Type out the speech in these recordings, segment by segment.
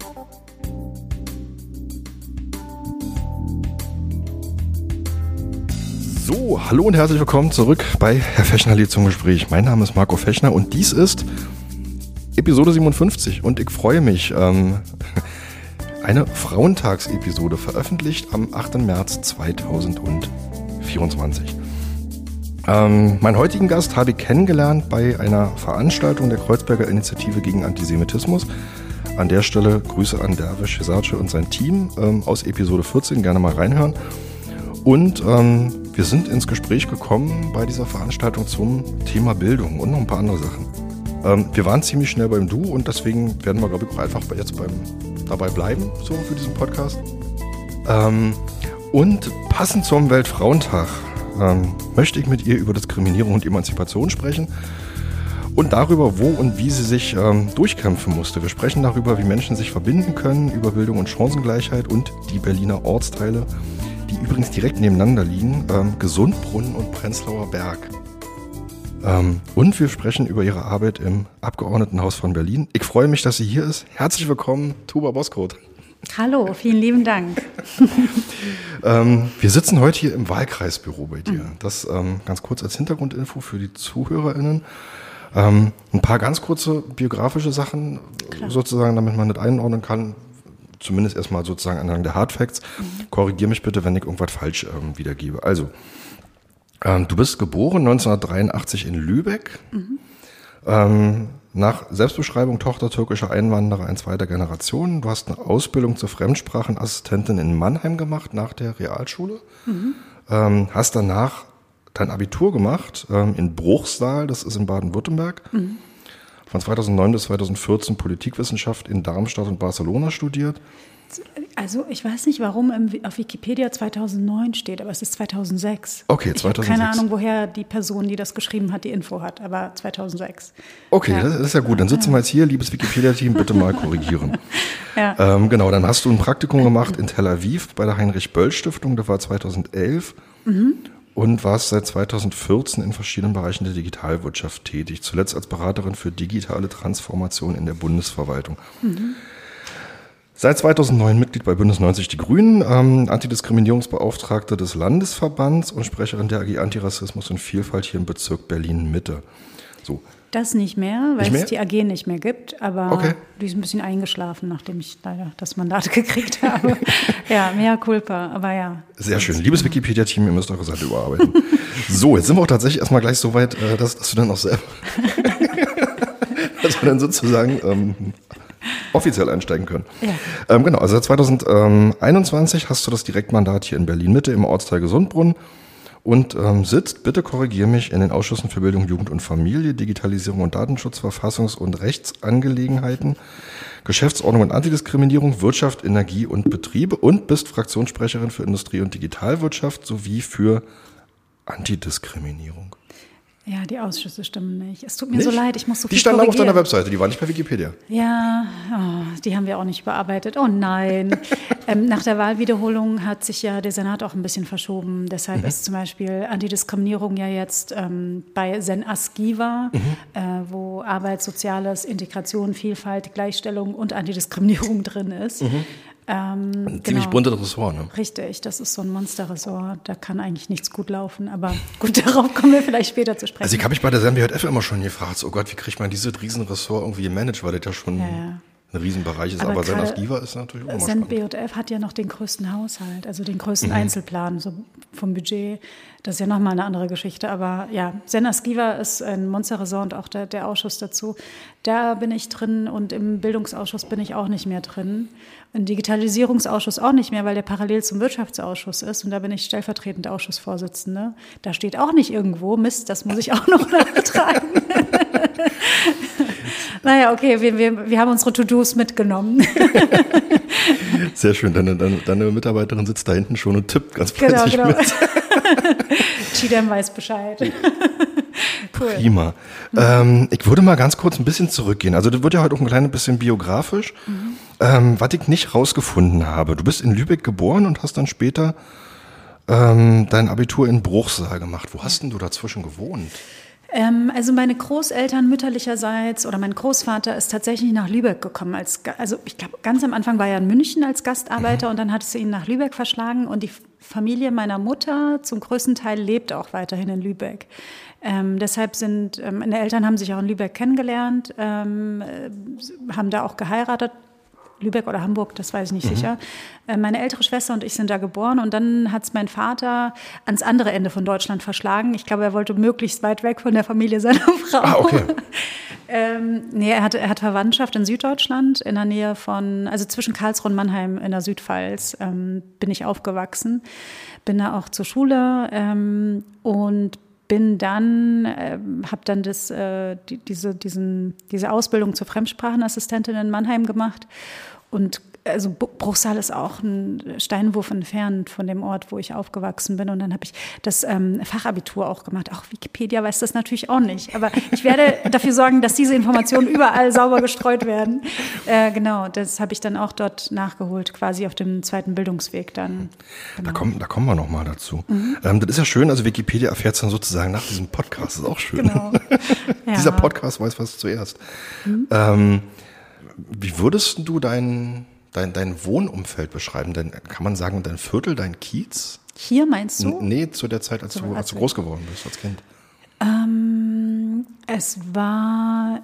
So, hallo und herzlich willkommen zurück bei Herr Fechner lädt zum Gespräch. Mein Name ist Marco Fechner und dies ist Episode 57 und ich freue mich, eine Frauentagsepisode veröffentlicht am 8. März 2024. Meinen heutigen Gast habe ich kennengelernt bei einer Veranstaltung der Kreuzberger Initiative gegen Antisemitismus. An der Stelle Grüße an Derwisch Sarce und sein Team aus Episode 14, gerne mal reinhören. Und wir sind ins Gespräch gekommen bei dieser Veranstaltung zum Thema Bildung und noch ein paar andere Sachen. Wir waren ziemlich schnell beim Du und deswegen werden wir, glaube ich, auch einfach jetzt dabei bleiben, so für diesen Podcast. Und passend zum Weltfrauentag möchte ich mit ihr über Diskriminierung und Emanzipation sprechen und darüber, wo und wie sie sich durchkämpfen musste. Wir sprechen darüber, wie Menschen sich verbinden können, über Bildung und Chancengleichheit und die Berliner Ortsteile, die übrigens direkt nebeneinander liegen, Gesundbrunnen und Prenzlauer Berg. Und wir sprechen über ihre Arbeit im Abgeordnetenhaus von Berlin. Ich freue mich, dass sie hier ist. Herzlich willkommen, Tuba Boskroth. Hallo, vielen lieben Dank. Wir sitzen heute hier im Wahlkreisbüro bei dir. Das ganz kurz als Hintergrundinfo für die ZuhörerInnen. Ein paar ganz kurze biografische Sachen, sozusagen, damit man das einordnen kann. Zumindest erstmal sozusagen anhand der Hardfacts. Korrigiere mich bitte, wenn ich irgendwas falsch wiedergebe. Also, du bist geboren 1983 in Lübeck. Nach Selbstbeschreibung Tochter türkischer Einwanderer in zweiter Generation. Du hast eine Ausbildung zur Fremdsprachenassistentin in Mannheim gemacht nach der Realschule. Hast danach dein Abitur gemacht in Bruchsal, das ist in Baden-Württemberg. Von 2009 bis 2014 Politikwissenschaft in Darmstadt und Barcelona studiert. Also ich weiß nicht, warum auf Wikipedia 2009 steht, aber es ist 2006. Okay, 2006. Ich habe keine Ahnung, woher die Person, die das geschrieben hat, die Info hat, aber 2006. Okay, ja. Das ist ja gut. Dann sitzen wir jetzt hier, liebes Wikipedia-Team, bitte mal korrigieren. Ja. Genau, dann hast du ein Praktikum gemacht in Tel Aviv bei der Heinrich-Böll-Stiftung, das war 2011. Und warst seit 2014 in verschiedenen Bereichen der Digitalwirtschaft tätig, zuletzt als Beraterin für digitale Transformation in der Bundesverwaltung. Seit 2009 Mitglied bei Bündnis 90 Die Grünen, Antidiskriminierungsbeauftragte des Landesverbands und Sprecherin der AG Antirassismus und Vielfalt hier im Bezirk Berlin-Mitte. So. Das nicht mehr, weil es die AG nicht mehr gibt, aber die ist ein bisschen eingeschlafen, nachdem ich leider das Mandat gekriegt habe. Ja, mea culpa, aber ja. Sehr schön. Liebes Wikipedia-Team, ihr müsst eure Seite überarbeiten. So, jetzt sind wir auch tatsächlich erstmal gleich so weit, dass du dann auch selber, dass wir dann sozusagen offiziell einsteigen können. Ja. Genau, also seit 2021 hast du das Direktmandat hier in Berlin-Mitte im Ortsteil Gesundbrunnen. Und sitzt, bitte korrigiere mich, in den Ausschüssen für Bildung, Jugend und Familie, Digitalisierung und Datenschutz, Verfassungs- und Rechtsangelegenheiten, Geschäftsordnung und Antidiskriminierung, Wirtschaft, Energie und Betriebe und bist Fraktionssprecherin für Industrie- und Digitalwirtschaft sowie für Antidiskriminierung. Ja, die Ausschüsse stimmen nicht. Es tut mir so leid, ich muss so viel Die standen auch auf korrigieren. deiner Webseite, die waren nicht bei Wikipedia. Ja, die haben wir auch nicht überarbeitet. Oh nein. Nach der Wahlwiederholung hat sich ja der Senat auch ein bisschen verschoben. Deshalb ist zum Beispiel Antidiskriminierung ja jetzt bei Sen-Askiva, wo Arbeit, Soziales, Integration, Vielfalt, Gleichstellung und Antidiskriminierung drin ist. Ein ziemlich buntes Ressort, ne? Richtig, das ist so ein Monsterressort. Da kann eigentlich nichts gut laufen. Aber gut, darauf kommen wir vielleicht später zu sprechen. Also ich habe mich bei der SEM-BJF immer schon gefragt, oh Gott, wie kriegt man dieses Riesenressort irgendwie gemanagt, weil das ja schon ein Riesenbereich ist. Aber Sen-Askiva ist natürlich auch mal spannend. SEM-BJF hat ja noch den größten Haushalt, also den größten Einzelplan so vom Budget. Das ist ja nochmal eine andere Geschichte. Aber ja, Sen-Askiva ist ein Monsterressort und auch der Ausschuss dazu. Da bin ich drin und im Bildungsausschuss bin ich auch nicht mehr drin. Im Digitalisierungsausschuss auch nicht mehr, weil der parallel zum Wirtschaftsausschuss ist. Und da bin ich stellvertretende Ausschussvorsitzende. Da steht auch nicht irgendwo, Mist, das muss ich auch noch nachtragen. Naja, okay, wir haben unsere To-Dos mitgenommen. Sehr schön, deine Mitarbeiterin sitzt da hinten schon und tippt ganz fleißig mit. Chidem weiß Bescheid. Cool. Prima. Ich würde mal ganz kurz ein bisschen zurückgehen. Also das wird ja heute auch ein kleines bisschen biografisch. Was ich nicht rausgefunden habe. Du bist in Lübeck geboren und hast dann später dein Abitur in Bruchsal gemacht. Wo hast denn du dazwischen gewohnt? Also meine Großeltern mütterlicherseits oder mein Großvater ist tatsächlich nach Lübeck gekommen. Also ich glaube, ganz am Anfang war er in München als Gastarbeiter und dann hat es ihn nach Lübeck verschlagen und die Familie meiner Mutter zum größten Teil lebt auch weiterhin in Lübeck. Deshalb meine Eltern haben sich auch in Lübeck kennengelernt, haben da auch geheiratet. Lübeck oder Hamburg, das weiß ich nicht sicher. Meine ältere Schwester und ich sind da geboren und dann hat es mein Vater ans andere Ende von Deutschland verschlagen. Ich glaube, er wollte möglichst weit weg von der Familie seiner Frau. Ah, okay. Er hat Verwandtschaft in Süddeutschland, in der Nähe also zwischen Karlsruhe und Mannheim in der Südpfalz bin ich aufgewachsen. Bin da auch zur Schule und habe dann diese Ausbildung zur Fremdsprachenassistentin in Mannheim gemacht und also Bruchsal ist auch ein Steinwurf entfernt von dem Ort, wo ich aufgewachsen bin. Und dann habe ich das Fachabitur auch gemacht. Auch Wikipedia weiß das natürlich auch nicht. Aber ich werde dafür sorgen, dass diese Informationen überall sauber gestreut werden. Genau, das habe ich dann auch dort nachgeholt, quasi auf dem zweiten Bildungsweg dann. Genau. Da kommen wir noch mal dazu. Das ist ja schön, also Wikipedia erfährt es dann sozusagen nach diesem Podcast. Das ist auch schön. Genau. Ja. Dieser Podcast weiß was zuerst. Wie würdest du dein Wohnumfeld beschreiben? Kann man sagen, dein Viertel, dein Kiez? Hier meinst du? Nee, zu der Zeit, als du groß geworden bist, als Kind. Es war,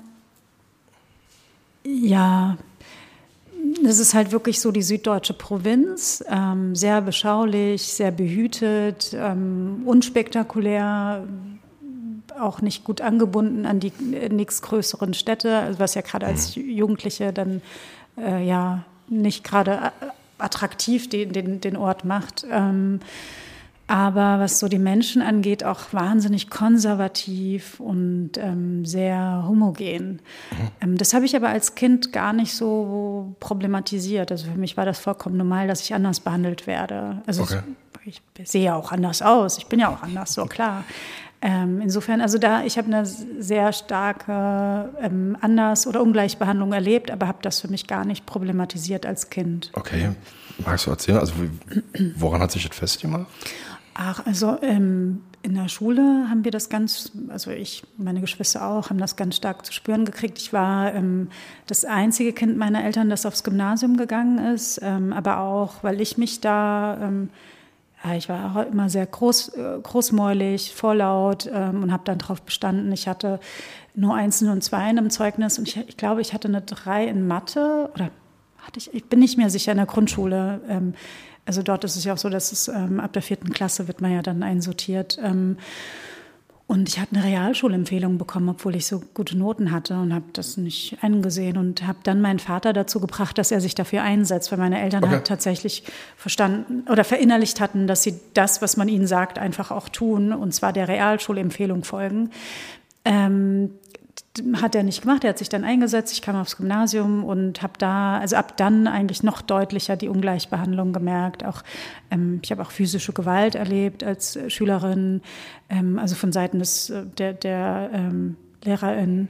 ja, das ist halt wirklich so die süddeutsche Provinz, sehr beschaulich, sehr behütet, unspektakulär, auch nicht gut angebunden an die nächstgrößeren Städte, also was ja gerade als Jugendliche dann, nicht gerade attraktiv den Ort macht. Aber was so die Menschen angeht, auch wahnsinnig konservativ und sehr homogen. Das habe ich aber als Kind gar nicht so problematisiert. Also für mich war das vollkommen normal, dass ich anders behandelt werde. Also okay. Ich sehe ja auch anders aus. Ich bin ja auch anders, so klar. Insofern, also ich habe eine sehr starke Anders- oder Ungleichbehandlung erlebt, aber habe das für mich gar nicht problematisiert als Kind. Okay, magst du erzählen, also woran hat sich das festgemacht? Also in der Schule haben wir das meine Geschwister auch, haben das ganz stark zu spüren gekriegt. Ich war das einzige Kind meiner Eltern, das aufs Gymnasium gegangen ist, aber auch, weil ich mich da... ich war auch immer sehr großmäulig, vorlaut und habe dann darauf bestanden. Ich hatte nur 1 und 2 im Zeugnis und ich glaube, ich hatte eine 3 in Mathe oder ich bin nicht mehr sicher, in der Grundschule. Also dort ist es ja auch so, dass es ab der 4. Klasse wird man ja dann einsortiert. Und ich hatte eine Realschulempfehlung bekommen, obwohl ich so gute Noten hatte und habe das nicht eingesehen und habe dann meinen Vater dazu gebracht, dass er sich dafür einsetzt, weil meine Eltern halt tatsächlich verstanden oder verinnerlicht hatten, dass sie das, was man ihnen sagt, einfach auch tun und zwar der Realschulempfehlung folgen. Hat er nicht gemacht, er hat sich dann eingesetzt, ich kam aufs Gymnasium und habe ab dann eigentlich noch deutlicher die Ungleichbehandlung gemerkt. Auch ich habe auch physische Gewalt erlebt als Schülerin, also von Seiten der LehrerInnen.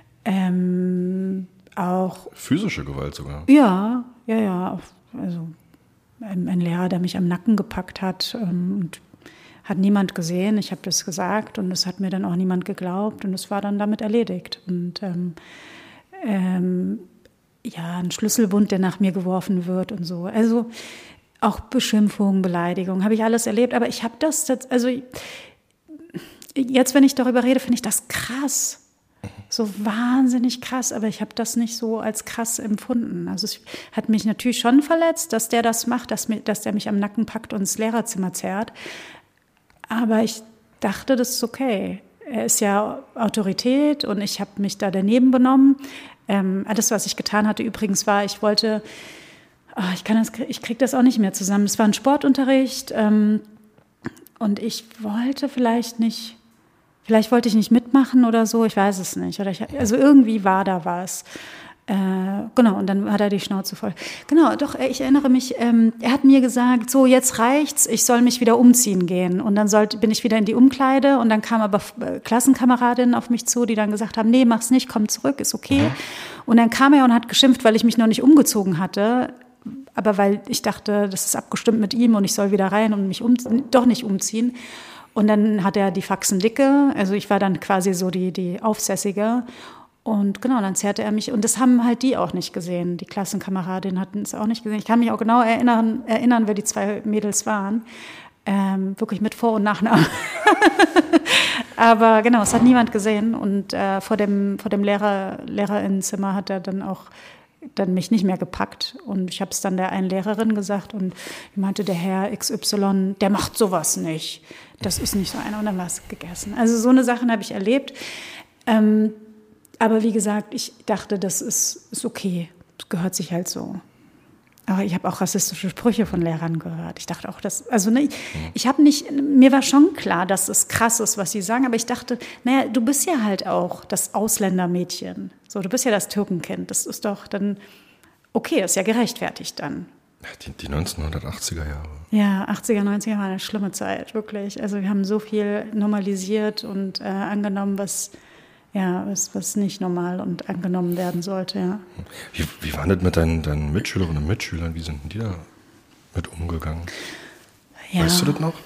Auch physische Gewalt sogar? Ja. Also ein Lehrer, der mich am Nacken gepackt hat und hat niemand gesehen. Ich habe das gesagt und es hat mir dann auch niemand geglaubt und es war dann damit erledigt. Und ein Schlüsselbund, der nach mir geworfen wird und so. Also auch Beschimpfung, Beleidigung, habe ich alles erlebt. Aber ich habe jetzt, wenn ich darüber rede, finde ich das krass. So wahnsinnig krass, aber ich habe das nicht so als krass empfunden. Also es hat mich natürlich schon verletzt, dass der das macht, dass der mich am Nacken packt und ins Lehrerzimmer zerrt. Aber ich dachte, das ist okay. Er ist ja Autorität und ich habe mich da daneben benommen. Alles, was ich getan hatte, übrigens war, ich wollte, ich kriege das auch nicht mehr zusammen. Es war ein Sportunterricht und ich wollte vielleicht wollte ich nicht mitmachen oder so, ich weiß es nicht. Also irgendwie war da was. Genau, und dann hat er die Schnauze voll. Genau, doch, ich erinnere mich, er hat mir gesagt, so, jetzt reicht's, ich soll mich wieder umziehen gehen. Und dann bin ich wieder in die Umkleide und dann kam aber Klassenkameradinnen auf mich zu, die dann gesagt haben, nee, mach's nicht, komm zurück, ist okay. Mhm. Und dann kam er und hat geschimpft, weil ich mich noch nicht umgezogen hatte, aber weil ich dachte, das ist abgestimmt mit ihm und ich soll wieder rein und mich doch nicht umziehen. Und dann hat er die Faxen dicke, also ich war dann quasi so die Aufsässige. Und genau, dann zerrte er mich. Und das haben halt die auch nicht gesehen. Die Klassenkameradinnen hatten es auch nicht gesehen. Ich kann mich auch genau erinnern, wer die 2 Mädels waren. Wirklich mit Vor- und Nachnamen. Aber genau, es hat niemand gesehen. Und vor dem Lehrerinnenzimmer hat er dann mich nicht mehr gepackt. Und ich habe es dann der einen Lehrerin gesagt. Und ich meinte, der Herr XY, der macht sowas nicht. Das ist nicht so einer. Und dann war es gegessen. Also so eine Sachen habe ich erlebt. Aber wie gesagt, ich dachte, das ist okay. Das gehört sich halt so. Aber ich habe auch rassistische Sprüche von Lehrern gehört. Ich dachte auch, mir war schon klar, dass es krass ist, was sie sagen, aber ich dachte, naja, du bist ja halt auch das Ausländermädchen. So, du bist ja das Türkenkind. Das ist doch dann, okay, ist ja gerechtfertigt dann. Die 1980er Jahre. Ja, 80er, 90er war eine schlimme Zeit, wirklich. Also wir haben so viel normalisiert und angenommen, was nicht normal und angenommen werden sollte, ja. Wie war das mit deinen Mitschülerinnen und Mitschülern? Wie sind die da mit umgegangen? Ja, weißt du das noch?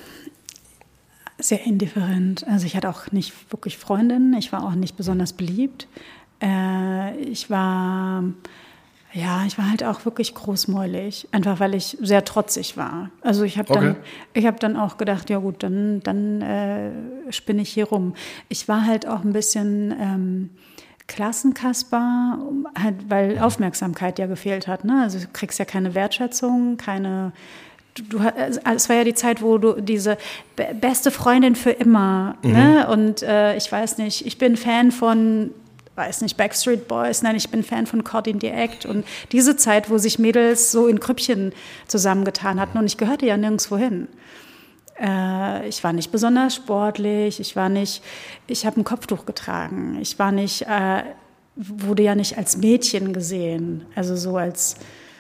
Sehr indifferent. Also ich hatte auch nicht wirklich Freundinnen. Ich war auch nicht besonders beliebt. Ich war halt auch wirklich großmäulig, einfach weil ich sehr trotzig war. Also ich habe dann auch gedacht, ja gut, dann spinne ich hier rum. Ich war halt auch ein bisschen Klassenkasper, halt, weil Aufmerksamkeit ja gefehlt hat. Ne? Also du kriegst ja keine Wertschätzung, es war ja die Zeit, wo du diese beste Freundin für immer, ne? Und ich weiß nicht, ich bin Fan von Backstreet Boys, nein, ich bin Fan von Caught in the Act und diese Zeit, wo sich Mädels so in Krüppchen zusammengetan hatten und ich gehörte ja nirgendwo hin. Ich war nicht besonders sportlich, ich habe ein Kopftuch getragen, wurde ja nicht als Mädchen gesehen, also so als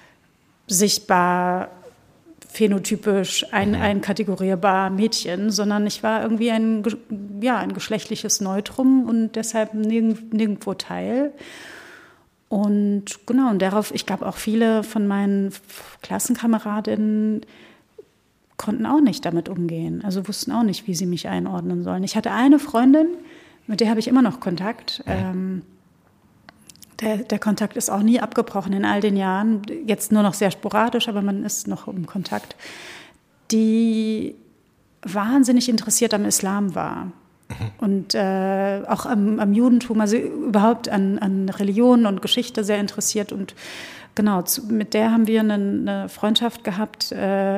sichtbar phänotypisch einkategorierbar Mädchen, sondern ich war irgendwie ein geschlechtliches Neutrum und deshalb nirgendwo Teil. Und genau, und ich glaube auch viele von meinen Klassenkameradinnen konnten auch nicht damit umgehen, also wussten auch nicht, wie sie mich einordnen sollen. Ich hatte eine Freundin, mit der habe ich immer noch Kontakt. Der Kontakt ist auch nie abgebrochen in all den Jahren, jetzt nur noch sehr sporadisch, aber man ist noch im Kontakt, die wahnsinnig interessiert am Islam war und auch am Judentum, also überhaupt an Religion und Geschichte sehr interessiert und genau, mit der haben wir eine Freundschaft gehabt.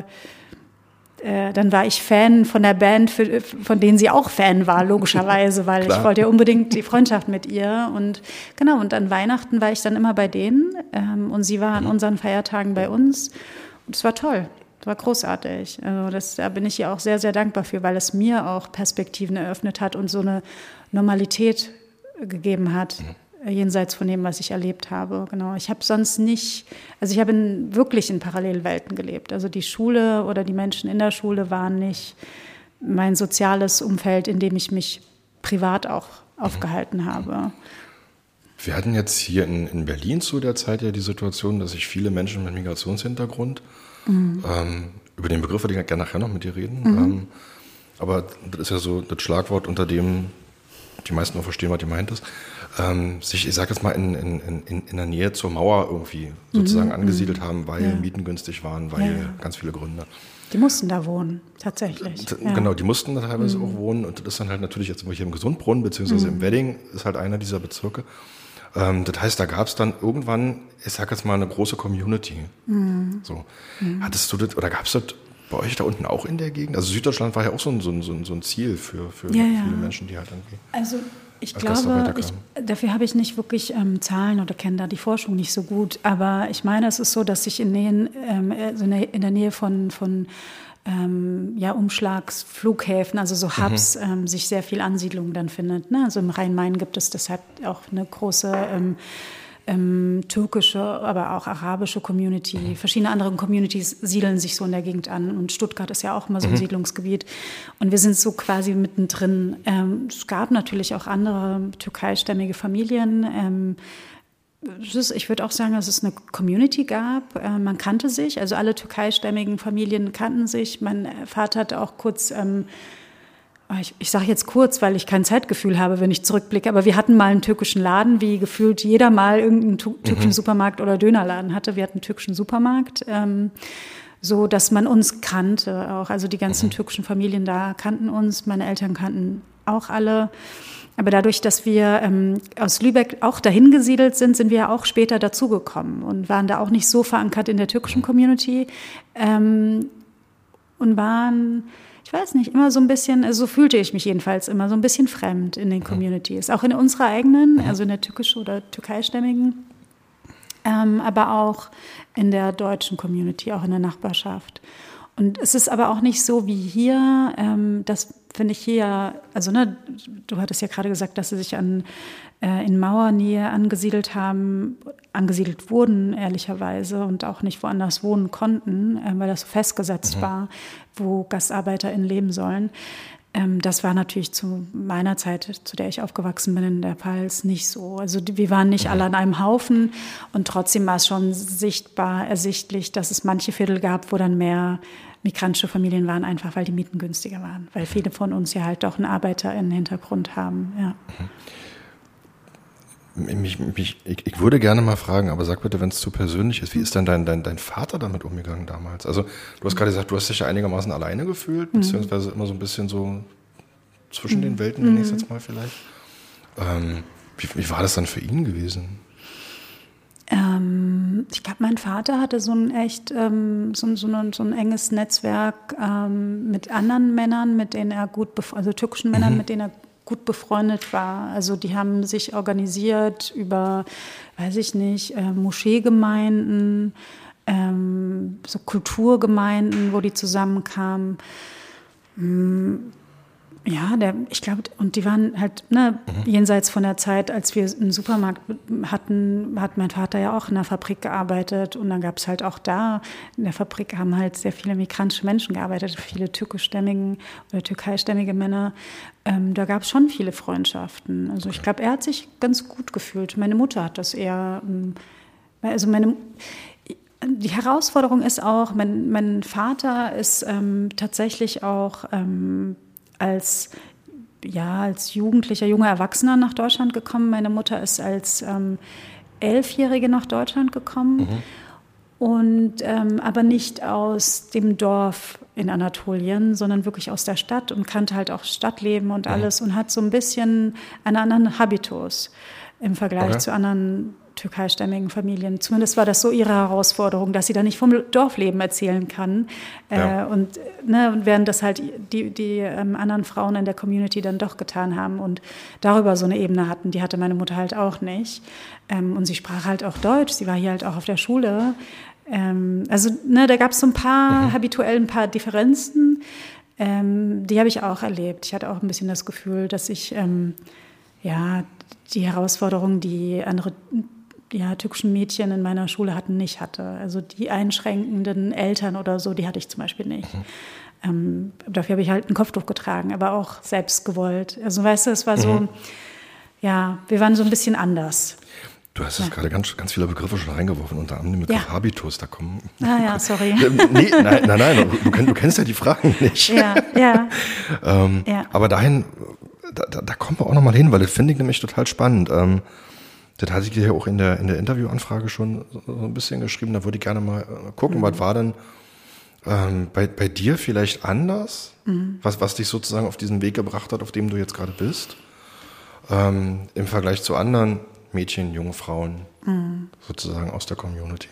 Dann war ich Fan von der Band, von denen sie auch Fan war, logischerweise, weil ich wollte ja unbedingt die Freundschaft mit ihr. Und genau, und an Weihnachten war ich dann immer bei denen und sie war an unseren Feiertagen bei uns. Und es war toll, es war großartig. Also da bin ich ihr auch sehr, sehr dankbar für, weil es mir auch Perspektiven eröffnet hat und so eine Normalität gegeben hat. Jenseits von dem, was ich erlebt habe. Genau. Ich habe sonst nicht, also ich habe wirklich in Parallelwelten gelebt. Also die Schule oder die Menschen in der Schule waren nicht mein soziales Umfeld, in dem ich mich privat auch aufgehalten habe. Wir hatten jetzt hier in Berlin zu der Zeit ja die Situation, dass sich viele Menschen mit Migrationshintergrund, über den Begriff würde ich gerne nachher noch mit dir reden, aber das ist ja so das Schlagwort, unter dem die meisten auch verstehen, was gemeint ist, sich, ich sage jetzt mal, in der Nähe zur Mauer irgendwie sozusagen angesiedelt haben, weil Mieten günstig waren, weil ganz viele Gründe. Die mussten da wohnen, tatsächlich. Genau, die mussten da teilweise auch wohnen und das ist dann halt natürlich jetzt hier im Gesundbrunnen, beziehungsweise im Wedding, ist halt einer dieser Bezirke. Das heißt, da gab es dann irgendwann, ich sage jetzt mal, eine große Community. So. Hattest du das, oder gab es das bei euch da unten auch in der Gegend? Also Süddeutschland war ja auch so ein Ziel für viele Menschen, die halt irgendwie. Also ich glaube, dafür habe ich nicht wirklich Zahlen oder kenne da die Forschung nicht so gut. Aber ich meine, es ist so, dass sich in der Nähe von Umschlagsflughäfen, also so Hubs, sich sehr viel Ansiedlung dann findet. Ne? Also im Rhein-Main gibt es deshalb auch eine große türkische, aber auch arabische Community. Verschiedene andere Communities siedeln sich so in der Gegend an. Und Stuttgart ist ja auch immer so ein Siedlungsgebiet. Und wir sind so quasi mittendrin. Es gab natürlich auch andere türkeistämmige Familien. Ich würde auch sagen, dass es eine Community gab. Man kannte sich, also alle türkeistämmigen Familien kannten sich. Mein Vater hat auch kurz ich sage jetzt kurz, weil ich kein Zeitgefühl habe, wenn ich zurückblicke, aber wir hatten mal einen türkischen Laden, wie gefühlt jeder mal irgendeinen türkischen Supermarkt oder Dönerladen hatte. Wir hatten einen türkischen Supermarkt, so dass man uns kannte auch. Also die ganzen türkischen Familien da kannten uns, meine Eltern kannten auch alle. Aber dadurch, dass wir aus Lübeck auch dahin gesiedelt sind, sind wir ja auch später dazugekommen und waren da auch nicht so verankert in der türkischen Community und waren, ich weiß nicht, immer so ein bisschen, also so fühlte ich mich jedenfalls immer, so ein bisschen fremd in den Communities. Auch in unserer eigenen, also in der türkisch- oder türkeistämmigen, aber auch in der deutschen Community, auch in der Nachbarschaft. Und es ist aber auch nicht so wie hier, das finde ich hier, also ne, du hattest ja gerade gesagt, dass sie sich in Mauernähe angesiedelt wurden, ehrlicherweise, und auch nicht woanders wohnen konnten, weil das so festgesetzt war, wo GastarbeiterInnen leben sollen. Das war natürlich zu meiner Zeit, zu der ich aufgewachsen bin, in der Pfalz nicht so. Also wir waren nicht alle an einem Haufen und trotzdem war es schon ersichtlich, dass es manche Viertel gab, wo dann mehr migrantische Familien waren, einfach weil die Mieten günstiger waren. Weil viele von uns ja halt doch einen ArbeiterInnen-Hintergrund haben, ja. Ich würde gerne mal fragen, aber sag bitte, wenn es zu persönlich ist, wie ist denn dein Vater damit umgegangen damals? Also du hast gerade gesagt, du hast dich ja einigermaßen alleine gefühlt, beziehungsweise immer so ein bisschen so zwischen den Welten, nenne ich es jetzt mal vielleicht. Wie war das dann für ihn gewesen? Ich glaube, mein Vater hatte so ein echt so ein enges Netzwerk mit anderen Männern, mit denen er also türkischen Männern, mit denen er gut befreundet war. Also die haben sich organisiert über, weiß ich nicht, Moscheegemeinden, so Kulturgemeinden, wo die zusammenkamen. Ja, ich glaube, und die waren halt jenseits von der Zeit, als wir einen Supermarkt hatten, hat mein Vater ja auch in der Fabrik gearbeitet und dann gab es halt auch da, in der Fabrik haben halt sehr viele migrantische Menschen gearbeitet, viele türkischstämmige oder türkeistämmige Männer. Da gab es schon viele Freundschaften. Also ich glaube, er hat sich ganz gut gefühlt. Meine Mutter hat das eher, also die Herausforderung ist auch, mein Vater ist tatsächlich auch als jugendlicher, junger Erwachsener nach Deutschland gekommen. Meine Mutter ist als 11-Jährige nach Deutschland gekommen und aber nicht aus dem Dorf in Anatolien, sondern wirklich aus der Stadt und kannte halt auch Stadtleben und alles und hat so ein bisschen einen anderen Habitus im Vergleich zu anderen türkeistämmigen Familien. Zumindest war das so ihre Herausforderung, dass sie da nicht vom Dorfleben erzählen kann. Und während das halt die anderen Frauen in der Community dann doch getan haben und darüber so eine Ebene hatten, die hatte meine Mutter halt auch nicht. Und sie sprach halt auch Deutsch, sie war hier halt auch auf der Schule. Da gab es so ein paar ein paar Differenzen, die habe ich auch erlebt. Ich hatte auch ein bisschen das Gefühl, dass ich die Herausforderungen, die andere türkischen Mädchen in meiner Schule nicht hatte. Also die einschränkenden Eltern oder so, die hatte ich zum Beispiel nicht. Dafür habe ich halt ein Kopftuch getragen, aber auch selbst gewollt. Also weißt du, es war so, wir waren so ein bisschen anders. Du hast jetzt gerade ganz, ganz viele Begriffe schon reingeworfen, unter anderem mit Habitus, da kommen... Sorry. Nein, du kennst ja die Fragen nicht. Ja. Aber dahin, da kommen wir auch nochmal hin, weil das finde ich nämlich total spannend. Das hatte ich dir ja auch in der Interviewanfrage schon so ein bisschen geschrieben, da würde ich gerne mal gucken, was war denn bei dir vielleicht anders, was dich sozusagen auf diesen Weg gebracht hat, auf dem du jetzt gerade bist, im Vergleich zu anderen Mädchen, jungen Frauen, sozusagen aus der Community?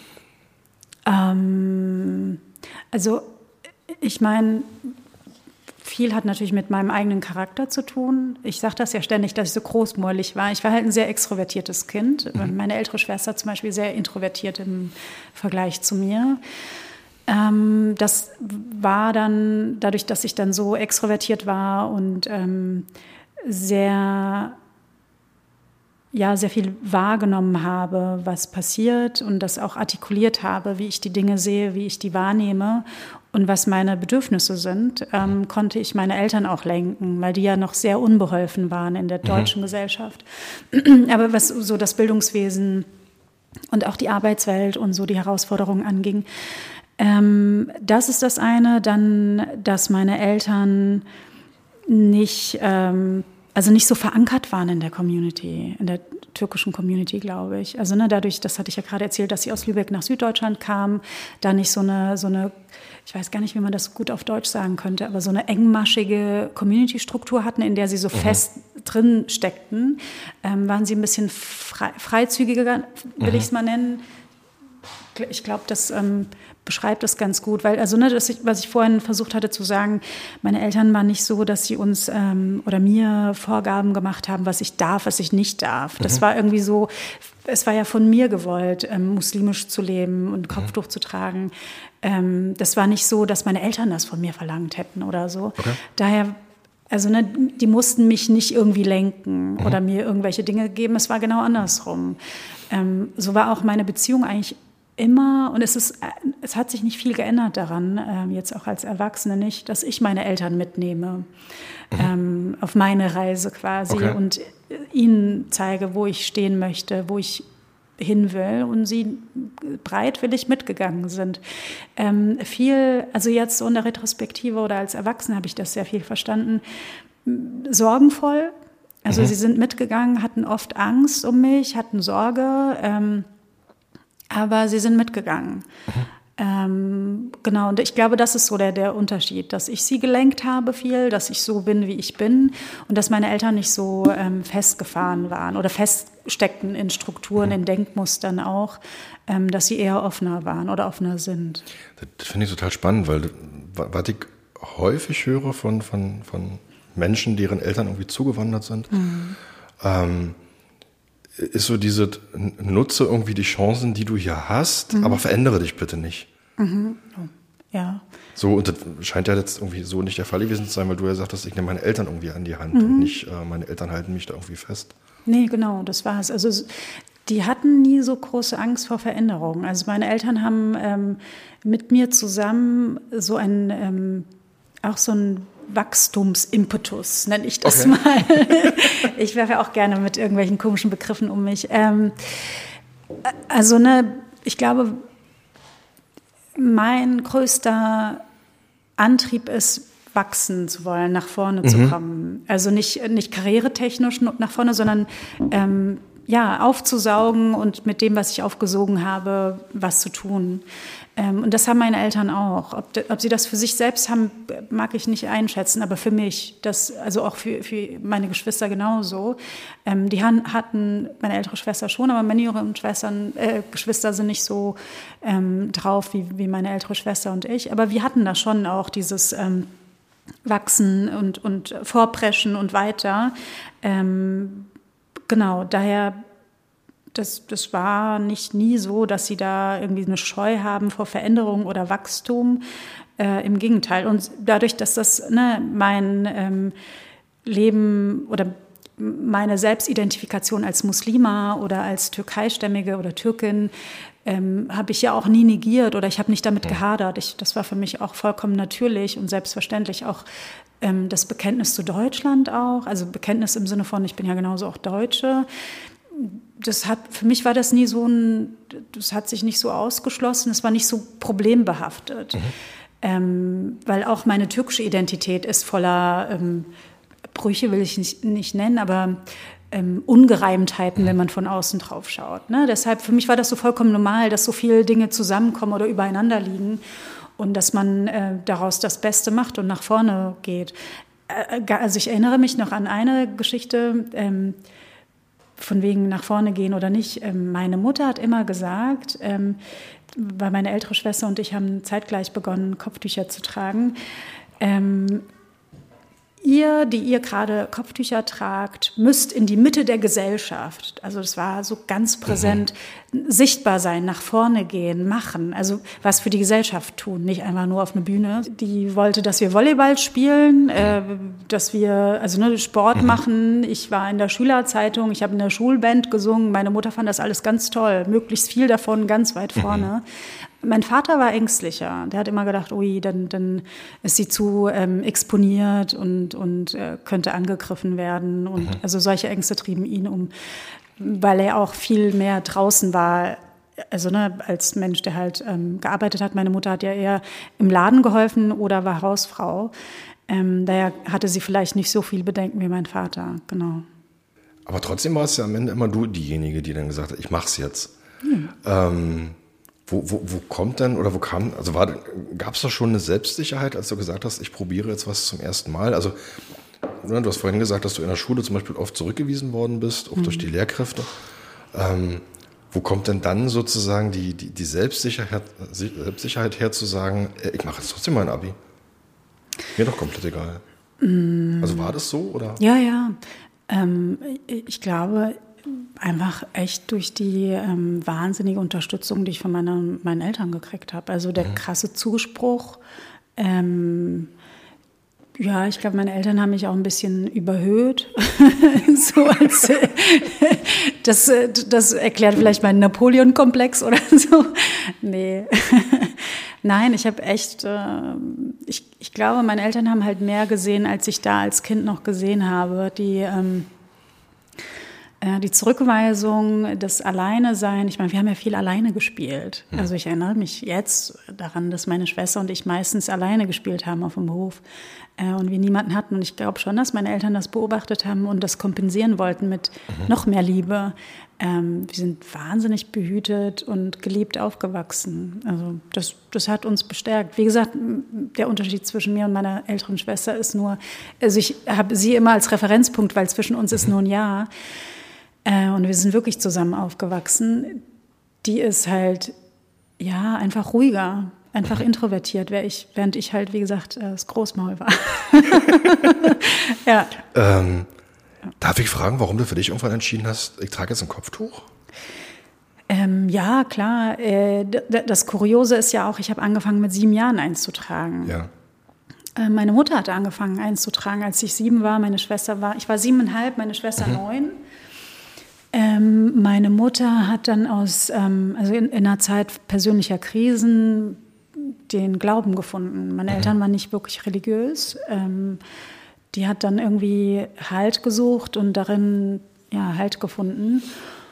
Also ich meine, viel hat natürlich mit meinem eigenen Charakter zu tun. Ich sage das ja ständig, dass ich so großmäulig war. Ich war halt ein sehr extrovertiertes Kind. Meine ältere Schwester zum Beispiel sehr introvertiert im Vergleich zu mir. Das war dann, dadurch, dass ich dann so extrovertiert war und sehr viel wahrgenommen habe, was passiert und das auch artikuliert habe, wie ich die Dinge sehe, wie ich die wahrnehme und was meine Bedürfnisse sind, konnte ich meine Eltern auch lenken, weil die ja noch sehr unbeholfen waren in der deutschen Gesellschaft. Aber was so das Bildungswesen und auch die Arbeitswelt und so die Herausforderungen anging, das ist das eine. Dann, dass meine Eltern nicht, also nicht so verankert waren in der Community, in der türkischen Community, glaube ich. Also dadurch, das hatte ich ja gerade erzählt, dass sie aus Lübeck nach Süddeutschland kamen, da nicht so eine, ich weiß gar nicht, wie man das gut auf Deutsch sagen könnte, aber so eine engmaschige Community-Struktur hatten, in der sie so fest drin steckten, waren sie ein bisschen freizügiger, will ich es mal nennen. Ich glaube, das beschreibt es ganz gut, weil was ich vorhin versucht hatte zu sagen, meine Eltern waren nicht so, dass sie uns oder mir Vorgaben gemacht haben, was ich darf, was ich nicht darf. Das war irgendwie so, es war ja von mir gewollt, muslimisch zu leben und Kopftuch zu tragen. Das war nicht so, dass meine Eltern das von mir verlangt hätten oder so. Okay. Daher, die mussten mich nicht irgendwie lenken oder mir irgendwelche Dinge geben. Es war genau andersrum. So war auch meine Beziehung eigentlich immer, und es hat sich nicht viel geändert daran, jetzt auch als Erwachsene nicht, dass ich meine Eltern mitnehme auf meine Reise quasi und ihnen zeige, wo ich stehen möchte, wo ich hin will, und sie bereitwillig mitgegangen sind. Also jetzt so in der Retrospektive oder als Erwachsene habe ich das sehr viel verstanden, sorgenvoll. Also sie sind mitgegangen, hatten oft Angst um mich, hatten Sorge, aber sie sind mitgegangen. Genau, und ich glaube, das ist so der Unterschied, dass ich sie gelenkt habe viel, dass ich so bin, wie ich bin, und dass meine Eltern nicht so festgefahren waren oder feststeckten in Strukturen, in Denkmustern auch, dass sie eher offener waren oder offener sind. Das finde ich total spannend, weil was ich häufig höre von Menschen, deren Eltern irgendwie zugewandert sind, ist so diese, nutze irgendwie die Chancen, die du hier hast, aber verändere dich bitte nicht. Ja. So, und das scheint ja jetzt irgendwie so nicht der Fall gewesen zu sein, weil du ja sagtest, ich nehme meine Eltern irgendwie an die Hand und nicht meine Eltern halten mich da irgendwie fest. Nee, genau, das war es. Also die hatten nie so große Angst vor Veränderung. Also meine Eltern haben mit mir zusammen so auch so ein Wachstumsimpetus, nenne ich das mal. Ich werfe ja auch gerne mit irgendwelchen komischen Begriffen um mich. Ich glaube, mein größter Antrieb ist, wachsen zu wollen, nach vorne zu kommen. Also nicht karrieretechnisch nach vorne, sondern aufzusaugen und mit dem, was ich aufgesogen habe, was zu tun. Und das haben meine Eltern auch. Ob sie das für sich selbst haben, mag ich nicht einschätzen, aber für mich, also auch für meine Geschwister genauso. Die hatten meine ältere Schwester schon, aber meine jüngeren Geschwister sind nicht so drauf wie meine ältere Schwester und ich. Aber wir hatten da schon auch dieses Wachsen und Vorpreschen und weiter. Genau, daher, das war nie so, dass sie da irgendwie eine Scheu haben vor Veränderung oder Wachstum. Im Gegenteil. Und dadurch, dass das mein Leben oder meine Selbstidentifikation als Muslima oder als Türkeistämmige oder Türkin habe ich ja auch nie negiert oder ich habe nicht damit gehadert. Das war für mich auch vollkommen natürlich und selbstverständlich auch das Bekenntnis zu Deutschland auch. Also Bekenntnis im Sinne von, ich bin ja genauso auch Deutsche. Für mich war das nie das hat sich nicht so ausgeschlossen, es war nicht so problembehaftet. Weil auch meine türkische Identität ist voller Brüche, will ich nicht nennen, aber Ungereimtheiten, wenn man von außen drauf schaut. Ne? Deshalb, für mich war das so vollkommen normal, dass so viele Dinge zusammenkommen oder übereinander liegen und dass man daraus das Beste macht und nach vorne geht. Also ich erinnere mich noch an eine Geschichte, von wegen nach vorne gehen oder nicht. Meine Mutter hat immer gesagt, weil meine ältere Schwester und ich haben zeitgleich begonnen, Kopftücher zu tragen, ihr, die ihr gerade Kopftücher tragt, müsst in die Mitte der Gesellschaft. Also das war so ganz präsent, sichtbar sein, nach vorne gehen, machen. Also was für die Gesellschaft tun, nicht einfach nur auf eine Bühne. Die wollte, dass wir Volleyball spielen, dass wir Sport machen. Ich war in der Schülerzeitung, ich habe in der Schulband gesungen. Meine Mutter fand das alles ganz toll, möglichst viel davon ganz weit vorne. Mein Vater war ängstlicher. Der hat immer gedacht, ui, dann ist sie zu exponiert und könnte angegriffen werden. Und also solche Ängste trieben ihn um, weil er auch viel mehr draußen war. Also als Mensch, der halt gearbeitet hat. Meine Mutter hat ja eher im Laden geholfen oder war Hausfrau. Daher hatte sie vielleicht nicht so viel Bedenken wie mein Vater, genau. Aber trotzdem war es ja am Ende immer du diejenige, die dann gesagt hat, ich mach's jetzt. Wo kommt denn, oder wo kam, also gab es da schon eine Selbstsicherheit, als du gesagt hast, ich probiere jetzt was zum ersten Mal? Also du hast vorhin gesagt, dass du in der Schule zum Beispiel oft zurückgewiesen worden bist, auch durch die Lehrkräfte. Wo kommt denn dann sozusagen die Selbstsicherheit her zu sagen, ich mache jetzt trotzdem mein Abi? Mir doch komplett egal. Also war das so, oder? Ja. Ich glaube, einfach echt durch die wahnsinnige Unterstützung, die ich von meinen Eltern gekriegt habe. Also der krasse Zuspruch. Ja, ich glaube, meine Eltern haben mich auch ein bisschen überhöht. So als, das erklärt vielleicht meinen Napoleon-Komplex oder so. Nee. Nein, ich habe echt, ich glaube, meine Eltern haben halt mehr gesehen, als ich da als Kind noch gesehen habe. Die Zurückweisung, das Alleine-Sein, ich meine, wir haben ja viel alleine gespielt. Also ich erinnere mich jetzt daran, dass meine Schwester und ich meistens alleine gespielt haben auf dem Hof und wir niemanden hatten. Und ich glaube schon, dass meine Eltern das beobachtet haben und das kompensieren wollten mit noch mehr Liebe. Wir sind wahnsinnig behütet und geliebt aufgewachsen. Also das hat uns bestärkt. Wie gesagt, der Unterschied zwischen mir und meiner älteren Schwester ist nur, also ich habe sie immer als Referenzpunkt, weil zwischen uns ist nur ein Jahr. Und wir sind wirklich zusammen aufgewachsen. Die ist halt, ja, einfach ruhiger, einfach introvertiert, während ich halt, wie gesagt, das Großmaul war. Ja. Darf ich fragen, warum du für dich irgendwann entschieden hast, ich trage jetzt ein Kopftuch? Ja, klar. Das Kuriose ist ja auch, ich habe angefangen mit 7 Jahren eins zu tragen. Ja. Meine Mutter hatte angefangen eins zu tragen, als ich 7 war. Ich war 7,5, meine Schwester 9. Meine Mutter hat dann also in einer Zeit persönlicher Krisen den Glauben gefunden. Meine Eltern waren nicht wirklich religiös. Die hat dann irgendwie Halt gesucht und darin Halt gefunden.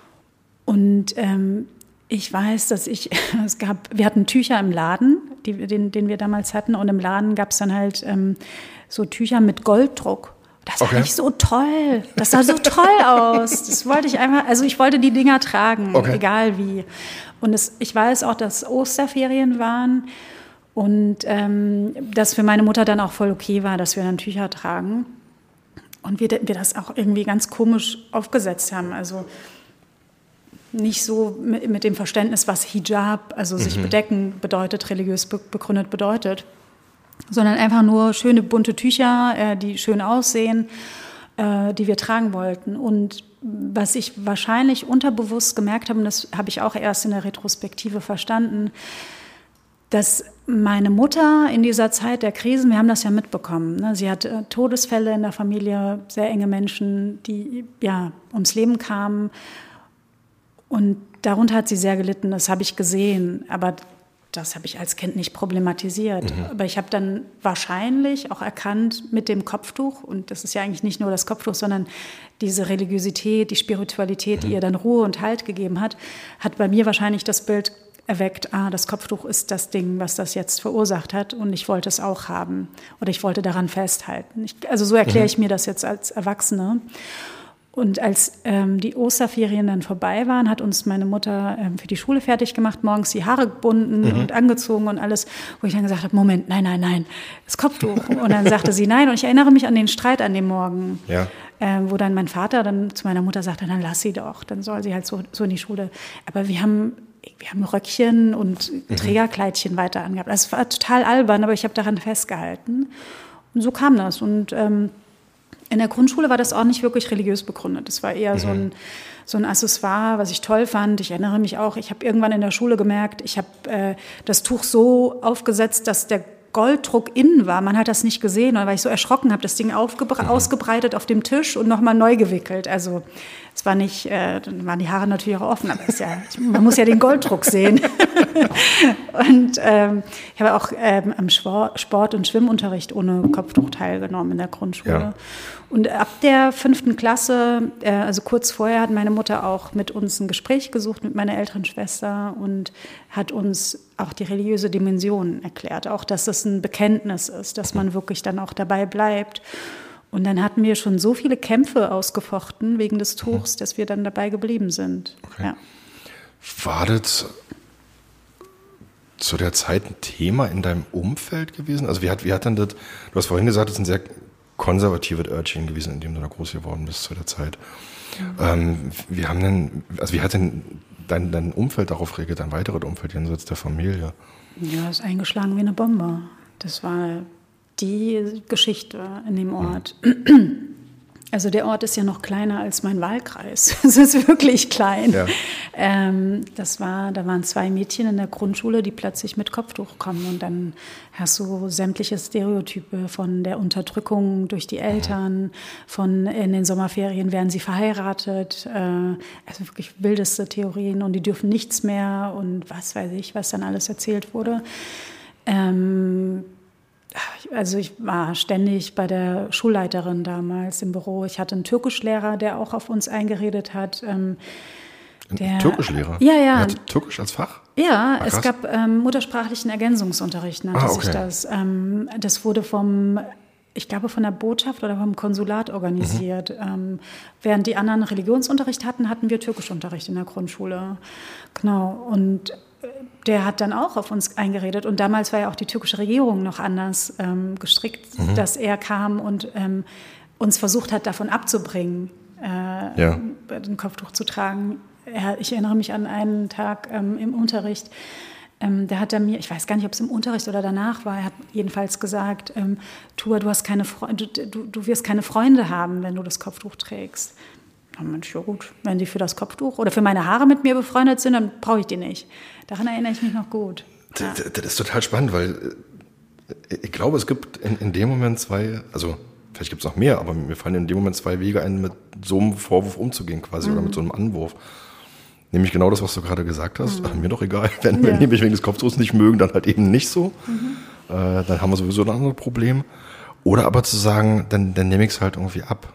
Und ich weiß, dass wir hatten Tücher im Laden, den wir damals hatten. Und im Laden gab es dann halt so Tücher mit Golddruck. Das war nicht so toll. Das sah so toll aus. Das wollte ich einfach, also ich wollte die Dinger tragen, egal wie. Und ich weiß auch, dass Osterferien waren und dass für meine Mutter dann auch voll okay war, dass wir dann Tücher tragen. Und wir das auch irgendwie ganz komisch aufgesetzt haben. Also nicht so mit dem Verständnis, was Hijab, also sich bedecken bedeutet, religiös begründet bedeutet, sondern einfach nur schöne bunte Tücher, die schön aussehen, die wir tragen wollten. Und was ich wahrscheinlich unterbewusst gemerkt habe, und das habe ich auch erst in der Retrospektive verstanden, dass meine Mutter in dieser Zeit der Krisen, wir haben das ja mitbekommen, ne? Sie hat Todesfälle in der Familie, sehr enge Menschen, die ums Leben kamen. Und darunter hat sie sehr gelitten, das habe ich gesehen, aber das habe ich als Kind nicht problematisiert. Aber ich habe dann wahrscheinlich auch erkannt mit dem Kopftuch, und das ist ja eigentlich nicht nur das Kopftuch, sondern diese Religiosität, die Spiritualität, die ihr dann Ruhe und Halt gegeben hat, hat bei mir wahrscheinlich das Bild erweckt, das Kopftuch ist das Ding, was das jetzt verursacht hat, und ich wollte es auch haben oder ich wollte daran festhalten. Also so erkläre ich mir das jetzt als Erwachsene. Und als die Osterferien dann vorbei waren, hat uns meine Mutter für die Schule fertig gemacht, morgens die Haare gebunden und angezogen und alles, wo ich dann gesagt habe, Moment, nein, das Kopftuch. Und dann sagte sie nein, und ich erinnere mich an den Streit an dem Morgen, wo dann mein Vater dann zu meiner Mutter sagte, dann lass sie doch, dann soll sie halt so in die Schule. Aber wir haben Röckchen und Trägerkleidchen weiter angehabt. Also es war total albern, aber ich habe daran festgehalten. Und so kam das. Und in der Grundschule war das auch nicht wirklich religiös begründet. Das war eher so ein Accessoire, was ich toll fand. Ich erinnere mich auch, ich habe irgendwann in der Schule gemerkt, ich habe das Tuch so aufgesetzt, dass der Golddruck innen war. Man hat das nicht gesehen, weil ich so erschrocken habe, das Ding ausgebreitet auf dem Tisch und nochmal neu gewickelt. Also zwar nicht, dann waren die Haare natürlich auch offen, aber man muss ja den Golddruck sehen. Und ich habe auch am Sport- und Schwimmunterricht ohne Kopftuch teilgenommen in der Grundschule. Ja. Und ab der 5. Klasse, also kurz vorher, hat meine Mutter auch mit uns ein Gespräch gesucht mit meiner älteren Schwester und hat uns auch die religiöse Dimension erklärt, auch dass das ein Bekenntnis ist, dass man wirklich dann auch dabei bleibt. Und dann hatten wir schon so viele Kämpfe ausgefochten wegen des Tuchs, dass wir dann dabei geblieben sind. Okay. Ja. War das zu der Zeit ein Thema in deinem Umfeld gewesen? Also wie hat denn das, du hast vorhin gesagt, das ist ein sehr konservatives Örtchen gewesen, in dem du da groß geworden bist zu der Zeit. Wie hat denn dein Umfeld darauf reagiert, dein weiteres Umfeld jenseits der Familie? Ja, ist eingeschlagen wie eine Bombe. Das war die Geschichte in dem Ort. Also der Ort ist ja noch kleiner als mein Wahlkreis. Es ist wirklich klein. Ja. Da waren 2 Mädchen in der Grundschule, die plötzlich mit Kopftuch kommen. Und dann hast du sämtliche Stereotype von der Unterdrückung durch die Eltern, von in den Sommerferien werden sie verheiratet. Also wirklich wildeste Theorien und die dürfen nichts mehr und was weiß ich, was dann alles erzählt wurde. Also ich war ständig bei der Schulleiterin damals im Büro. Ich hatte einen Türkischlehrer, der auch auf uns eingeredet hat. Ein Türkischlehrer? Ja. Der hatte Türkisch als Fach? Ja, es gab muttersprachlichen Ergänzungsunterricht, nannte sich das. Das wurde von der Botschaft oder vom Konsulat organisiert. Während die anderen Religionsunterricht hatten wir Türkischunterricht in der Grundschule. Genau, und der hat dann auch auf uns eingeredet. Und damals war ja auch die türkische Regierung noch anders gestrickt, dass er kam und uns versucht hat, davon abzubringen, den Kopftuch zu tragen. Ich erinnere mich an einen Tag im Unterricht, da hat er mir, ich weiß gar nicht, ob es im Unterricht oder danach war, er hat jedenfalls gesagt, Tua, du wirst keine Freunde haben, wenn du das Kopftuch trägst. Mensch, ja gut, wenn die für das Kopftuch oder für meine Haare mit mir befreundet sind, dann brauche ich die nicht. Daran erinnere ich mich noch gut. Ja. Das ist total spannend, weil ich glaube, es gibt in dem Moment 2, also vielleicht gibt es noch mehr, aber mir fallen in dem Moment 2 Wege ein, mit so einem Vorwurf umzugehen quasi oder mit so einem Anwurf. Nämlich genau das, was du gerade gesagt hast. Mir doch egal, wenn die mich wegen des Kopftuchs nicht mögen, dann halt eben nicht so. Dann haben wir sowieso ein anderes Problem. Oder aber zu sagen, dann nehme ich es halt irgendwie ab.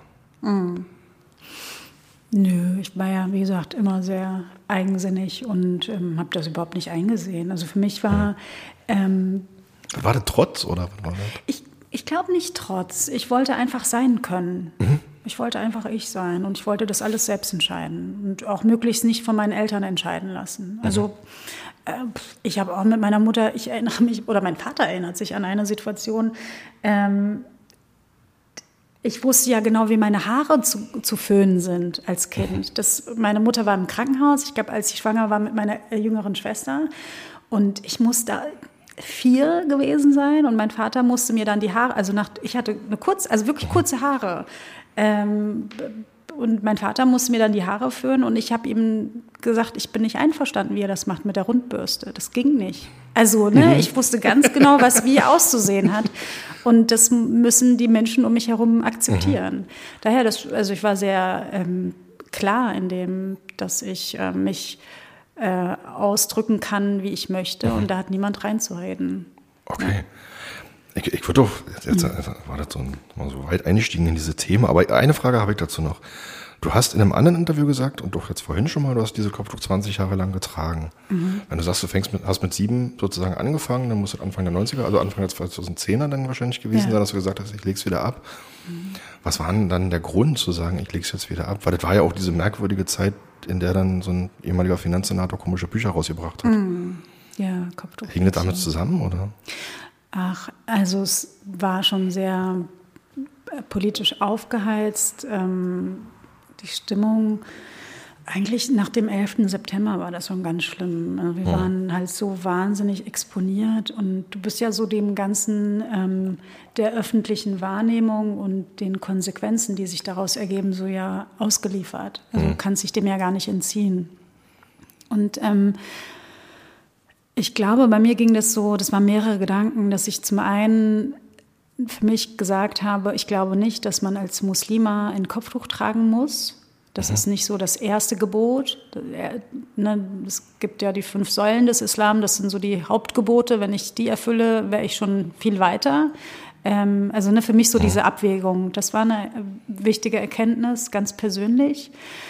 Nö, ich war ja, wie gesagt, immer sehr eigensinnig und habe das überhaupt nicht eingesehen. Also für mich war... war das Trotz oder was war das? Ich glaube nicht Trotz. Ich wollte einfach sein können. Ich wollte einfach ich sein und ich wollte das alles selbst entscheiden und auch möglichst nicht von meinen Eltern entscheiden lassen. Also ich habe auch mit meiner Mutter, ich erinnere mich, oder mein Vater erinnert sich an eine Situation, ich wusste ja genau, wie meine Haare zu föhnen sind als Kind. Meine Mutter war im Krankenhaus, ich glaube, als ich schwanger war mit meiner jüngeren Schwester. Und ich muss da 4 gewesen sein und mein Vater musste mir dann die Haare, ich hatte wirklich kurze Haare. Und mein Vater musste mir dann die Haare föhnen und ich habe ihm gesagt, ich bin nicht einverstanden, wie er das macht mit der Rundbürste. Das ging nicht. Also, ich wusste ganz genau, wie auszusehen hat. Und das müssen die Menschen um mich herum akzeptieren. Daher, ich war sehr klar in dem, dass ich mich ausdrücken kann, wie ich möchte. Und da hat niemand reinzureden. Okay. Ja. Ich würde doch, jetzt war das so weit eingestiegen in diese Themen, aber eine Frage habe ich dazu noch. Du hast in einem anderen Interview gesagt, und doch jetzt vorhin schon mal, du hast diese Kopftuch 20 Jahre lang getragen. Wenn du sagst, hast mit 7 sozusagen angefangen, dann muss das Anfang der 90er, also Anfang der 2010er dann wahrscheinlich gewesen sein, dass du gesagt hast, ich lege es wieder ab. Was war denn dann der Grund zu sagen, ich lege es jetzt wieder ab? Weil das war ja auch diese merkwürdige Zeit, in der dann so ein ehemaliger Finanzsenator komische Bücher rausgebracht hat. Ja, Kopftuch. Hing das damit zusammen, oder? Ach, also es war schon sehr politisch aufgeheizt. Die Stimmung, eigentlich nach dem 11. September war das schon ganz schlimm. Wir waren halt so wahnsinnig exponiert und du bist ja so dem Ganzen der öffentlichen Wahrnehmung und den Konsequenzen, die sich daraus ergeben, so ja ausgeliefert. Also du kannst dich dem ja gar nicht entziehen. Und ich glaube, bei mir ging das waren mehrere Gedanken, dass ich zum einen für mich gesagt habe, ich glaube nicht, dass man als Muslima ein Kopftuch tragen muss. Das ist nicht so das erste Gebot. Es gibt ja die 5 Säulen des Islam, das sind so die Hauptgebote. Wenn ich die erfülle, wäre ich schon viel weiter. Also für mich so diese Abwägung, das war eine wichtige Erkenntnis, ganz persönlich.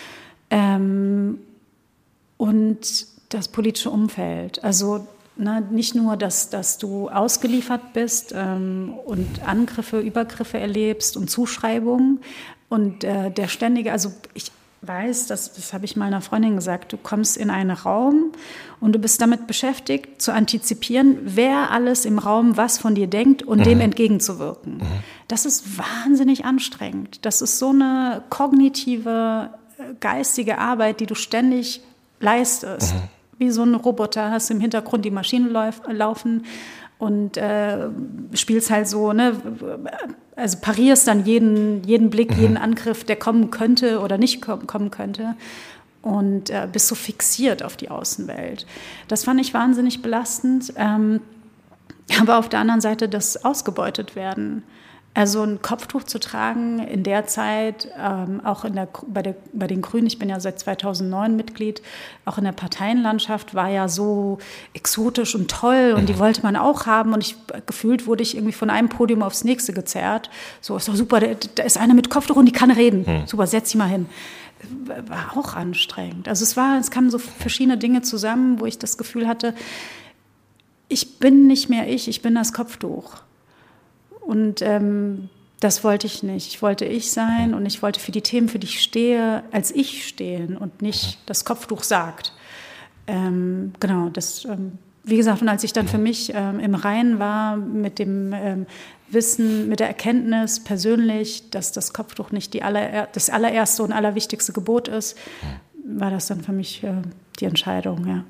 Und das politische Umfeld, also nicht nur, dass du ausgeliefert bist und Angriffe, Übergriffe erlebst und Zuschreibungen und der ständige, also ich weiß, das habe ich mal einer Freundin gesagt, du kommst in einen Raum und du bist damit beschäftigt, zu antizipieren, wer alles im Raum was von dir denkt und dem entgegenzuwirken. Das ist wahnsinnig anstrengend. Das ist so eine kognitive, geistige Arbeit, die du ständig leistest. Wie so ein Roboter, hast im Hintergrund die Maschinen laufen und spielst halt so, also parierst dann jeden Blick, jeden Angriff, der kommen könnte oder nicht kommen könnte und bist so fixiert auf die Außenwelt. Das fand ich wahnsinnig belastend, aber auf der anderen Seite das ausgebeutet werden. Also ein Kopftuch zu tragen in der Zeit, auch bei den Grünen, ich bin ja seit 2009 Mitglied, auch in der Parteienlandschaft war ja so exotisch und toll und die wollte man auch haben und gefühlt wurde ich irgendwie von einem Podium aufs nächste gezerrt. So, ist doch super, da ist eine mit Kopftuch und die kann reden. Super, setz sie mal hin. War auch anstrengend. Also es kamen so verschiedene Dinge zusammen, wo ich das Gefühl hatte, ich bin nicht mehr ich bin das Kopftuch. Und das wollte ich nicht. Ich wollte ich sein und ich wollte für die Themen, für die ich stehe, als ich stehen und nicht das Kopftuch sagt. Genau, das, wie gesagt, und als ich dann für mich im Reinen war mit dem Wissen, mit der Erkenntnis persönlich, dass das Kopftuch nicht das allererste und allerwichtigste Gebot ist, war das dann für mich die Entscheidung, ja.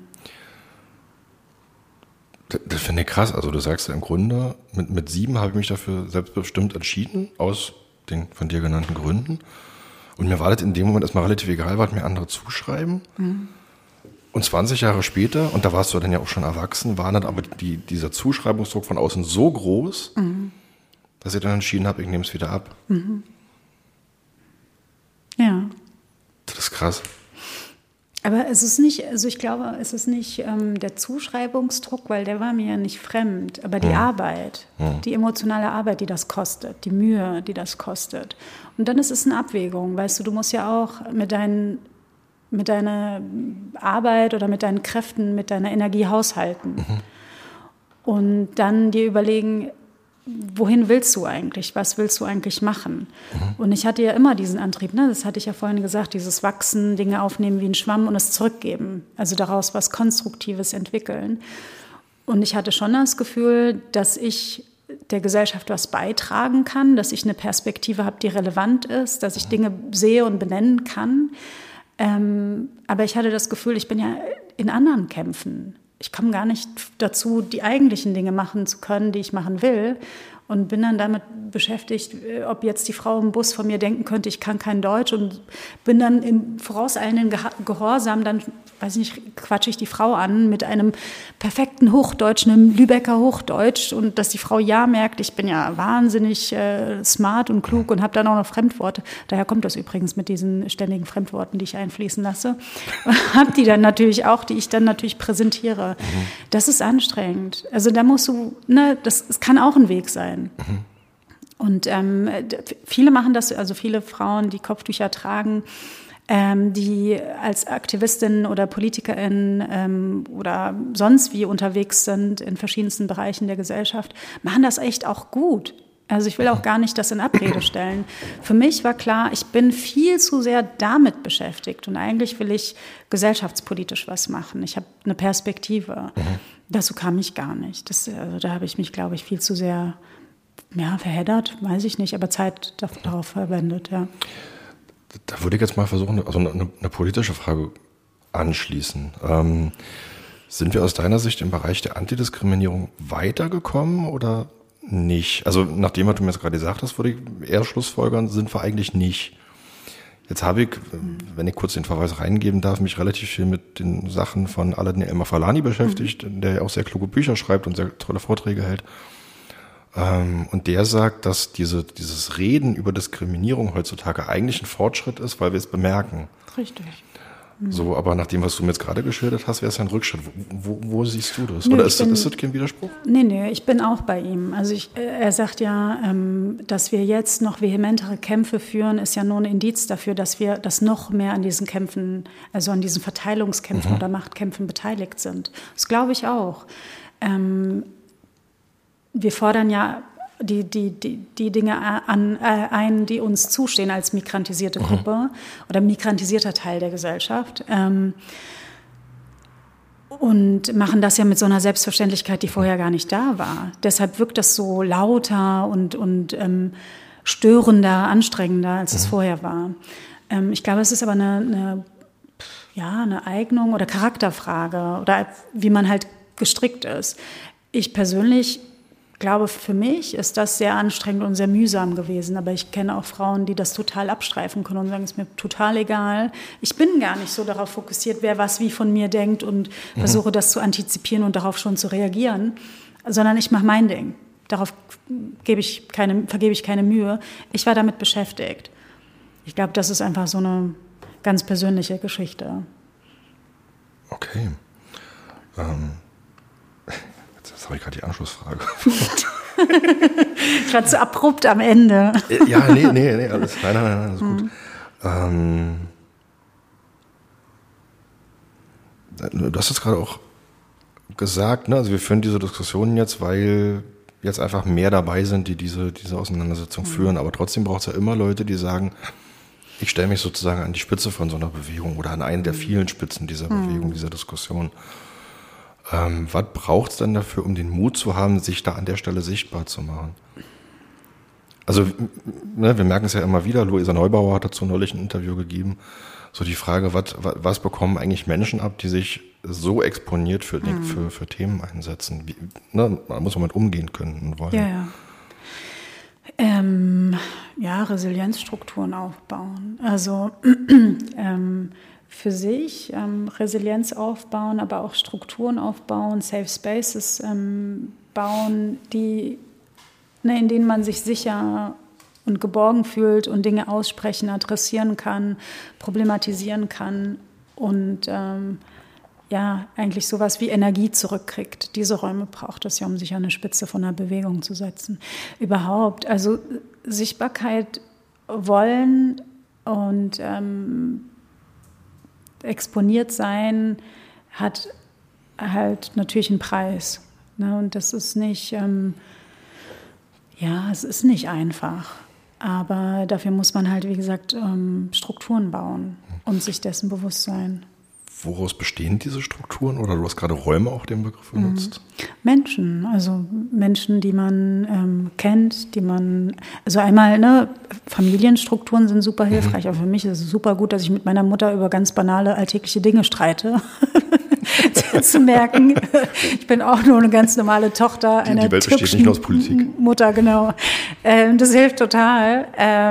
Das finde ich krass. Also du sagst ja im Grunde, mit 7 habe ich mich dafür selbstbestimmt entschieden, aus den von dir genannten Gründen. Und mir war das in dem Moment erstmal relativ egal, was mir andere zuschreiben. Und 20 Jahre später, und da warst du dann ja auch schon erwachsen, war dann aber dieser Zuschreibungsdruck von außen so groß, dass ich dann entschieden habe, ich nehme es wieder ab. Ja. Das ist krass. Aber es ist nicht, also ich glaube, es ist nicht der Zuschreibungsdruck, weil der war mir ja nicht fremd, aber die Arbeit, die emotionale Arbeit, die das kostet, die Mühe, die das kostet. Und dann ist es eine Abwägung, weißt du musst ja auch mit deiner Arbeit oder mit deinen Kräften, mit deiner Energie haushalten. Und dann dir überlegen, wohin willst du eigentlich? Was willst du eigentlich machen? Und ich hatte ja immer diesen Antrieb, das hatte ich ja vorhin gesagt, dieses Wachsen, Dinge aufnehmen wie ein Schwamm und es zurückgeben. Also daraus was Konstruktives entwickeln. Und ich hatte schon das Gefühl, dass ich der Gesellschaft was beitragen kann, dass ich eine Perspektive habe, die relevant ist, dass ich Dinge sehe und benennen kann. Aber ich hatte das Gefühl, ich bin ja in anderen Kämpfen. Ich komme gar nicht dazu, die eigentlichen Dinge machen zu können, die ich machen will. Und bin dann damit beschäftigt, ob jetzt die Frau im Bus von mir denken könnte, ich kann kein Deutsch. Und bin dann im vorauseilenden Gehorsam, dann, weiß ich nicht, quatsche ich die Frau an mit einem perfekten Hochdeutsch, einem Lübecker Hochdeutsch. Und dass die Frau ja merkt, ich bin ja wahnsinnig smart und klug und habe dann auch noch Fremdworte. Daher kommt das übrigens mit diesen ständigen Fremdworten, die ich einfließen lasse. Habe die dann natürlich auch, die ich dann natürlich präsentiere. Das ist anstrengend. Also da musst du, das kann auch ein Weg sein. Und viele machen das, also viele Frauen, die Kopftücher tragen, die als Aktivistinnen oder PolitikerInnen oder sonst wie unterwegs sind in verschiedensten Bereichen der Gesellschaft, machen das echt auch gut. Also ich will auch gar nicht das in Abrede stellen. Für mich war klar, ich bin viel zu sehr damit beschäftigt und eigentlich will ich gesellschaftspolitisch was machen. Ich habe eine Perspektive. Dazu kam ich gar nicht. Da habe ich mich, glaube ich, viel zu sehr verheddert, weiß ich nicht, aber Zeit darauf verwendet, ja. Da würde ich jetzt mal versuchen, also eine politische Frage anschließen. Sind wir aus deiner Sicht im Bereich der Antidiskriminierung weitergekommen oder nicht? Also nachdem, was du mir jetzt gerade gesagt hast, würde ich eher schlussfolgern, sind wir eigentlich nicht. Jetzt habe ich, wenn ich kurz den Verweis reingeben darf, mich relativ viel mit den Sachen von Aladin El-Mafalani beschäftigt, der ja auch sehr kluge Bücher schreibt und sehr tolle Vorträge hält. Und der sagt, dass dieses Reden über Diskriminierung heutzutage eigentlich ein Fortschritt ist, weil wir es bemerken. Richtig. So, aber nach dem, was du mir jetzt gerade geschildert hast, wäre es ja ein Rückschritt. Wo siehst du das? Nö, Oder ist das kein Widerspruch? Nee, ich bin auch bei ihm. Also er sagt ja, dass wir jetzt noch vehementere Kämpfe führen, ist ja nur ein Indiz dafür, dass wir das noch mehr an diesen Kämpfen, also an diesen Verteilungskämpfen oder Machtkämpfen beteiligt sind. Das glaube ich auch. Wir fordern ja die Dinge ein, die uns zustehen als migrantisierte Gruppe oder migrantisierter Teil der Gesellschaft. Und machen das ja mit so einer Selbstverständlichkeit, die vorher gar nicht da war. Deshalb wirkt das so lauter und störender, anstrengender, als es vorher war. Ich glaube, es ist aber eine Eignung oder Charakterfrage oder wie man halt gestrickt ist. Ich persönlich glaube, für mich ist das sehr anstrengend und sehr mühsam gewesen. Aber ich kenne auch Frauen, die das total abstreifen können und sagen, es ist mir total egal. Ich bin gar nicht so darauf fokussiert, wer was wie von mir denkt und versuche das zu antizipieren und darauf schon zu reagieren, sondern ich mache mein Ding. Darauf vergebe ich keine Mühe. Ich war damit beschäftigt. Ich glaube, das ist einfach so eine ganz persönliche Geschichte. Okay. Jetzt habe ich gerade die Anschlussfrage. Gerade so abrupt am Ende. Ja, nee, alles, nein, alles gut. Du hast jetzt gerade auch gesagt, ne, also wir führen diese Diskussionen jetzt, weil jetzt einfach mehr dabei sind, die diese Auseinandersetzung führen. Aber trotzdem braucht es ja immer Leute, die sagen, ich stelle mich sozusagen an die Spitze von so einer Bewegung oder an einen der vielen Spitzen dieser Bewegung, dieser Diskussion. Was braucht es denn dafür, um den Mut zu haben, sich da an der Stelle sichtbar zu machen? Also, ne, wir merken es ja immer wieder, Luisa Neubauer hat dazu neulich ein Interview gegeben, so die Frage, was bekommen eigentlich Menschen ab, die sich so exponiert für Themen einsetzen? Da muss man mit umgehen können und wollen. Ja. Resilienzstrukturen aufbauen. Also für sich Resilienz aufbauen, aber auch Strukturen aufbauen, Safe Spaces bauen, in denen man sich sicher und geborgen fühlt und Dinge aussprechen, adressieren kann, problematisieren kann und eigentlich sowas wie Energie zurückkriegt. Diese Räume braucht es ja, um sich an eine Spitze von einer Bewegung zu setzen. Überhaupt, also Sichtbarkeit wollen und exponiert sein hat halt natürlich einen Preis. Ne? Und das ist nicht, es ist nicht einfach. Aber dafür muss man halt, wie gesagt, Strukturen bauen und sich dessen bewusst sein. Woraus bestehen diese Strukturen? Oder du hast gerade Räume auch den Begriff benutzt. Menschen, die man kennt, also einmal, Familienstrukturen sind super hilfreich. Aber für mich ist es super gut, dass ich mit meiner Mutter über ganz banale alltägliche Dinge streite. Zu merken, ich bin auch nur eine ganz normale Tochter einer die Welt besteht nicht nur aus Politik. Mutter, genau. Das hilft total.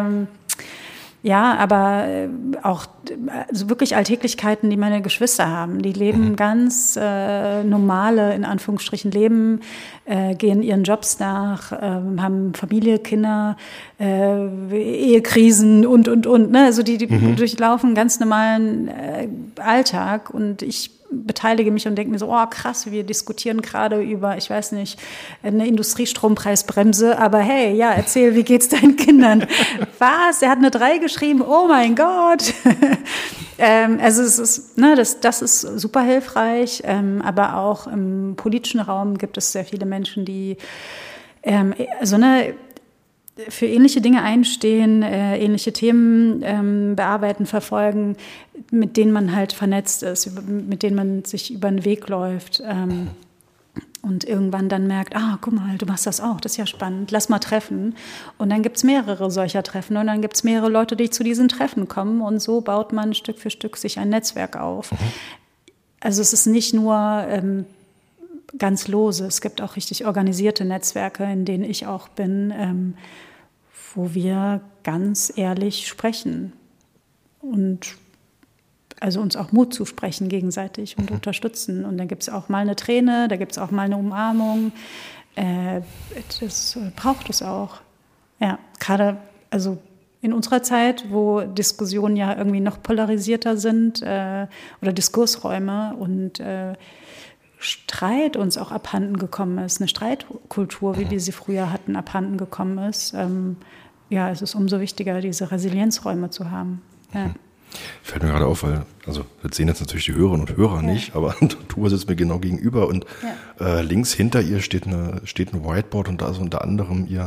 Aber auch also wirklich Alltäglichkeiten, die meine Geschwister haben. Die leben ganz normale, in Anführungsstrichen, Leben, gehen ihren Jobs nach, haben Familie, Kinder, Ehekrisen und. Ne? Also die durchlaufen einen ganz normalen Alltag und ich beteilige mich und denke mir so, oh krass, wir diskutieren gerade über, ich weiß nicht, eine Industriestrompreisbremse, aber hey, ja, erzähl, wie geht's deinen Kindern? Was? Er hat eine 3 geschrieben? Oh mein Gott! Also es ist, das ist super hilfreich, aber auch im politischen Raum gibt es sehr viele Menschen, die für ähnliche Dinge einstehen, ähnliche Themen bearbeiten, verfolgen, mit denen man halt vernetzt ist, mit denen man sich über den Weg läuft und irgendwann dann merkt, guck mal, du machst das auch, das ist ja spannend, lass mal treffen. Und dann gibt es mehrere solcher Treffen und dann gibt es mehrere Leute, die zu diesen Treffen kommen und so baut man Stück für Stück sich ein Netzwerk auf. Also es ist nicht nur ganz lose. Es gibt auch richtig organisierte Netzwerke, in denen ich auch bin, wo wir ganz ehrlich sprechen und also uns auch Mut zusprechen gegenseitig und unterstützen. Und dann gibt es auch mal eine Träne, da gibt es auch mal eine Umarmung. das braucht es auch. Ja, gerade also in unserer Zeit, wo Diskussionen ja irgendwie noch polarisierter sind oder Diskursräume und Streit uns auch abhanden gekommen ist, eine Streitkultur, wie wir sie früher hatten, abhanden gekommen ist. Ja, es ist umso wichtiger, diese Resilienzräume zu haben. Ja. Fällt mir gerade auf, weil, also das sehen jetzt natürlich die Hörerinnen und Hörer nicht, aber Tuba sitzt mir genau gegenüber und links hinter ihr steht ein Whiteboard und da ist unter anderem ihr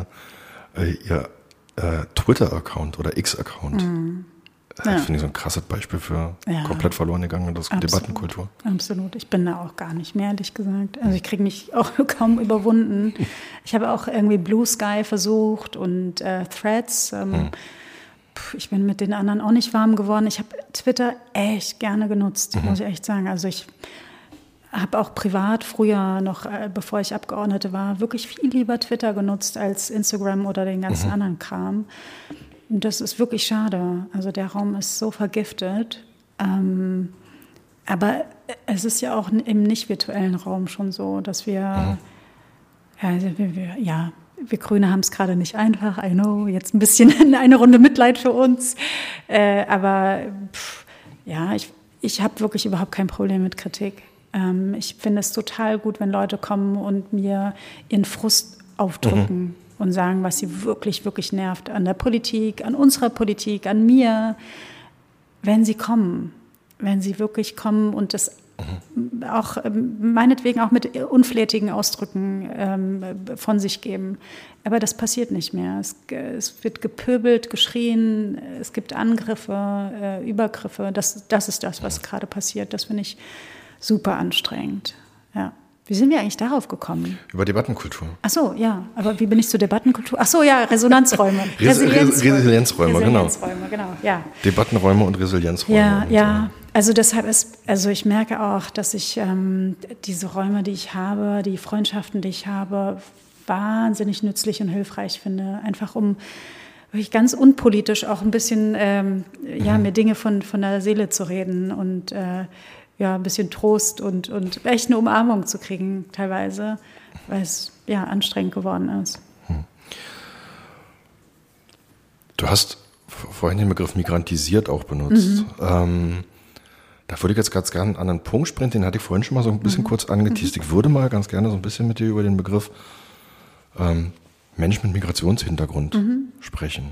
Twitter-Account oder X-Account. Das finde ich so ein krasses Beispiel für komplett verloren gegangene Debattenkultur. Absolut. Ich bin da auch gar nicht mehr, ehrlich gesagt. Also ich kriege mich auch kaum überwunden. Ich habe auch irgendwie Blue Sky versucht und Threads. Ich bin mit den anderen auch nicht warm geworden. Ich habe Twitter echt gerne genutzt, muss ich echt sagen. Also ich habe auch privat früher noch, bevor ich Abgeordnete war, wirklich viel lieber Twitter genutzt als Instagram oder den ganzen anderen Kram. Und das ist wirklich schade. Also der Raum ist so vergiftet. Aber es ist ja auch im nicht virtuellen Raum schon so, dass wir wir Grüne haben es gerade nicht einfach. I know, jetzt ein bisschen eine Runde Mitleid für uns. Aber ich habe wirklich überhaupt kein Problem mit Kritik. Ich finde es total gut, wenn Leute kommen und mir ihren Frust aufdrücken und sagen, was sie wirklich, wirklich nervt an der Politik, an unserer Politik, an mir. Wenn sie wirklich kommen und das auch meinetwegen auch mit unflätigen Ausdrücken von sich geben. Aber das passiert nicht mehr. Es wird gepöbelt, geschrien, es gibt Angriffe, Übergriffe. Das ist das, was gerade passiert. Das finde ich super anstrengend. Ja. Wie sind wir eigentlich darauf gekommen? Über Debattenkultur. Ach so, ja. Aber wie bin ich zur Debattenkultur? Ach so, ja, Resonanzräume. Resilienzräume, genau. Ja. Debattenräume und Resilienzräume. Ja. Also deshalb ich merke auch, dass ich diese Räume, die ich habe, die Freundschaften, die ich habe, wahnsinnig nützlich und hilfreich finde. Einfach um wirklich ganz unpolitisch auch ein bisschen mir Dinge von der Seele zu reden und ein bisschen Trost und echt eine Umarmung zu kriegen teilweise, weil es anstrengend geworden ist. Du hast vorhin den Begriff migrantisiert auch benutzt. Da würde ich jetzt ganz gerne an einen Punkt springen, den hatte ich vorhin schon mal so ein bisschen kurz angeteast. Ich würde mal ganz gerne so ein bisschen mit dir über den Begriff Mensch mit Migrationshintergrund sprechen.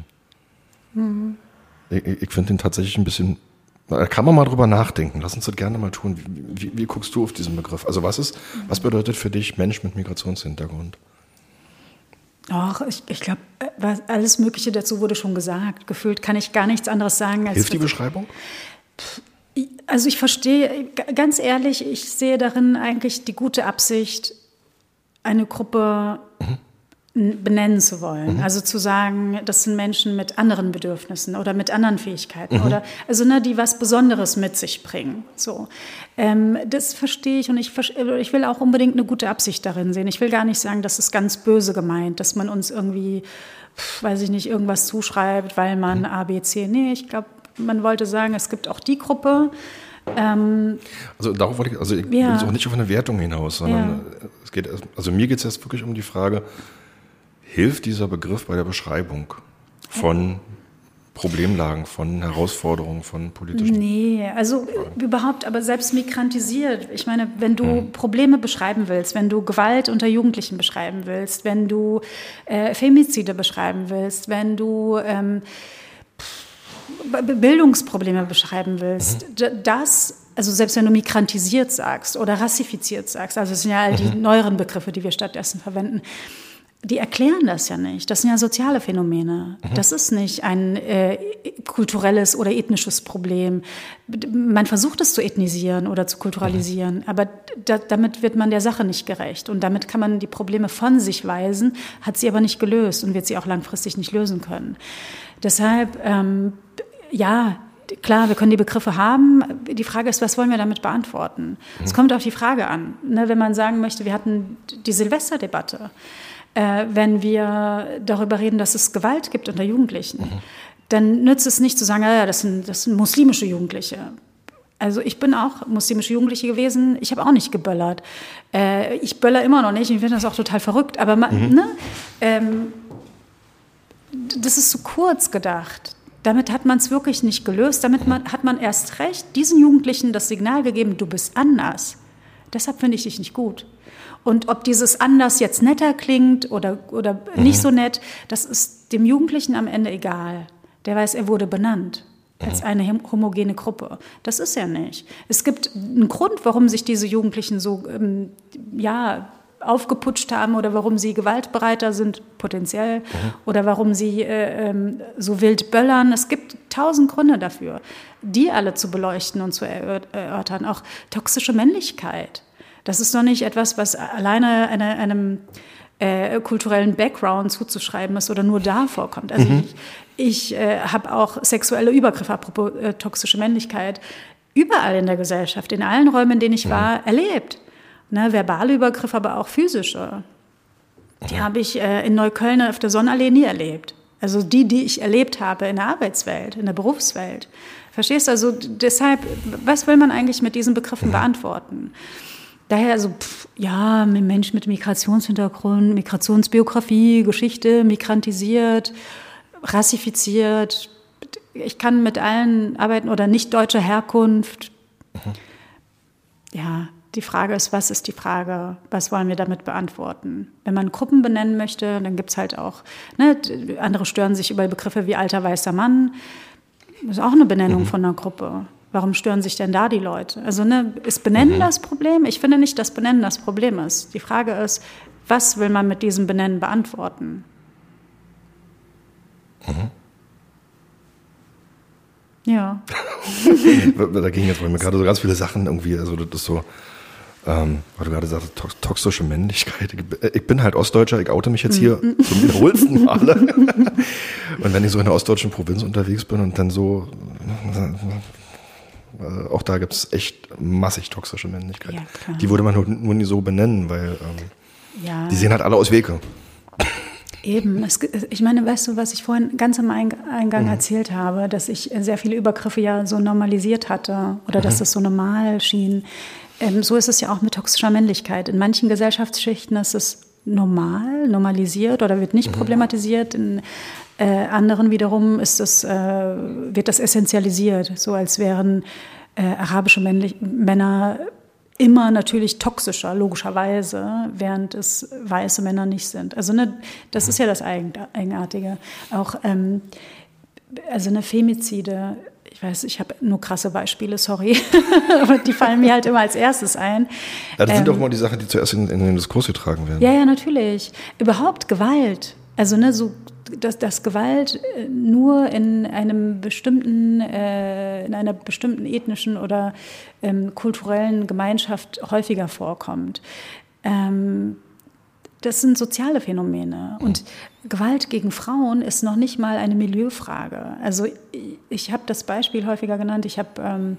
Ich finde den tatsächlich ein bisschen, da kann man mal drüber nachdenken. Lass uns das gerne mal tun. Wie guckst du auf diesen Begriff? Also was bedeutet für dich Mensch mit Migrationshintergrund? Ach, ich glaube, alles Mögliche dazu wurde schon gesagt. Gefühlt kann ich gar nichts anderes sagen. Hilft die Beschreibung? Also ich verstehe, ganz ehrlich, ich sehe darin eigentlich die gute Absicht, eine Gruppe benennen zu wollen. Also zu sagen, das sind Menschen mit anderen Bedürfnissen oder mit anderen Fähigkeiten oder die was Besonderes mit sich bringen. So, das verstehe ich und ich will auch unbedingt eine gute Absicht darin sehen. Ich will gar nicht sagen, das ist ganz böse gemeint, dass man uns irgendwie, weiß ich nicht, irgendwas zuschreibt, weil man A, B, C. Nee, ich glaube, man wollte sagen, es gibt auch die Gruppe. Also darauf wollte ich will jetzt auch nicht auf eine Wertung hinaus, sondern mir geht es jetzt wirklich um die Frage, hilft dieser Begriff bei der Beschreibung von Problemlagen, von Herausforderungen, von politischen... Nee, also überhaupt, aber selbst migrantisiert. Ich meine, wenn du Probleme beschreiben willst, wenn du Gewalt unter Jugendlichen beschreiben willst, wenn du Femizide beschreiben willst, wenn du Bildungsprobleme beschreiben willst, also selbst wenn du migrantisiert sagst oder rassifiziert sagst, also das sind ja all die neueren Begriffe, die wir stattdessen verwenden, die erklären das ja nicht. Das sind ja soziale Phänomene. Das ist nicht ein kulturelles oder ethnisches Problem. Man versucht es zu ethnisieren oder zu kulturalisieren, aber damit wird man der Sache nicht gerecht. Und damit kann man die Probleme von sich weisen, hat sie aber nicht gelöst und wird sie auch langfristig nicht lösen können. Deshalb, klar, wir können die Begriffe haben. Die Frage ist, was wollen wir damit beantworten? Es kommt auf die Frage an. Ne, wenn man sagen möchte, wir hatten die Silvesterdebatte, wenn wir darüber reden, dass es Gewalt gibt unter Jugendlichen, dann nützt es nicht zu sagen, das sind muslimische Jugendliche. Also ich bin auch muslimische Jugendliche gewesen, ich habe auch nicht geböllert. Ich böller immer noch nicht, ich finde das auch total verrückt, aber das ist zu kurz gedacht. Damit hat man es wirklich nicht gelöst, hat man erst recht diesen Jugendlichen das Signal gegeben, du bist anders. Deshalb finde ich dich nicht gut. Und ob dieses anders jetzt netter klingt oder nicht so nett, das ist dem Jugendlichen am Ende egal. Der weiß, er wurde benannt als eine homogene Gruppe. Das ist er nicht. Es gibt einen Grund, warum sich diese Jugendlichen so aufgeputscht haben oder warum sie gewaltbereiter sind, potenziell, oder warum sie so wild böllern. Es gibt 1000 Gründe dafür, die alle zu beleuchten und zu erörtern. Auch toxische Männlichkeit. Das ist doch nicht etwas, was alleine einem kulturellen Background zuzuschreiben ist oder nur da vorkommt. Also ich habe auch sexuelle Übergriffe, apropos toxische Männlichkeit, überall in der Gesellschaft, in allen Räumen, in denen ich war, erlebt. Ne, verbale Übergriffe, aber auch physische. Die habe ich in Neukölln auf der Sonnenallee nie erlebt. Also die ich erlebt habe in der Arbeitswelt, in der Berufswelt. Verstehst du? Also deshalb, was will man eigentlich mit diesen Begriffen beantworten? Daher also, ein Mensch mit Migrationshintergrund, Migrationsbiografie, Geschichte, migrantisiert, rassifiziert. Ich kann mit allen arbeiten oder nicht deutscher Herkunft. Ja, die Frage ist, was ist die Frage? Was wollen wir damit beantworten? Wenn man Gruppen benennen möchte, dann gibt es halt auch, andere stören sich über Begriffe wie alter weißer Mann. Das ist auch eine Benennung von einer Gruppe. Warum stören sich denn da die Leute? Also ist Benennen das Problem? Ich finde nicht, dass Benennen das Problem ist. Die Frage ist, was will man mit diesem Benennen beantworten? Ja. Da gingen jetzt bei mir gerade so ganz viele Sachen irgendwie, also das ist so, weil du gerade sagst, toxische Männlichkeit. Ich bin halt Ostdeutscher, ich oute mich jetzt hier zum wiederholsten Male. Und wenn ich so in der ostdeutschen Provinz unterwegs bin und dann so, auch da gibt es echt massig toxische Männlichkeit. Ja, die würde man nur nie so benennen, weil die sehen halt alle aus Wege. Eben. Ich meine, weißt du, was ich vorhin ganz am Eingang erzählt habe, dass ich sehr viele Übergriffe ja so normalisiert hatte oder dass das so normal schien. So ist es ja auch mit toxischer Männlichkeit. In manchen Gesellschaftsschichten ist es normalisiert oder wird nicht problematisiert. In anderen wiederum wird das essentialisiert, so als wären arabische Männer immer natürlich toxischer, logischerweise, während es weiße Männer nicht sind. Also das ist ja das Eigenartige. Auch Femizide. Ich weiß, ich habe nur krasse Beispiele, sorry, aber die fallen mir halt immer als erstes ein. Ja, das sind doch mal die Sachen, die zuerst in den Diskurs getragen werden. Ja, natürlich. Überhaupt Gewalt. Also dass Gewalt nur in einer bestimmten ethnischen oder kulturellen Gemeinschaft häufiger vorkommt. Das sind soziale Phänomene. Und Gewalt gegen Frauen ist noch nicht mal eine Milieufrage. Also ich habe das Beispiel häufiger genannt. Ich habe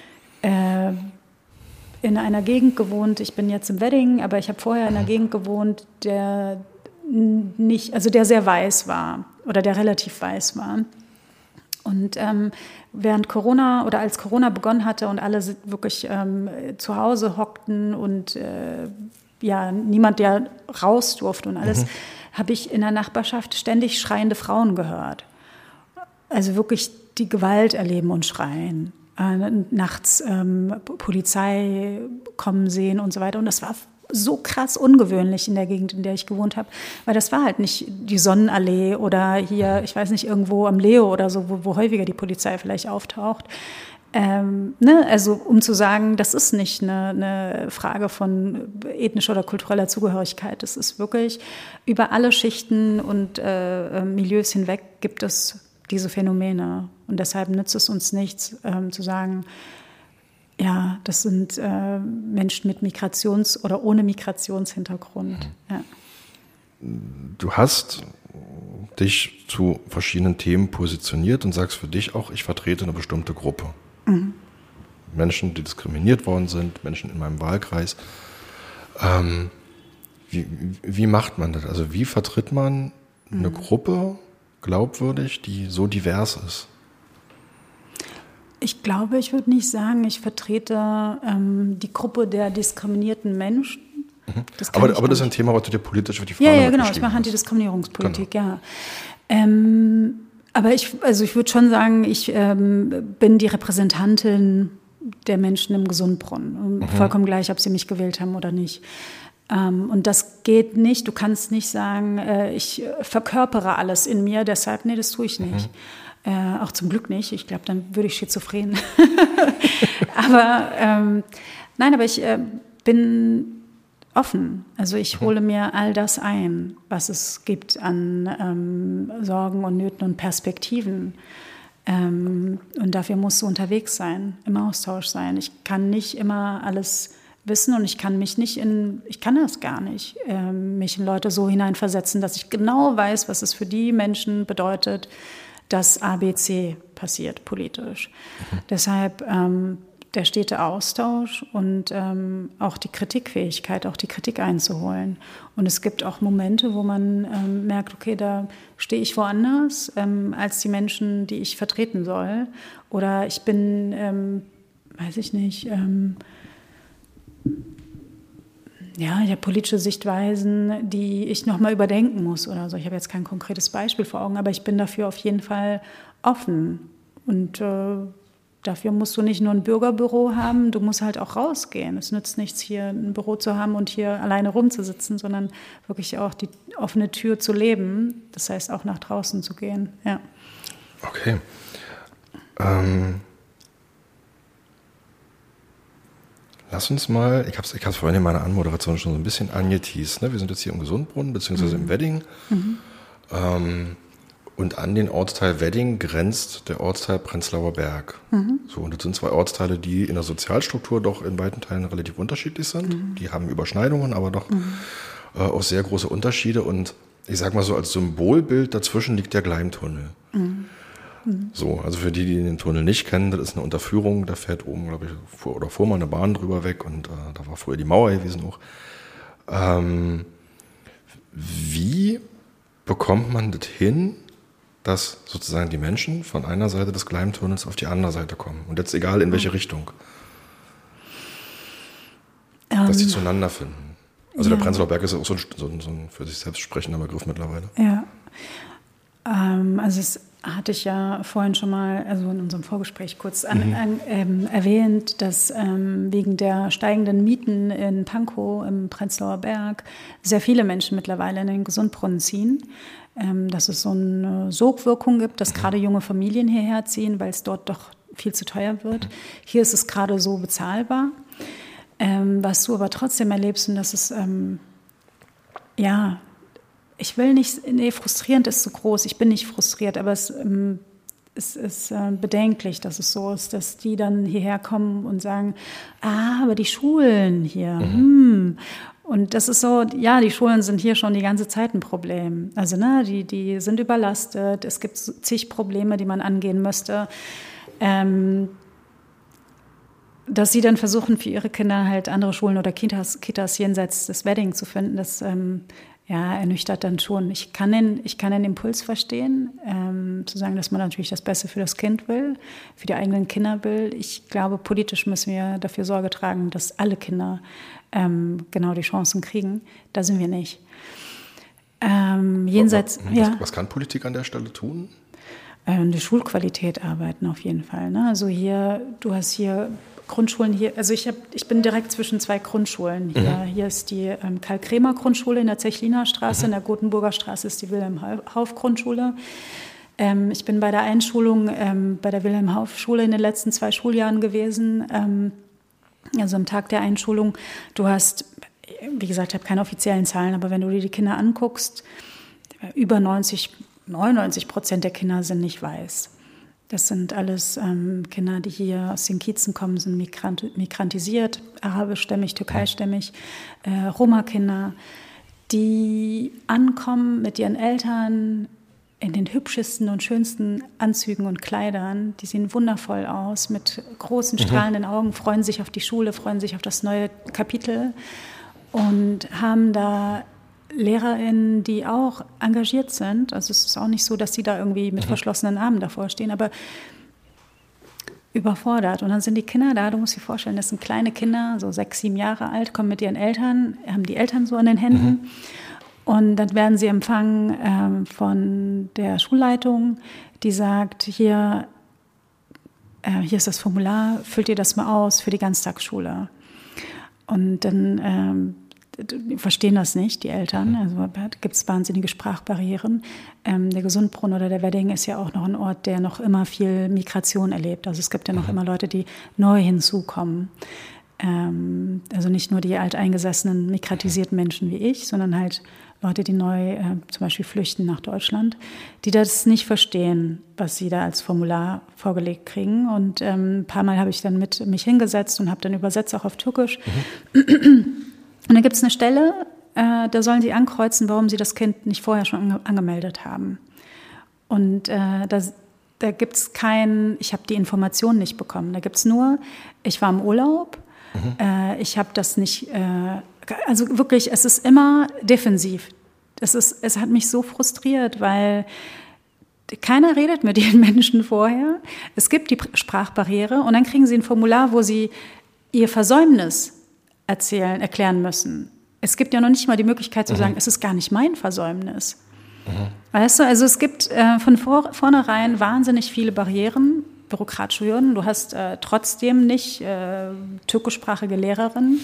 in einer Gegend gewohnt, ich bin jetzt im Wedding, aber ich habe vorher in einer Gegend gewohnt, der sehr weiß war oder der relativ weiß war. Und während Corona oder als Corona begonnen hatte und alle wirklich zu Hause hockten und niemand, der raus durfte und alles, habe ich in der Nachbarschaft ständig schreiende Frauen gehört. Also wirklich die Gewalt erleben und schreien. Nachts Polizei kommen sehen und so weiter. Und das war so krass ungewöhnlich in der Gegend, in der ich gewohnt habe, weil das war halt nicht die Sonnenallee oder hier, ich weiß nicht, irgendwo am Leo oder so, wo häufiger die Polizei vielleicht auftaucht. Also um zu sagen, das ist nicht eine Frage von ethnischer oder kultureller Zugehörigkeit. Das ist wirklich über alle Schichten und Milieus hinweg gibt es diese Phänomene. Und deshalb nützt es uns nichts, zu sagen, ja, das sind Menschen mit Migrations- oder ohne Migrationshintergrund. Ja. Du hast dich zu verschiedenen Themen positioniert und sagst für dich auch, ich vertrete eine bestimmte Gruppe. Menschen, die diskriminiert worden sind, Menschen in meinem Wahlkreis. Wie macht man das? Also wie vertritt man eine Gruppe glaubwürdig, die so divers ist? Ich glaube, ich würde nicht sagen, ich vertrete die Gruppe der diskriminierten Menschen. Aber das ist ein Thema, was du dir politisch für die Fahne Ja, genau, ich mache Antidiskriminierungspolitik, genau. Aber ich würde schon sagen, ich bin die Repräsentantin der Menschen im Gesundbrunnen. Vollkommen gleich, ob sie mich gewählt haben oder nicht. Und das geht nicht. Du kannst nicht sagen, ich verkörpere alles in mir, deshalb, nee, das tue ich nicht. Auch zum Glück nicht. Ich glaube, dann würde ich schizophren. Aber ich bin offen. Also ich hole mir all das ein, was es gibt an Sorgen und Nöten und Perspektiven. Und dafür musst du unterwegs sein, im Austausch sein. Ich kann nicht immer alles wissen und ich kann das gar nicht, mich in Leute so hineinversetzen, dass ich genau weiß, was es für die Menschen bedeutet, dass ABC passiert politisch. Deshalb der stete Austausch und auch die Kritikfähigkeit, auch die Kritik einzuholen. Und es gibt auch Momente, wo man merkt, okay, da stehe ich woanders als die Menschen, die ich vertreten soll. Oder ich bin, ich habe politische Sichtweisen, die ich nochmal überdenken muss oder so. Ich habe jetzt kein konkretes Beispiel vor Augen, aber ich bin dafür auf jeden Fall offen. Und dafür musst du nicht nur ein Bürgerbüro haben, du musst halt auch rausgehen. Es nützt nichts, hier ein Büro zu haben und hier alleine rumzusitzen, sondern wirklich auch die offene Tür zu leben. Das heißt, auch nach draußen zu gehen. Ja. Okay. Lass uns mal, ich hab's vorhin in meiner Anmoderation schon so ein bisschen angeteased, ne? Wir sind jetzt hier im Gesundbrunnen, beziehungsweise im Wedding. Und an den Ortsteil Wedding grenzt der Ortsteil Prenzlauer Berg. So, und das sind zwei Ortsteile, die in der Sozialstruktur doch in weiten Teilen relativ unterschiedlich sind. Die haben Überschneidungen, aber doch auch sehr große Unterschiede. Und ich sag mal so, als Symbolbild dazwischen liegt der Gleimtunnel. So, also für die den Tunnel nicht kennen, das ist eine Unterführung, da fährt oben, glaube ich, vor mal eine Bahn drüber weg und da war früher die Mauer gewesen auch. Wie bekommt man das hin, dass sozusagen die Menschen von einer Seite des Gleimtunnels auf die andere Seite kommen? Und jetzt egal in welche Richtung. Dass die zueinander finden. Also der Prenzlauer Berg ist auch so ein für sich selbst sprechender Begriff mittlerweile. Ja, also es hatte ich ja vorhin schon mal, also in unserem Vorgespräch kurz erwähnt, dass wegen der steigenden Mieten in Pankow im Prenzlauer Berg sehr viele Menschen mittlerweile in den Gesundbrunnen ziehen. Dass es so eine Sogwirkung gibt, dass gerade junge Familien hierher ziehen, weil es dort doch viel zu teuer wird. Hier ist es gerade so bezahlbar. Was du aber trotzdem erlebst, und das ist, ich will nicht, frustrierend ist zu groß, ich bin nicht frustriert, aber es ist bedenklich, dass es so ist, dass die dann hierher kommen und sagen, aber die Schulen hier, Und das ist so, ja, die Schulen sind hier schon die ganze Zeit ein Problem. Also die sind überlastet, es gibt zig Probleme, die man angehen müsste. Dass sie dann versuchen, für ihre Kinder halt andere Schulen oder Kitas jenseits des Wedding zu finden, das ernüchtert dann schon. Ich kann den Impuls verstehen, zu sagen, dass man natürlich das Beste für das Kind will, für die eigenen Kinder will. Ich glaube, politisch müssen wir dafür Sorge tragen, dass alle Kinder genau die Chancen kriegen. Da sind wir nicht. Was kann Politik an der Stelle tun? Die Schulqualität arbeiten auf jeden Fall. Ne? Also du hast hier Grundschulen hier, also ich bin direkt zwischen zwei Grundschulen hier. Hier ist die Karl-Kremer-Grundschule in der Zechliner Straße, in der Gothenburger Straße ist die Wilhelm-Hauff-Grundschule. Ich bin bei der Einschulung bei der Wilhelm-Hauff-Schule in den letzten 2 Schuljahren gewesen, also am Tag der Einschulung. Du hast, wie gesagt, ich habe keine offiziellen Zahlen, aber wenn du dir die Kinder anguckst, über 99% der Kinder sind nicht weiß. Das sind alles Kinder, die hier aus den Kiezen kommen, sind migrantisiert, arabischstämmig, türkeistämmig, Roma-Kinder, die ankommen mit ihren Eltern in den hübschesten und schönsten Anzügen und Kleidern. Die sehen wundervoll aus, mit großen, strahlenden Augen, freuen sich auf die Schule, freuen sich auf das neue Kapitel und haben da LehrerInnen, die auch engagiert sind. Also es ist auch nicht so, dass die da irgendwie mit verschlossenen Armen davor stehen, aber überfordert. Und dann sind die Kinder da, du musst dir vorstellen, das sind kleine Kinder, so 6, 7 Jahre alt, kommen mit ihren Eltern, haben die Eltern so an den Händen. Und dann werden sie empfangen von der Schulleitung, die sagt, hier ist das Formular, füllt ihr das mal aus für die Ganztagsschule. Und dann verstehen das nicht, die Eltern. Also gibt es wahnsinnige Sprachbarrieren. Der Gesundbrunnen oder der Wedding ist ja auch noch ein Ort, der noch immer viel Migration erlebt. Also es gibt ja noch immer Leute, die neu hinzukommen. Also nicht nur die alteingesessenen, migratisierten Menschen wie ich, sondern halt Leute, die neu zum Beispiel flüchten nach Deutschland, die das nicht verstehen, was sie da als Formular vorgelegt kriegen. Und ein paar Mal habe ich dann mit mich hingesetzt und habe dann übersetzt, auch auf Türkisch. Und dann gibt es eine Stelle, da sollen sie ankreuzen, warum sie das Kind nicht vorher schon angemeldet haben. Und da gibt es ich habe die Information nicht bekommen. Da gibt es nur, ich war im Urlaub, ich habe das nicht, also wirklich, es ist immer defensiv. Es hat mich so frustriert, weil keiner redet mit den Menschen vorher. Es gibt die Sprachbarriere und dann kriegen sie ein Formular, wo sie ihr Versäumnis erklären müssen. Es gibt ja noch nicht mal die Möglichkeit zu sagen, es ist gar nicht mein Versäumnis. Weißt du, also es gibt von vornherein wahnsinnig viele Barrieren, bürokratische Hürden. Du hast trotzdem nicht türkischsprachige Lehrerinnen.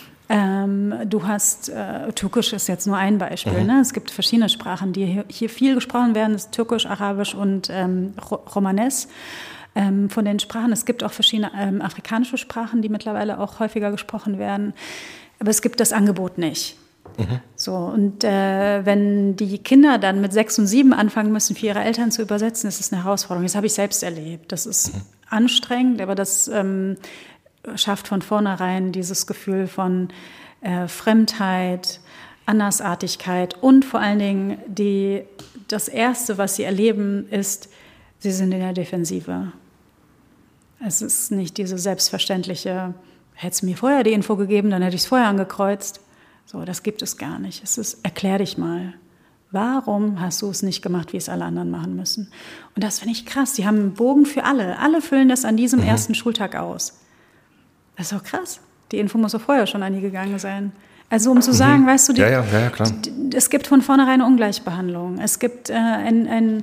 Du hast, Türkisch ist jetzt nur ein Beispiel, ne? Es gibt verschiedene Sprachen, die hier viel gesprochen werden, das ist Türkisch, Arabisch und Romanes. Von den Sprachen, es gibt auch verschiedene afrikanische Sprachen, die mittlerweile auch häufiger gesprochen werden, aber es gibt das Angebot nicht. So, und wenn die Kinder dann mit 6 und 7 anfangen müssen, für ihre Eltern zu übersetzen, ist es eine Herausforderung. Das habe ich selbst erlebt. Das ist anstrengend, aber das schafft von vornherein dieses Gefühl von Fremdheit, Andersartigkeit und vor allen Dingen das Erste, was sie erleben, ist, sie sind in der Defensive. Es ist nicht diese selbstverständliche, hättest du mir vorher die Info gegeben, dann hätte ich es vorher angekreuzt. So, das gibt es gar nicht. Es ist, erklär dich mal. Warum hast du es nicht gemacht, wie es alle anderen machen müssen? Und das finde ich krass. Die haben einen Bogen für alle. Alle füllen das an diesem ersten Schultag aus. Das ist doch krass. Die Info muss doch vorher schon an die gegangen sein. Also um zu sagen, weißt du, ja, klar. Es gibt von vornherein eine Ungleichbehandlung. Es gibt ein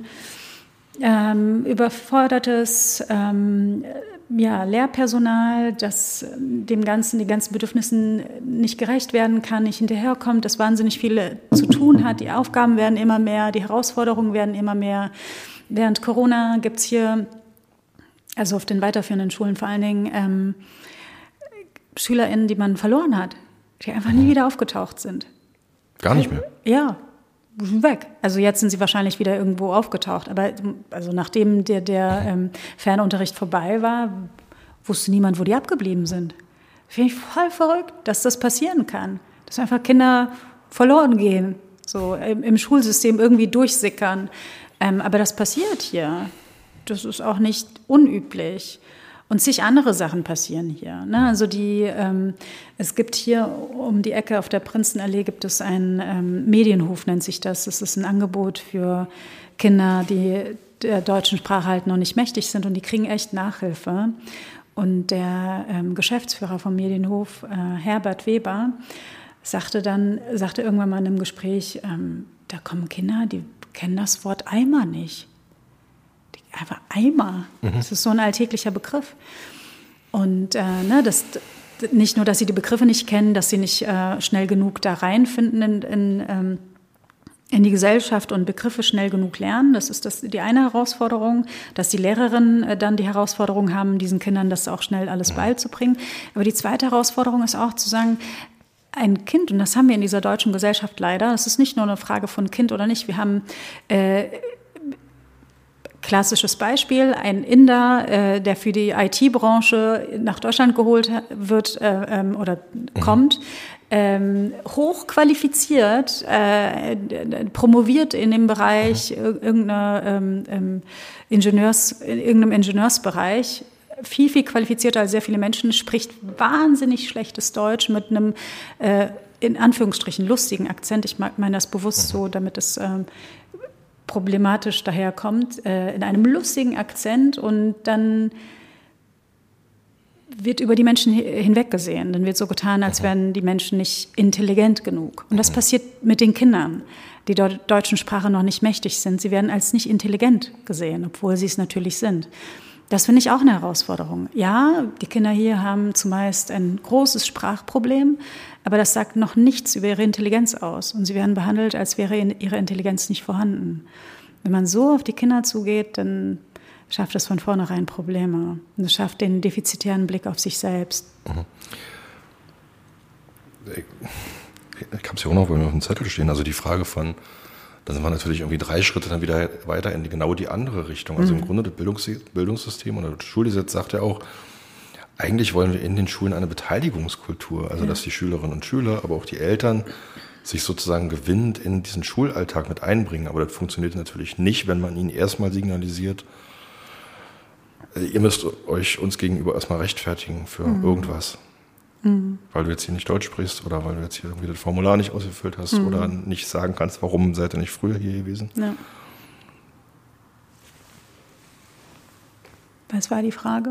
überfordertes Lehrpersonal, das den ganzen Bedürfnissen nicht gerecht werden kann, nicht hinterherkommt, das wahnsinnig viel zu tun hat. Die Aufgaben werden immer mehr, die Herausforderungen werden immer mehr. Während Corona gibt es hier, also auf den weiterführenden Schulen vor allen Dingen, SchülerInnen, die man verloren hat, die einfach nie wieder aufgetaucht sind. Gar nicht mehr? Ja. Weg. Also jetzt sind sie wahrscheinlich wieder irgendwo aufgetaucht. Aber also nachdem der Fernunterricht vorbei war, wusste niemand, wo die abgeblieben sind. Finde ich voll verrückt, dass das passieren kann. Dass einfach Kinder verloren gehen, so im Schulsystem irgendwie durchsickern. Aber das passiert hier. Das ist auch nicht unüblich. Und zig andere Sachen passieren hier. Ne? Also es gibt hier um die Ecke auf der Prinzenallee gibt es einen Medienhof, nennt sich das. Das ist ein Angebot für Kinder, die der deutschen Sprache halt noch nicht mächtig sind und die kriegen echt Nachhilfe. Und der Geschäftsführer vom Medienhof, Herbert Weber, sagte irgendwann mal in einem Gespräch, da kommen Kinder, die kennen das Wort Eimer nicht. Einfach Eimer. Das ist so ein alltäglicher Begriff. Und nicht nur, dass sie die Begriffe nicht kennen, dass sie nicht schnell genug da reinfinden in die Gesellschaft und Begriffe schnell genug lernen. Das ist die eine Herausforderung, dass die Lehrerinnen dann die Herausforderung haben, diesen Kindern das auch schnell alles beizubringen. Aber die zweite Herausforderung ist auch zu sagen, ein Kind, und das haben wir in dieser deutschen Gesellschaft leider, das ist nicht nur eine Frage von Kind oder nicht, wir haben klassisches Beispiel, ein Inder, der für die IT-Branche nach Deutschland geholt wird oder kommt, hochqualifiziert, promoviert in dem Bereich irgendeinem Ingenieursbereich, viel qualifizierter als sehr viele Menschen, spricht wahnsinnig schlechtes Deutsch mit einem in Anführungsstrichen lustigen Akzent. Ich meine das bewusst so, damit es problematisch daherkommt, in einem lustigen Akzent, und dann wird über die Menschen hinweggesehen. Dann wird so getan, als wären die Menschen nicht intelligent genug. Und das passiert mit den Kindern, die der deutschen Sprache noch nicht mächtig sind. Sie werden als nicht intelligent gesehen, obwohl sie es natürlich sind. Das finde ich auch eine Herausforderung. Ja, die Kinder hier haben zumeist ein großes Sprachproblem, aber das sagt noch nichts über ihre Intelligenz aus. Und sie werden behandelt, als wäre ihre Intelligenz nicht vorhanden. Wenn man so auf die Kinder zugeht, dann schafft es von vornherein Probleme. Und es schafft den defizitären Blick auf sich selbst. Ich habe es ja auch noch auf dem Zettel stehen. Also die Frage von, da sind wir natürlich irgendwie 3 Schritte dann wieder weiter in genau die andere Richtung. Also im Grunde das Bildungssystem oder das Schulgesetz sagt ja auch, eigentlich wollen wir in den Schulen eine Beteiligungskultur. Also dass die Schülerinnen und Schüler, aber auch die Eltern sich sozusagen gewinnend in diesen Schulalltag mit einbringen. Aber das funktioniert natürlich nicht, wenn man ihnen erstmal signalisiert, ihr müsst euch uns gegenüber erstmal rechtfertigen für irgendwas. Weil du jetzt hier nicht Deutsch sprichst oder weil du jetzt hier irgendwie das Formular nicht ausgefüllt hast oder nicht sagen kannst, warum seid ihr nicht früher hier gewesen. Ja. Was war die Frage?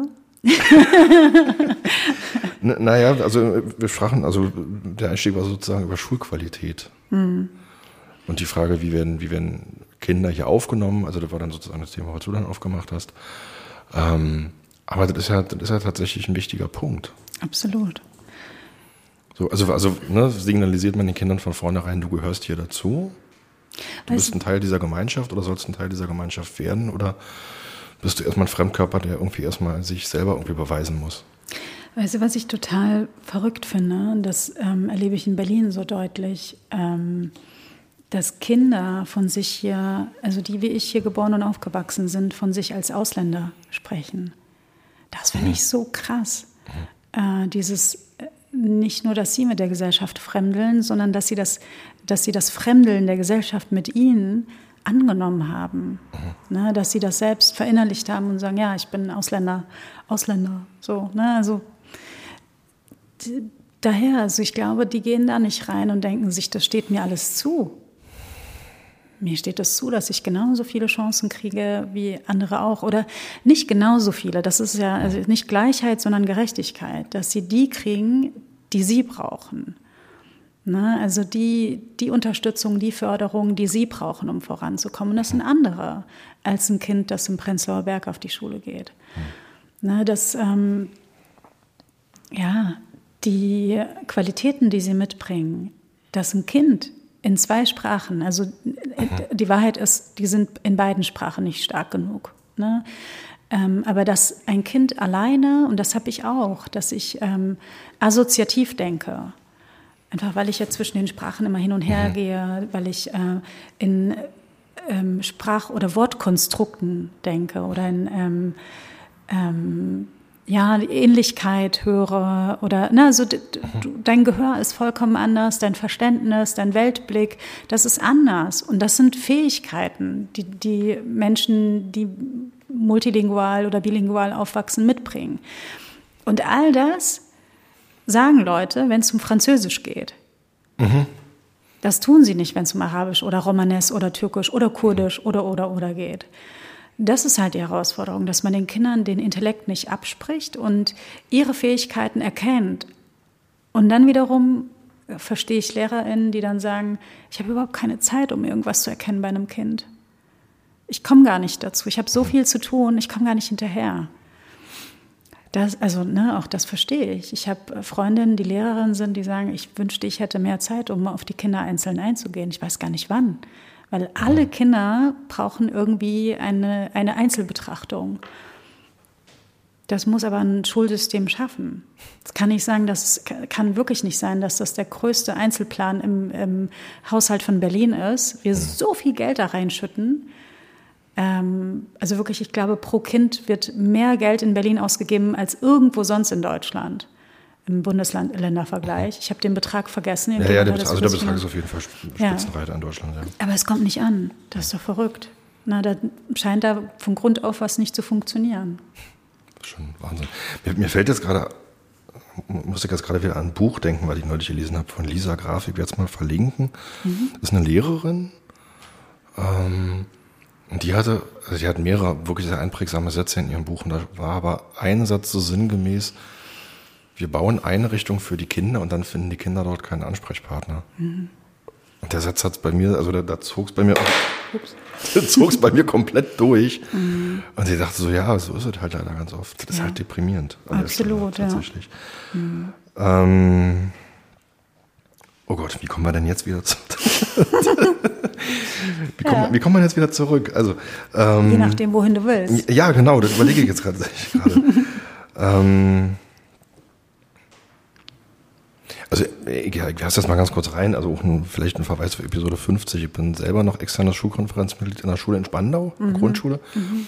Naja, also wir sprachen, also der Einstieg war sozusagen über Schulqualität. Und die Frage, wie werden Kinder hier aufgenommen, also das war dann sozusagen das Thema, was du dann aufgemacht hast. Aber das ist ja tatsächlich ein wichtiger Punkt. Absolut. So, also signalisiert man den Kindern von vornherein, du gehörst hier dazu? Du bist ein Teil dieser Gemeinschaft oder sollst ein Teil dieser Gemeinschaft werden? Oder bist du erstmal ein Fremdkörper, der irgendwie erstmal sich selber irgendwie beweisen muss? Weißt du, was ich total verrückt finde, das erlebe ich in Berlin so deutlich, dass Kinder von sich hier, also die wie ich hier geboren und aufgewachsen sind, von sich als Ausländer sprechen. Das finde ich so krass. Nicht nur, dass sie mit der Gesellschaft fremdeln, sondern dass sie das Fremdeln der Gesellschaft mit ihnen angenommen haben. Ne, dass sie das selbst verinnerlicht haben und sagen, ja, ich bin Ausländer. So, ne, also daher, also ich glaube, die gehen da nicht rein und denken sich, das steht mir alles zu. Mir steht es zu, dass ich genauso viele Chancen kriege wie andere auch. Oder nicht genauso viele, das ist ja also nicht Gleichheit, sondern Gerechtigkeit, dass sie die kriegen, die sie brauchen. Ne? Also die Unterstützung, die Förderung, die sie brauchen, um voranzukommen. Das sind andere als ein Kind, das im Prenzlauer Berg auf die Schule geht. Ne? Die Qualitäten, die sie mitbringen, dass ein Kind in 2 Sprachen, also die Wahrheit ist, die sind in beiden Sprachen nicht stark genug. Ne? Aber dass ein Kind alleine, und das habe ich auch, dass ich assoziativ denke, einfach weil ich ja zwischen den Sprachen immer hin und her gehe, weil ich in Sprach- oder Wortkonstrukten denke oder in die Ähnlichkeit höre oder also dein Gehör ist vollkommen anders, dein Verständnis, dein Weltblick, das ist anders und das sind Fähigkeiten, die Menschen, die multilingual oder bilingual aufwachsen, mitbringen. Und all das sagen Leute, wenn es um Französisch geht. Das tun sie nicht, wenn es um Arabisch oder Romanes oder Türkisch oder Kurdisch oder geht. Das ist halt die Herausforderung, dass man den Kindern den Intellekt nicht abspricht und ihre Fähigkeiten erkennt. Und dann wiederum verstehe ich LehrerInnen, die dann sagen, ich habe überhaupt keine Zeit, um irgendwas zu erkennen bei einem Kind. Ich komme gar nicht dazu. Ich habe so viel zu tun, ich komme gar nicht hinterher. Auch das verstehe ich. Ich habe Freundinnen, die Lehrerinnen sind, die sagen, ich wünschte, ich hätte mehr Zeit, um auf die Kinder einzeln einzugehen. Ich weiß gar nicht wann. Weil alle Kinder brauchen irgendwie eine Einzelbetrachtung. Das muss aber ein Schulsystem schaffen. Es kann nicht sagen, kann wirklich nicht sein, dass das der größte Einzelplan im Haushalt von Berlin ist. Wir so viel Geld da reinschütten. Also wirklich, ich glaube, pro Kind wird mehr Geld in Berlin ausgegeben als irgendwo sonst in Deutschland. Im Bundesländervergleich. Ich habe den Betrag vergessen. Der Betrag ist auf jeden Fall Spitzenreiter in Deutschland. Ja. Aber es kommt nicht an. Das ist doch verrückt. Da scheint da von Grund auf was nicht zu funktionieren. Das ist schon Wahnsinn. Mir fällt jetzt gerade, musste ich jetzt gerade wieder an ein Buch denken, weil ich neulich gelesen habe von Lisa Graf. Ich werde es mal verlinken. Das ist eine Lehrerin. Und die hat mehrere wirklich sehr einprägsame Sätze in ihrem Buch. Und da war aber ein Satz so sinngemäß, wir bauen Einrichtungen für die Kinder und dann finden die Kinder dort keinen Ansprechpartner. Und der Satz hat es bei mir, also da zog es bei mir bei mir komplett durch. Und ich dachte so, ja, so ist es halt leider ganz oft. Das ist halt deprimierend. Absolut, tatsächlich. Oh Gott, wie kommen wir denn jetzt wieder wie kommen wir jetzt wieder zurück? Also, je nachdem, wohin du willst. Ja, genau, das überlege ich jetzt gerade. Also, ich lasse das mal ganz kurz rein, also auch vielleicht ein Verweis für Episode 50. Ich bin selber noch externes Schulkonferenzmitglied in der Schule in Spandau, in der Grundschule.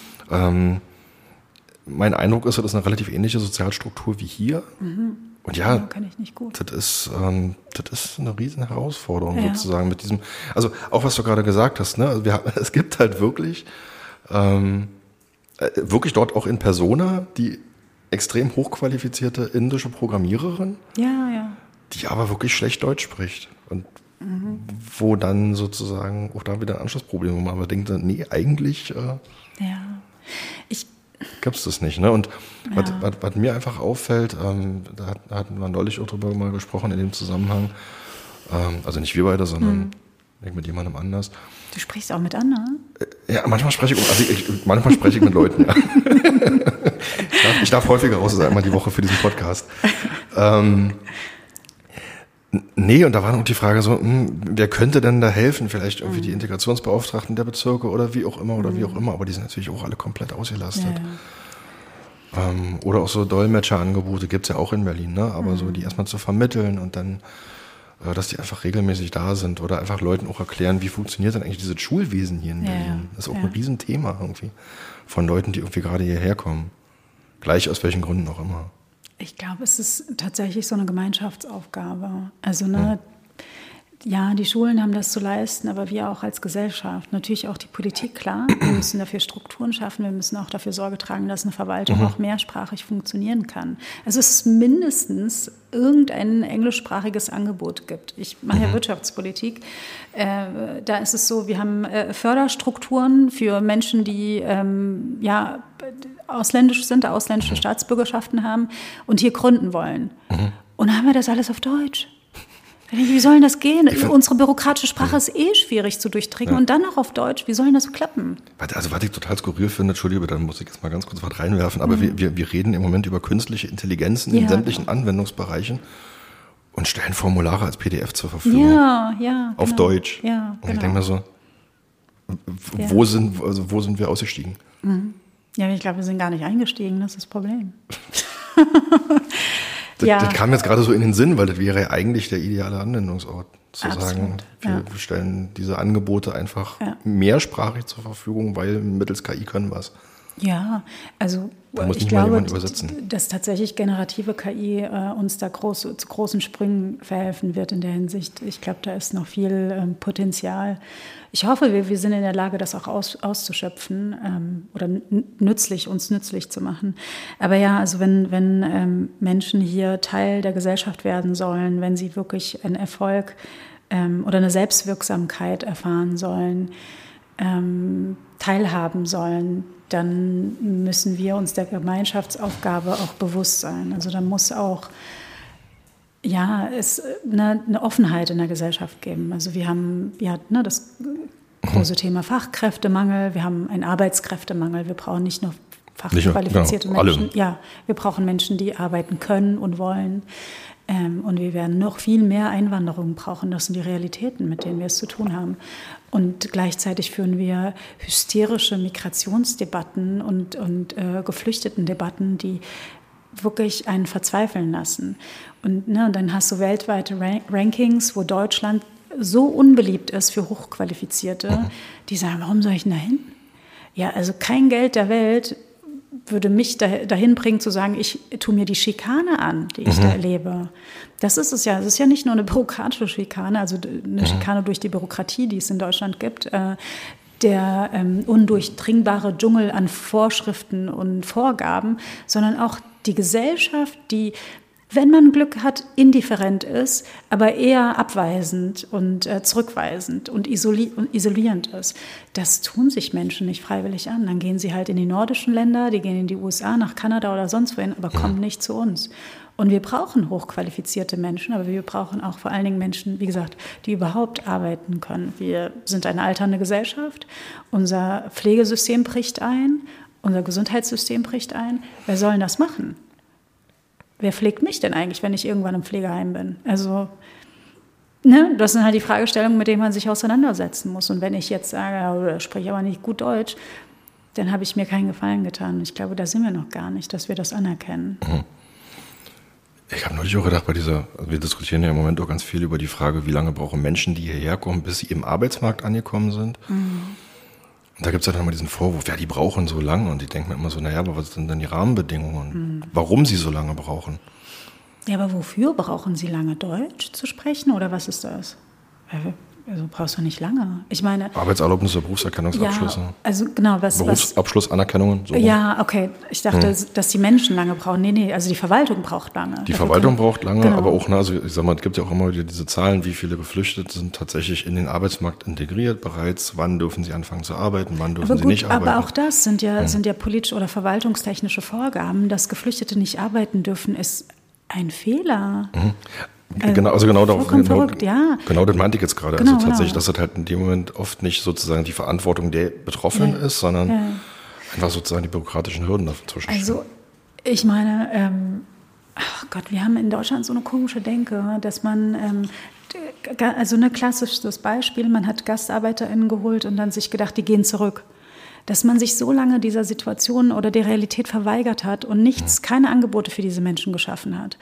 Mein Eindruck ist, das ist eine relativ ähnliche Sozialstruktur wie hier. Und ja, kann ich nicht gut. Das ist eine riesen Herausforderung sozusagen mit diesem, also auch was du gerade gesagt hast, ne? Also es gibt halt wirklich dort auch in Persona die extrem hochqualifizierte indische Programmiererin, die aber wirklich schlecht Deutsch spricht und wo dann sozusagen auch da wieder ein Anschlussproblem, wo man aber denkt, nee, eigentlich gibt es das nicht. Ne? Und was mir einfach auffällt, da hatten wir neulich auch drüber mal gesprochen in dem Zusammenhang, also nicht wir beide, sondern mit jemandem anders. Du sprichst auch mit anderen? Ja, manchmal spreche ich mit Leuten, ja. Ich darf häufiger raus, einmal die Woche für diesen Podcast. Nee, und da war noch die Frage so, wer könnte denn da helfen? Vielleicht irgendwie die Integrationsbeauftragten der Bezirke oder wie auch immer, aber die sind natürlich auch alle komplett ausgelastet. Oder auch so Dolmetscherangebote gibt es ja auch in Berlin, ne? Aber so die erstmal zu vermitteln und dann, dass die einfach regelmäßig da sind oder einfach Leuten auch erklären, wie funktioniert denn eigentlich dieses Schulwesen hier in Berlin? Das ist auch ein Riesenthema irgendwie von Leuten, die irgendwie gerade hierher kommen. Gleich aus welchen Gründen auch immer. Ich glaube, es ist tatsächlich so eine Gemeinschaftsaufgabe. Also, die Schulen haben das zu leisten, aber wir auch als Gesellschaft. Natürlich auch die Politik, klar. Wir müssen dafür Strukturen schaffen. Wir müssen auch dafür Sorge tragen, dass eine Verwaltung auch mehrsprachig funktionieren kann. Also es ist mindestens irgendein englischsprachiges Angebot gibt. Ich mache ja Wirtschaftspolitik. Da ist es so, wir haben Förderstrukturen für Menschen, die ausländisch sind, ausländische Staatsbürgerschaften haben und hier gründen wollen. Und dann haben wir das alles auf Deutsch. Wie soll denn das gehen? Unsere bürokratische Sprache ist schwierig zu durchdringen und dann noch auf Deutsch. Wie soll denn das so klappen? Also was ich total skurril finde, Entschuldige, da muss ich jetzt mal ganz kurz was reinwerfen, aber wir reden im Moment über künstliche Intelligenzen in sämtlichen Anwendungsbereichen und stellen Formulare als PDF zur Verfügung. Auf Deutsch. Und ich denke mir so, wo sind wir ausgestiegen? Ja, ich glaube, wir sind gar nicht eingestiegen, das ist das Problem. Das kam jetzt gerade so in den Sinn, weil das wäre ja eigentlich der ideale Anwendungsort. Zu sagen, wir stellen diese Angebote einfach mehrsprachig zur Verfügung, weil mittels KI können wir es. Ja, also ich glaube, dass tatsächlich generative KI uns da zu großen Sprüngen verhelfen wird in der Hinsicht. Ich glaube, da ist noch viel Potenzial. Ich hoffe, wir sind in der Lage, das auch auszuschöpfen oder uns nützlich zu machen. Aber ja, also wenn Menschen hier Teil der Gesellschaft werden sollen, wenn sie wirklich einen Erfolg oder eine Selbstwirksamkeit erfahren sollen, teilhaben sollen, dann müssen wir uns der Gemeinschaftsaufgabe auch bewusst sein. Also da muss auch es eine Offenheit in der Gesellschaft geben. Also wir haben das große Thema Fachkräftemangel, wir haben einen Arbeitskräftemangel, wir brauchen nicht nur fachqualifizierte Menschen. Ja, wir brauchen Menschen, die arbeiten können und wollen. Und wir werden noch viel mehr Einwanderung brauchen. Das sind die Realitäten, mit denen wir es zu tun haben. Und gleichzeitig führen wir hysterische Migrationsdebatten und Geflüchtetendebatten, die wirklich einen verzweifeln lassen. Und dann hast du weltweite Rankings, wo Deutschland so unbeliebt ist für Hochqualifizierte, die sagen, warum soll ich denn da hin? Ja, also kein Geld der Welt würde mich dahin bringen zu sagen, ich tue mir die Schikane an, die ich da erlebe. Das ist es ja. Es ist ja nicht nur eine bürokratische Schikane, also eine Schikane durch die Bürokratie, die es in Deutschland gibt, der undurchdringbare Dschungel an Vorschriften und Vorgaben, sondern auch die Gesellschaft, die, wenn man Glück hat, indifferent ist, aber eher abweisend und zurückweisend und isolierend ist. Das tun sich Menschen nicht freiwillig an. Dann gehen sie halt in die nordischen Länder, die gehen in die USA, nach Kanada oder sonst wohin, aber kommen nicht zu uns. Und wir brauchen hochqualifizierte Menschen, aber wir brauchen auch vor allen Dingen Menschen, wie gesagt, die überhaupt arbeiten können. Wir sind eine alternde Gesellschaft, unser Pflegesystem bricht ein, unser Gesundheitssystem bricht ein. Wer soll denn das machen? Wer pflegt mich denn eigentlich, wenn ich irgendwann im Pflegeheim bin? Also, ne, das sind halt die Fragestellungen, mit denen man sich auseinandersetzen muss. Und wenn ich jetzt sage, ich spreche aber nicht gut Deutsch, dann habe ich mir keinen Gefallen getan. Ich glaube, da sind wir noch gar nicht, dass wir das anerkennen. Ich habe neulich auch gedacht, wir diskutieren ja im Moment auch ganz viel über die Frage, wie lange brauchen Menschen, die hierher kommen, bis sie im Arbeitsmarkt angekommen sind. Und da gibt es ja dann immer diesen Vorwurf, ja, die brauchen so lange. Und die denken immer so, naja, aber was sind denn die Rahmenbedingungen? Warum sie so lange brauchen? Ja, aber wofür brauchen sie lange Deutsch zu sprechen oder was ist das? Also brauchst du nicht lange. Ich meine, Arbeitserlaubnisse, Berufserkennungsabschlüsse. Ja, also genau, Berufsabschlussanerkennungen. So. Ja, okay. Ich dachte, dass die Menschen lange brauchen. Nee, also die Verwaltung braucht lange. Die Verwaltung braucht lange, genau. Aber auch, also ich sag mal, es gibt ja auch immer wieder diese Zahlen, wie viele Geflüchtete sind tatsächlich in den Arbeitsmarkt integriert bereits, wann dürfen sie anfangen zu arbeiten, wann dürfen sie nicht arbeiten. Aber auch das sind ja politische oder verwaltungstechnische Vorgaben, dass Geflüchtete nicht arbeiten dürfen, ist ein Fehler. Genau verrückt, ja. Genau, das meinte ich jetzt gerade. Genau, also tatsächlich, dass das halt in dem Moment oft nicht sozusagen die Verantwortung der Betroffenen ist, sondern einfach sozusagen die bürokratischen Hürden dazwischen. Also ich meine, wir haben in Deutschland so eine komische Denke, dass man, also ein klassisches Beispiel, man hat GastarbeiterInnen geholt und dann sich gedacht, die gehen zurück. Dass man sich so lange dieser Situation oder der Realität verweigert hat und keine Angebote für diese Menschen geschaffen hat.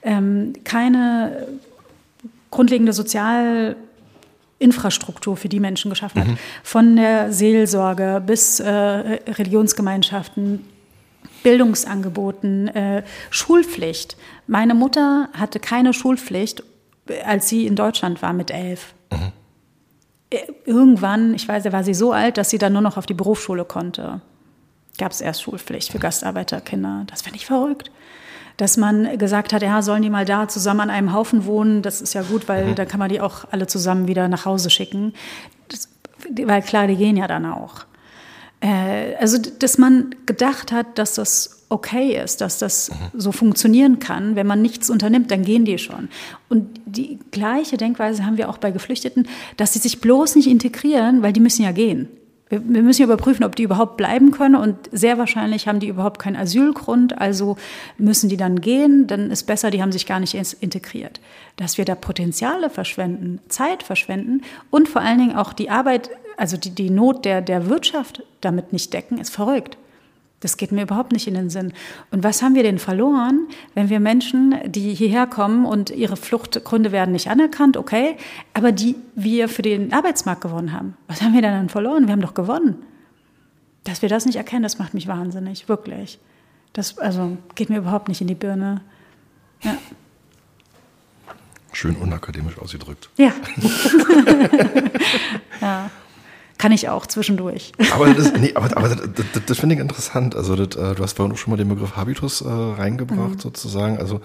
Keine grundlegende Sozialinfrastruktur für die Menschen geschaffen hat. Von der Seelsorge bis Religionsgemeinschaften, Bildungsangeboten, Schulpflicht. Meine Mutter hatte keine Schulpflicht, als sie in Deutschland war mit 11. Irgendwann, ich weiß, da war sie so alt, dass sie dann nur noch auf die Berufsschule konnte. Gab es erst Schulpflicht für Gastarbeiterkinder. Das finde ich verrückt. Dass man gesagt hat, ja, sollen die mal da zusammen an einem Haufen wohnen, das ist ja gut, weil dann kann man die auch alle zusammen wieder nach Hause schicken. Weil klar, die gehen ja dann auch. Also, dass man gedacht hat, dass das okay ist, dass das so funktionieren kann. Wenn man nichts unternimmt, dann gehen die schon. Und die gleiche Denkweise haben wir auch bei Geflüchteten, dass sie sich bloß nicht integrieren, weil die müssen ja gehen. Wir müssen ja überprüfen, ob die überhaupt bleiben können und sehr wahrscheinlich haben die überhaupt keinen Asylgrund, also müssen die dann gehen, dann ist besser, die haben sich gar nicht integriert. Dass wir da Potenziale verschwenden, Zeit verschwenden und vor allen Dingen auch die Arbeit, also die Not der Wirtschaft damit nicht decken, ist verrückt. Das geht mir überhaupt nicht in den Sinn. Und was haben wir denn verloren, wenn wir Menschen, die hierher kommen und ihre Fluchtgründe werden nicht anerkannt, okay, aber die wir für den Arbeitsmarkt gewonnen haben? Was haben wir denn dann verloren? Wir haben doch gewonnen. Dass wir das nicht erkennen, das macht mich wahnsinnig, wirklich. Das geht mir überhaupt nicht in die Birne. Ja. Schön unakademisch ausgedrückt. Ja. Ja. Kann ich auch zwischendurch. Aber das finde ich interessant. Also du hast vorhin auch schon mal den Begriff Habitus reingebracht sozusagen. Also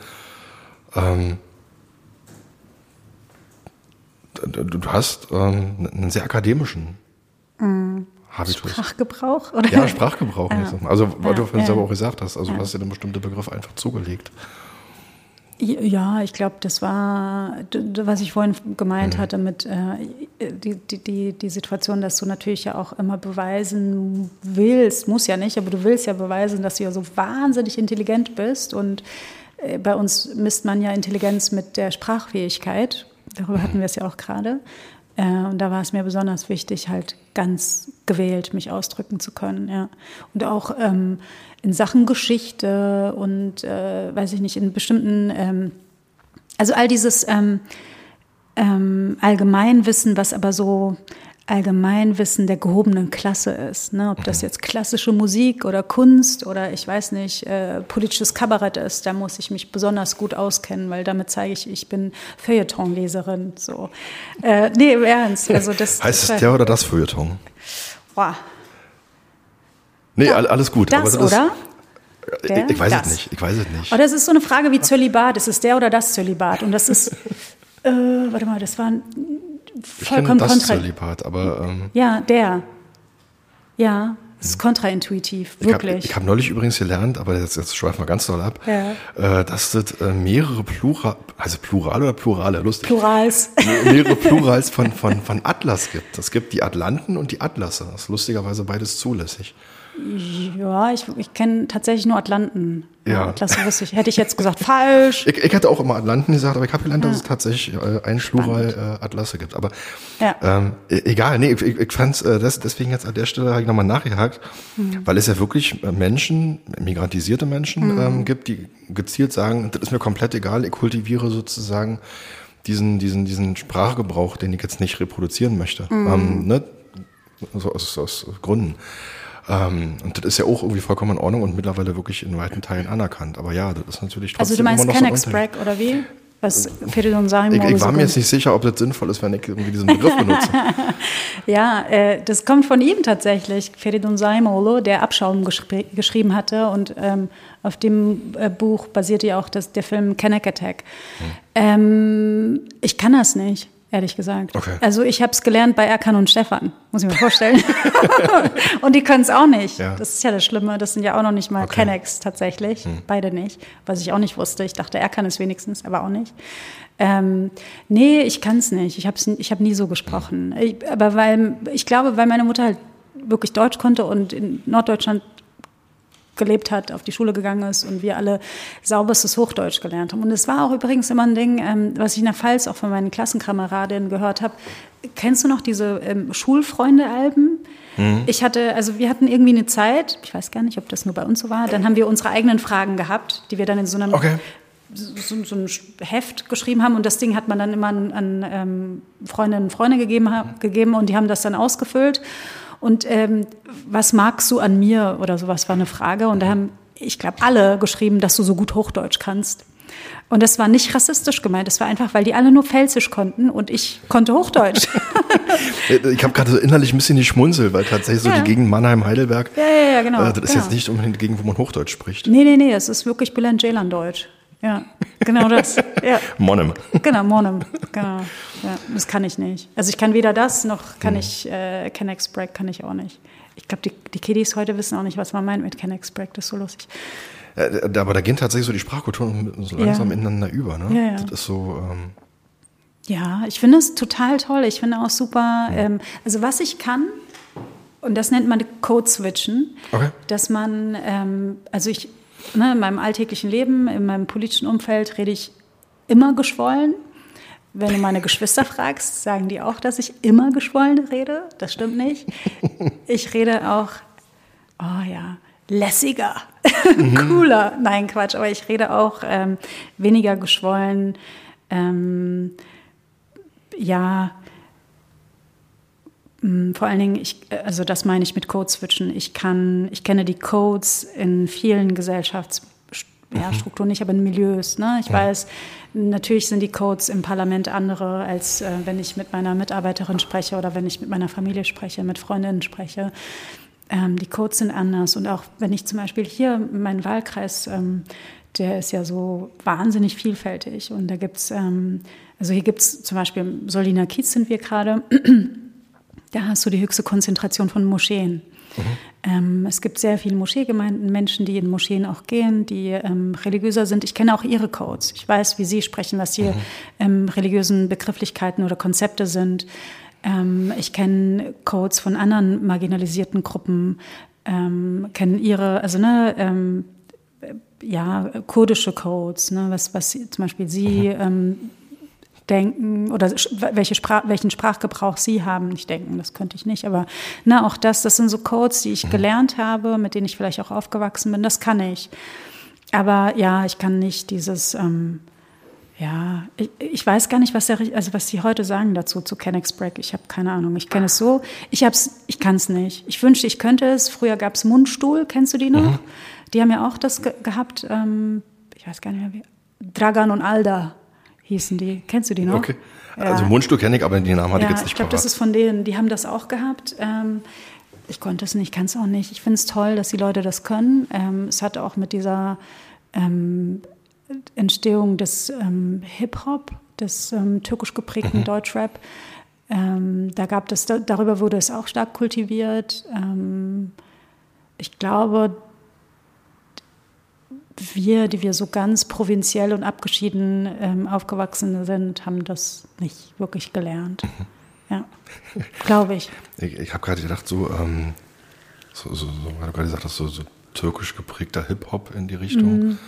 du hast einen sehr akademischen Habitus. Sprachgebrauch? Oder? Ja, Sprachgebrauch. Also weil du vorhin selber auch gesagt hast, also du hast dir einen bestimmten Begriff einfach zugelegt. Ja, ich glaube, das war, was ich vorhin gemeint hatte mit die Situation, dass du natürlich ja auch immer beweisen willst, muss ja nicht, aber du willst ja beweisen, dass du ja so wahnsinnig intelligent bist und bei uns misst man ja Intelligenz mit der Sprachfähigkeit, darüber hatten wir es ja auch gerade. Und da war es mir besonders wichtig, halt ganz gewählt mich ausdrücken zu können. Ja. Und auch in Sachen Geschichte und, weiß ich nicht, in bestimmten, also all dieses Allgemeinwissen, was aber so Allgemeinwissen der gehobenen Klasse ist. Ne? Ob das jetzt klassische Musik oder Kunst oder ich weiß nicht, politisches Kabarett ist, da muss ich mich besonders gut auskennen, weil damit zeige ich bin Feuilleton-Leserin. So. Nee, im Ernst. Also das, heißt es der oder das Feuilleton? Boah. Nee, alles gut. Das, aber das oder? Ich weiß es nicht. Aber das ist so eine Frage wie Zölibat. Ist es der oder das Zölibat? Und das ist, warte mal, das war ein vollkommen das Zölibat, aber... Ja, der. Ja, Es ist kontraintuitiv, wirklich. Ich hab neulich übrigens gelernt, aber jetzt schweifen wir ganz doll ab, dass das mehrere Plural oder Plurale, lustig. Plurals. Mehrere Plurals von Atlas gibt. Es gibt die Atlanten und die Atlasse. Das ist lustigerweise beides zulässig. Ja, ich kenne tatsächlich nur Atlanten. Ja. Atlasse wusste ich. Hätte ich jetzt gesagt, falsch. Ich hätte auch immer Atlanten gesagt, aber ich habe gelernt, dass es tatsächlich ein Plural Atlasse gibt. Aber egal, nee, ich fand's deswegen jetzt an der Stelle habe ich nochmal nachgehakt, weil es ja wirklich Menschen, migrantisierte Menschen gibt, die gezielt sagen, das ist mir komplett egal, ich kultiviere sozusagen diesen Sprachgebrauch, den ich jetzt nicht reproduzieren möchte. Ne? Also aus Gründen. Und das ist ja auch irgendwie vollkommen in Ordnung und mittlerweile wirklich in weiten Teilen anerkannt. Aber ja, das ist natürlich trotzdem Also du meinst immer noch Kennex-Bragg oder wie? Was Feridun Saimoğlu Ich war mir jetzt nicht sicher, ob das sinnvoll ist, wenn ich irgendwie diesen Begriff benutze. Ja, das kommt von ihm tatsächlich. Feridun Saimoğlu, der Abschaum geschrieben hatte und auf dem Buch basierte ja auch der Film Kenneck Attack. Ich kann das nicht. Ehrlich gesagt. Okay. Also ich habe es gelernt bei Erkan und Stefan, muss ich mir vorstellen. Und die können es auch nicht. Ja. Das ist ja das Schlimme. Das sind ja auch noch nicht mal Kennex tatsächlich. Beide nicht. Was ich auch nicht wusste. Ich dachte, Erkan ist wenigstens, aber auch nicht. Nee, ich kann es nicht. Ich hab nie so gesprochen. Ich glaube, weil meine Mutter halt wirklich Deutsch konnte und in Norddeutschland gelebt hat, auf die Schule gegangen ist und wir alle sauberstes Hochdeutsch gelernt haben. Und es war auch übrigens immer ein Ding, was ich in der Pfalz auch von meinen Klassenkameradinnen gehört habe. Kennst du noch diese Schulfreunde-Alben? Wir hatten irgendwie eine Zeit, ich weiß gar nicht, ob das nur bei uns so war, dann haben wir unsere eigenen Fragen gehabt, die wir dann in so einem so ein Heft geschrieben haben und das Ding hat man dann immer an Freundinnen und Freunde gegeben und die haben das dann ausgefüllt. Und was magst du an mir oder sowas war eine Frage. Und da haben, ich glaube, alle geschrieben, dass du so gut Hochdeutsch kannst. Und das war nicht rassistisch gemeint. Das war einfach, weil die alle nur Pfälzisch konnten und ich konnte Hochdeutsch. Ich habe gerade so innerlich ein bisschen geschmunzelt, weil tatsächlich so die Gegend Mannheim-Heidelberg, genau. Das ist jetzt nicht unbedingt die Gegend, wo man Hochdeutsch spricht. Nee, es ist wirklich Bülent-Ceylan-Deutsch. Ja, genau das. Ja. Monnem. Genau, Monnem. Genau. Ja, das kann ich nicht. Also ich kann weder das, noch kann ich Kennex-Bragg kann ich auch nicht. Ich glaube, die Kiddies heute wissen auch nicht, was man meint mit Kennex-Bragg. Das ist so lustig. Aber da gehen tatsächlich so die Sprachkulturen so langsam ineinander über, ne? Ja. Das ist so... Ja, ich finde es total toll. Ich finde auch super, also was ich kann, und das nennt man Code-Switchen, dass man, in meinem alltäglichen Leben, in meinem politischen Umfeld rede ich immer geschwollen. Wenn du meine Geschwister fragst, sagen die auch, dass ich immer geschwollen rede. Das stimmt nicht. Ich rede auch, lässiger, cooler. Nein, Quatsch, aber ich rede auch weniger geschwollen. Vor allen Dingen, das meine ich mit Code-Switchen. Ich kenne die Codes in vielen Gesellschaftsstrukturen nicht, aber in Milieus. Ne? Ich weiß, natürlich sind die Codes im Parlament andere, als wenn ich mit meiner Mitarbeiterin spreche oder wenn ich mit meiner Familie spreche, mit Freundinnen spreche. Die Codes sind anders. Und auch wenn ich zum Beispiel hier, mein Wahlkreis, der ist ja so wahnsinnig vielfältig. Und da gibt's, hier gibt's zum Beispiel im Solliner Kiez sind wir gerade. Da hast du die höchste Konzentration von Moscheen. Es gibt sehr viele Moscheegemeinden, Menschen, die in Moscheen auch gehen, die religiöser sind. Ich kenne auch ihre Codes. Ich weiß, wie sie sprechen, was die religiösen Begrifflichkeiten oder Konzepte sind. Ich kenne Codes von anderen marginalisierten Gruppen, kenne ihre, kurdische Codes, ne, was zum Beispiel sie denken oder welchen Sprachgebrauch sie haben. Nicht denken, das könnte ich nicht, aber auch das sind so Codes, die ich gelernt habe, mit denen ich vielleicht auch aufgewachsen bin, das kann ich. Aber ja, ich kann nicht dieses, ich weiß gar nicht, was die heute sagen dazu, zu Kennex-Bragg. Ich habe keine Ahnung. Ich kenne es so, ich kann es nicht. Ich wünschte, ich könnte es. Früher gab es Mundstuhl, kennst du die noch? Die haben ja auch das gehabt, ich weiß gar nicht mehr wie, Dragan und Alda hießen die. Kennst du die noch? Okay. Ja. Also Mundstuhl kenne ich, aber den Namen hatte ich jetzt nicht. Ich glaube, das ist von denen. Die haben das auch gehabt. Ich konnte es nicht, kann es auch nicht. Ich finde es toll, dass die Leute das können. Es hat auch mit dieser Entstehung des Hip-Hop, des türkisch geprägten Deutschrap, darüber wurde es auch stark kultiviert. ich glaube, die wir so ganz provinziell und abgeschieden aufgewachsen sind, haben das nicht wirklich gelernt. Ja, glaube ich. Ich habe gerade gedacht, so, weil du gerade gesagt hast, so türkisch geprägter Hip-Hop in die Richtung.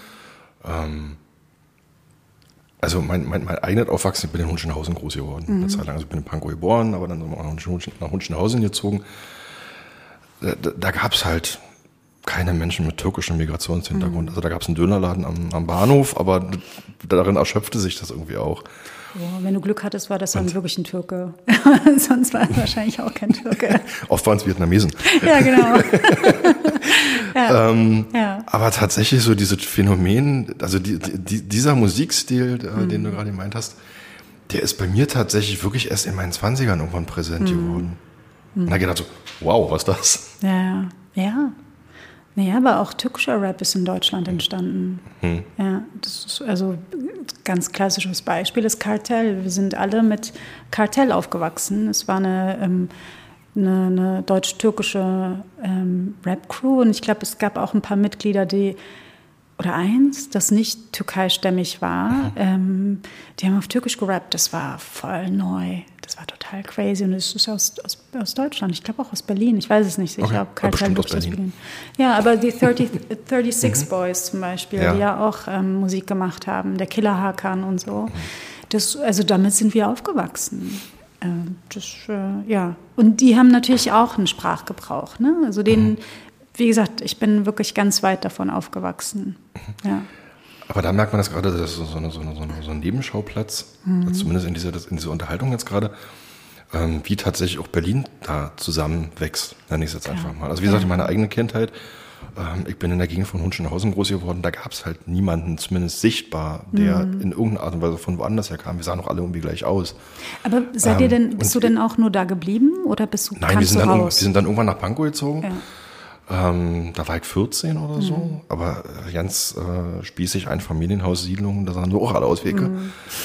Also mein eigenes Aufwachsen, ich bin in Hunschenhausen groß geworden. Eine Zeit lang, also ich bin in Pankow geboren, aber dann sind wir nach Hunschenhausen gezogen. Da gab es halt keine Menschen mit türkischem Migrationshintergrund. Also da gab es einen Dönerladen am Bahnhof, aber darin erschöpfte sich das irgendwie auch. Oh, wenn du Glück hattest, war das dann wirklich ein Türke. Sonst war es wahrscheinlich auch kein Türke. Oft waren es Vietnamesen. Ja, genau. Ja. Aber tatsächlich so dieses Phänomen, also dieser Musikstil, den du gerade gemeint hast, der ist bei mir tatsächlich wirklich erst in meinen 20ern irgendwann präsent geworden. Und da gedacht so, wow, was ist das? Ja. Naja, aber auch türkischer Rap ist in Deutschland entstanden. Ja, das ist also ganz klassisches Beispiel ist Kartell. Wir sind alle mit Kartell aufgewachsen. Es war eine deutsch-türkische Rap-Crew und ich glaube, es gab auch ein paar Mitglieder, das nicht türkeistämmig war. Die haben auf Türkisch gerappt. Das war voll neu. Das war total crazy und es ist aus Deutschland. Ich glaube auch aus Berlin. Ich weiß es nicht sicher, ob Kartell aus Berlin. Ja, aber die 36 Boys zum Beispiel, die ja auch Musik gemacht haben, der Killer Hakan und so. Also damit sind wir aufgewachsen. Und die haben natürlich auch einen Sprachgebrauch. Ne? Also wie gesagt, ich bin wirklich ganz weit davon aufgewachsen. Ja. Aber da merkt man das gerade, das ist so ein Nebenschauplatz, zumindest in dieser Unterhaltung jetzt gerade, wie tatsächlich auch Berlin da zusammenwächst, nenne ich es jetzt einfach mal. Also wie gesagt, in meiner eigenen Kindheit, ich bin in der Gegend von Hunschenhausen groß geworden, da gab es halt niemanden, zumindest sichtbar, der in irgendeiner Art und Weise von woanders her kam. Wir sahen auch alle irgendwie gleich aus. Aber bist du denn auch nur da geblieben oder bist du Nein, wir sind dann irgendwann nach Pankow gezogen. Ja. Da war ich 14 oder so, aber ganz spießig, Einfamilienhaussiedlung, da sahen wir auch alle aus wie Ecke.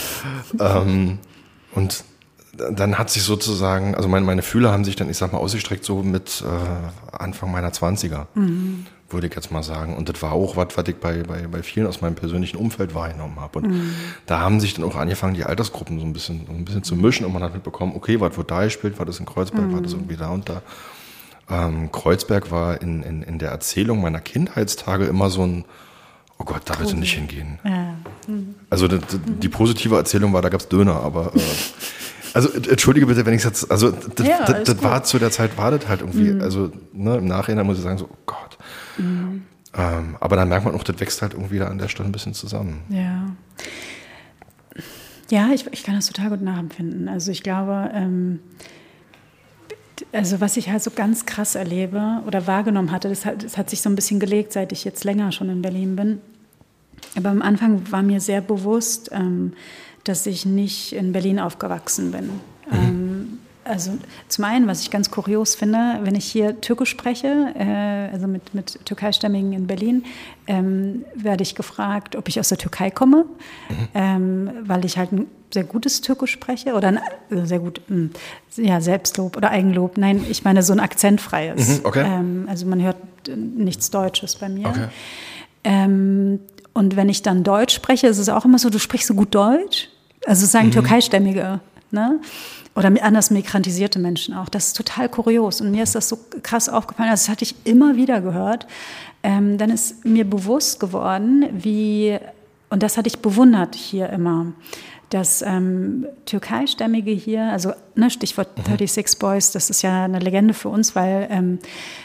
Und dann hat sich sozusagen, also meine Fühler haben sich dann, ich sag mal, ausgestreckt so mit Anfang meiner 20er, würde ich jetzt mal sagen. Und das war auch was ich bei vielen aus meinem persönlichen Umfeld wahrgenommen habe. Und da haben sich dann auch angefangen, die Altersgruppen so ein bisschen zu mischen und man hat mitbekommen, okay, was wird da gespielt, was ist in Kreuzberg, was ist irgendwie da und da. Kreuzberg war in der Erzählung meiner Kindheitstage immer so ein, oh Gott, da willst du nicht hingehen. Ja. Also die positive Erzählung war, da gab's Döner, aber also entschuldige bitte, wenn ich jetzt, also das war zu der Zeit, war das halt irgendwie, also im Nachhinein muss ich sagen, so, oh Gott. Aber dann merkt man auch, das wächst halt irgendwie da an der Stelle ein bisschen zusammen. Ja, ich kann das total gut nachempfinden. Also ich glaube, also was ich halt so ganz krass erlebe oder wahrgenommen hatte, das hat sich so ein bisschen gelegt, seit ich jetzt länger schon in Berlin bin. Aber am Anfang war mir sehr bewusst, dass ich nicht in Berlin aufgewachsen bin. Also zum einen, was ich ganz kurios finde, wenn ich hier Türkisch spreche, also mit Türkeistämmigen in Berlin, werde ich gefragt, ob ich aus der Türkei komme, weil ich halt ein sehr gutes Türkisch spreche oder sehr gut, Selbstlob oder Eigenlob. Nein, ich meine so ein akzentfreies. Okay. Also man hört nichts Deutsches bei mir. Okay. Und wenn ich dann Deutsch spreche, ist es auch immer so, du sprichst so gut Deutsch. Also sagen Türkeistämmige, ne? Oder anders migrantisierte Menschen auch. Das ist total kurios. Und mir ist das so krass aufgefallen. Also das hatte ich immer wieder gehört. Dann ist mir bewusst geworden, und das hatte ich bewundert hier immer, dass Türkeistämmige hier, also Stichwort 36 Boys, das ist ja eine Legende für uns, weil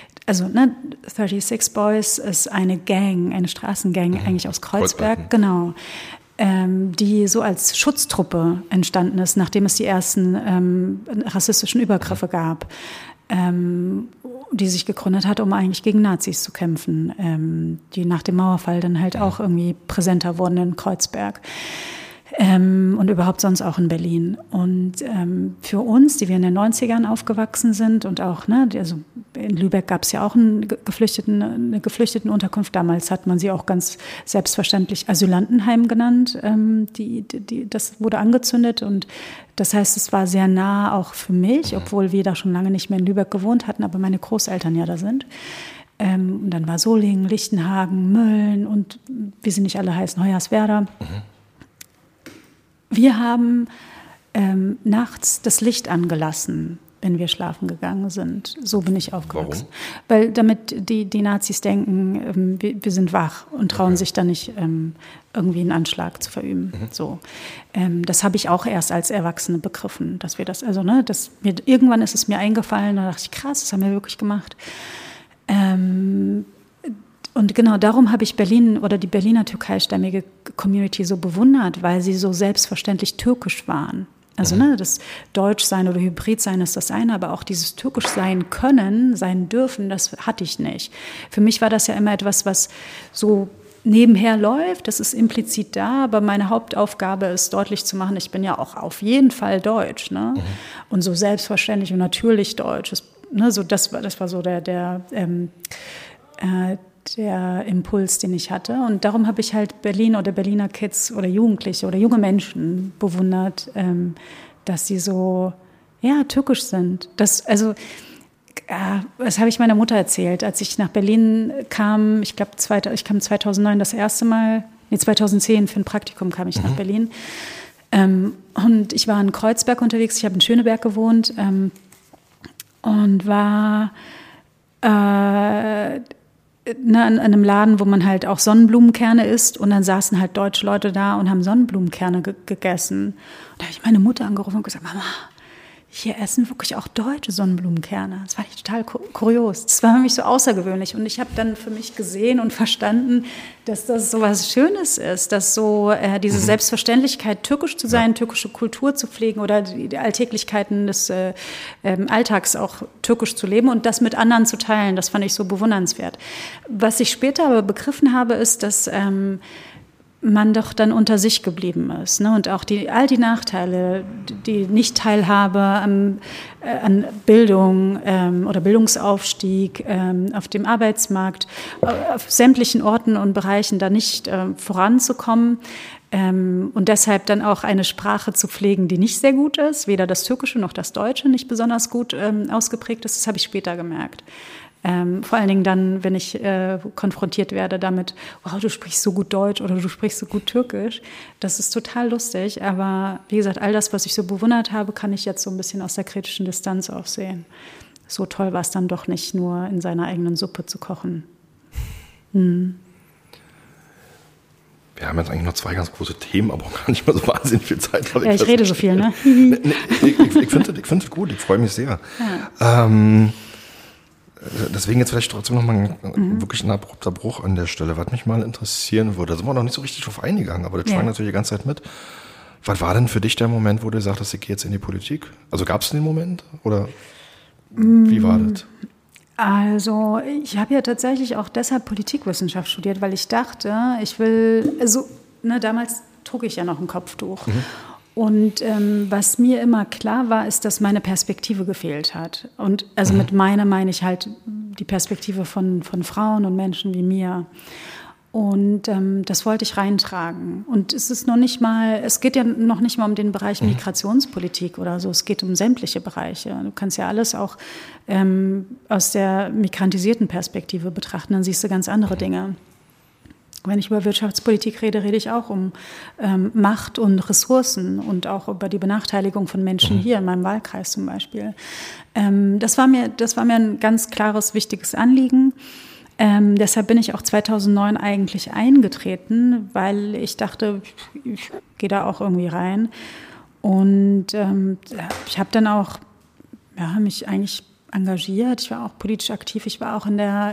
36 Boys ist eine Gang, eine Straßengang eigentlich aus Kreuzberg, genau. Die so als Schutztruppe entstanden ist, nachdem es die ersten rassistischen Übergriffe gab, die sich gegründet hat, um eigentlich gegen Nazis zu kämpfen, die nach dem Mauerfall dann halt auch irgendwie präsenter wurden in Kreuzberg. Und überhaupt sonst auch in Berlin. Und für uns, die wir in den 90ern aufgewachsen sind und auch, also in Lübeck gab es ja auch eine Geflüchtetenunterkunft. Damals hat man sie auch ganz selbstverständlich Asylantenheim genannt. Das wurde angezündet und das heißt, es war sehr nah auch für mich, obwohl wir da schon lange nicht mehr in Lübeck gewohnt hatten, aber meine Großeltern ja da sind. Und dann war Solingen, Lichtenhagen, Mölln und wie sie nicht alle heißen, Hoyerswerda. Wir haben nachts das Licht angelassen, wenn wir schlafen gegangen sind. So bin ich aufgewachsen. Warum? Weil damit die Nazis denken, wir sind wach und trauen sich dann nicht, irgendwie einen Anschlag zu verüben. So. Das habe ich auch erst als Erwachsene begriffen, dass wir das, also irgendwann ist es mir eingefallen, da dachte ich, krass, das haben wir wirklich gemacht. Und genau darum habe ich Berlin oder die Berliner türkeistämmige Community so bewundert, weil sie so selbstverständlich türkisch waren. Also das Deutschsein oder Hybridsein ist das eine, aber auch dieses Türkisch sein können, sein dürfen, das hatte ich nicht. Für mich war das ja immer etwas, was so nebenher läuft, das ist implizit da, aber meine Hauptaufgabe ist, deutlich zu machen, ich bin ja auch auf jeden Fall deutsch, ne? Und so selbstverständlich und natürlich deutsch. Das war so der Impuls, den ich hatte. Und darum habe ich halt Berlin oder Berliner Kids oder Jugendliche oder junge Menschen bewundert, dass sie so, türkisch sind. Das habe ich meiner Mutter erzählt, als ich nach Berlin kam. Ich glaube, ich kam 2009 das erste Mal, 2010 für ein Praktikum kam ich nach Berlin. Und ich war in Kreuzberg unterwegs, ich habe in Schöneberg gewohnt und war an einem Laden, wo man halt auch Sonnenblumenkerne isst und dann saßen halt deutsche Leute da und haben Sonnenblumenkerne gegessen. Und da habe ich meine Mutter angerufen und gesagt, Mama, hier essen wirklich auch deutsche Sonnenblumenkerne. Das war nicht total kurios. Das war für mich so außergewöhnlich. Und ich habe dann für mich gesehen und verstanden, dass das so was Schönes ist, dass so diese Selbstverständlichkeit, türkisch zu sein, türkische Kultur zu pflegen oder die Alltäglichkeiten des Alltags auch türkisch zu leben und das mit anderen zu teilen, das fand ich so bewundernswert. Was ich später aber begriffen habe, ist, dass man doch dann unter sich geblieben ist, ne? Und auch all die Nachteile, die Nicht-Teilhabe an Bildung oder Bildungsaufstieg auf dem Arbeitsmarkt, auf sämtlichen Orten und Bereichen da nicht voranzukommen und deshalb dann auch eine Sprache zu pflegen, die nicht sehr gut ist, weder das Türkische noch das Deutsche nicht besonders gut ausgeprägt ist, das habe ich später gemerkt. Vor allen Dingen dann, wenn ich konfrontiert werde damit, wow, du sprichst so gut Deutsch oder du sprichst so gut Türkisch. Das ist total lustig, aber wie gesagt, all das, was ich so bewundert habe, kann ich jetzt so ein bisschen aus der kritischen Distanz auch sehen. So toll war es dann doch nicht, nur in seiner eigenen Suppe zu kochen. Wir haben jetzt eigentlich noch 2 ganz große Themen, aber auch gar nicht mehr so wahnsinnig viel Zeit. Ja, ich rede so viel, ne? Ich finde es gut, ich freue mich sehr. Ja. Deswegen jetzt vielleicht trotzdem nochmal wirklich ein abrupter Bruch an der Stelle, was mich mal interessieren würde. Da sind wir noch nicht so richtig drauf eingegangen, aber das schwang natürlich die ganze Zeit mit. Was war denn für dich der Moment, wo du sagtest, ich gehe jetzt in die Politik? Also gab es den Moment oder wie war das? Also ich habe ja tatsächlich auch deshalb Politikwissenschaft studiert, weil ich dachte, ich will, damals trug ich ja noch ein Kopftuch. Und was mir immer klar war, ist, dass meine Perspektive gefehlt hat. Und also mit meiner meine ich halt die Perspektive von Frauen und Menschen wie mir. Und das wollte ich reintragen. Und es geht ja noch nicht mal um den Bereich Migrationspolitik oder so. Es geht um sämtliche Bereiche. Du kannst ja alles auch aus der migrantisierten Perspektive betrachten. Dann siehst du ganz andere Dinge. Wenn ich über Wirtschaftspolitik rede, rede ich auch um Macht und Ressourcen und auch über die Benachteiligung von Menschen hier in meinem Wahlkreis zum Beispiel. Das war mir ein ganz klares, wichtiges Anliegen. Deshalb bin ich auch 2009 eigentlich eingetreten, weil ich dachte, ich gehe da auch irgendwie rein. Und ich habe dann auch mich eigentlich engagiert. Ich war auch politisch aktiv. Ich war auch in der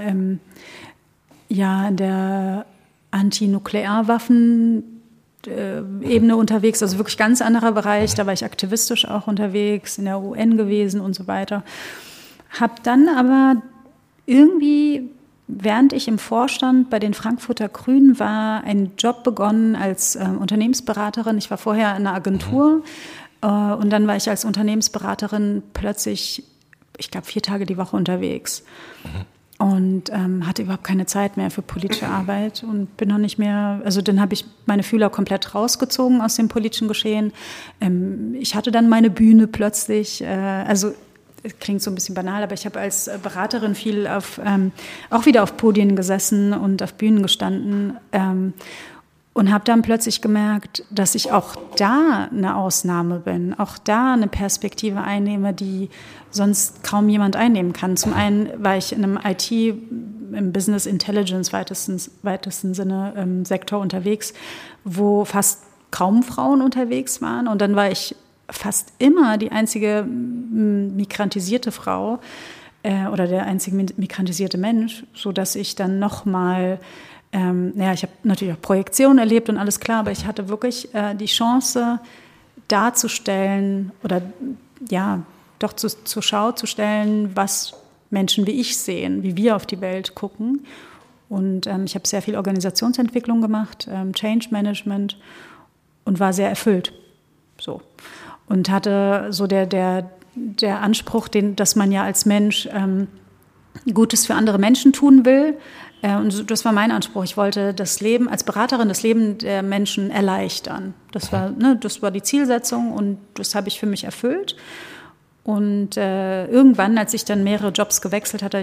Anti-Nuklearwaffen-Ebene unterwegs, also wirklich ganz anderer Bereich. Da war ich aktivistisch auch unterwegs, in der UN gewesen und so weiter. Habe dann aber irgendwie, während ich im Vorstand bei den Frankfurter Grünen war, einen Job begonnen als Unternehmensberaterin. Ich war vorher in einer Agentur und dann war ich als Unternehmensberaterin plötzlich, ich glaube, 4 Tage die Woche unterwegs. Und hatte überhaupt keine Zeit mehr für politische Arbeit und bin noch nicht mehr, also dann habe ich meine Fühler komplett rausgezogen aus dem politischen Geschehen. Ich hatte dann meine Bühne plötzlich, also klingt so ein bisschen banal, aber ich habe als Beraterin viel auch wieder auf Podien gesessen und auf Bühnen gestanden und habe dann plötzlich gemerkt, dass ich auch da eine Ausnahme bin, auch da eine Perspektive einnehme, die sonst kaum jemand einnehmen kann. Zum einen war ich in einem im Business Intelligence weitesten Sinne Sektor unterwegs, wo fast kaum Frauen unterwegs waren. Und dann war ich fast immer die einzige migrantisierte Frau oder der einzige migrantisierte Mensch, sodass ich dann nochmal, ich habe natürlich auch Projektionen erlebt und alles klar, aber ich hatte wirklich die Chance darzustellen oder doch zur Schau zu stellen, was Menschen wie ich sehen, wie wir auf die Welt gucken. Und ich habe sehr viel Organisationsentwicklung gemacht, Change Management und war sehr erfüllt. So. Und hatte so der Anspruch, dass man ja als Mensch Gutes für andere Menschen tun will. Und das war mein Anspruch. Ich wollte als Beraterin das Leben der Menschen erleichtern. Das war die Zielsetzung und das habe ich für mich erfüllt. Und irgendwann, als ich dann mehrere Jobs gewechselt hatte,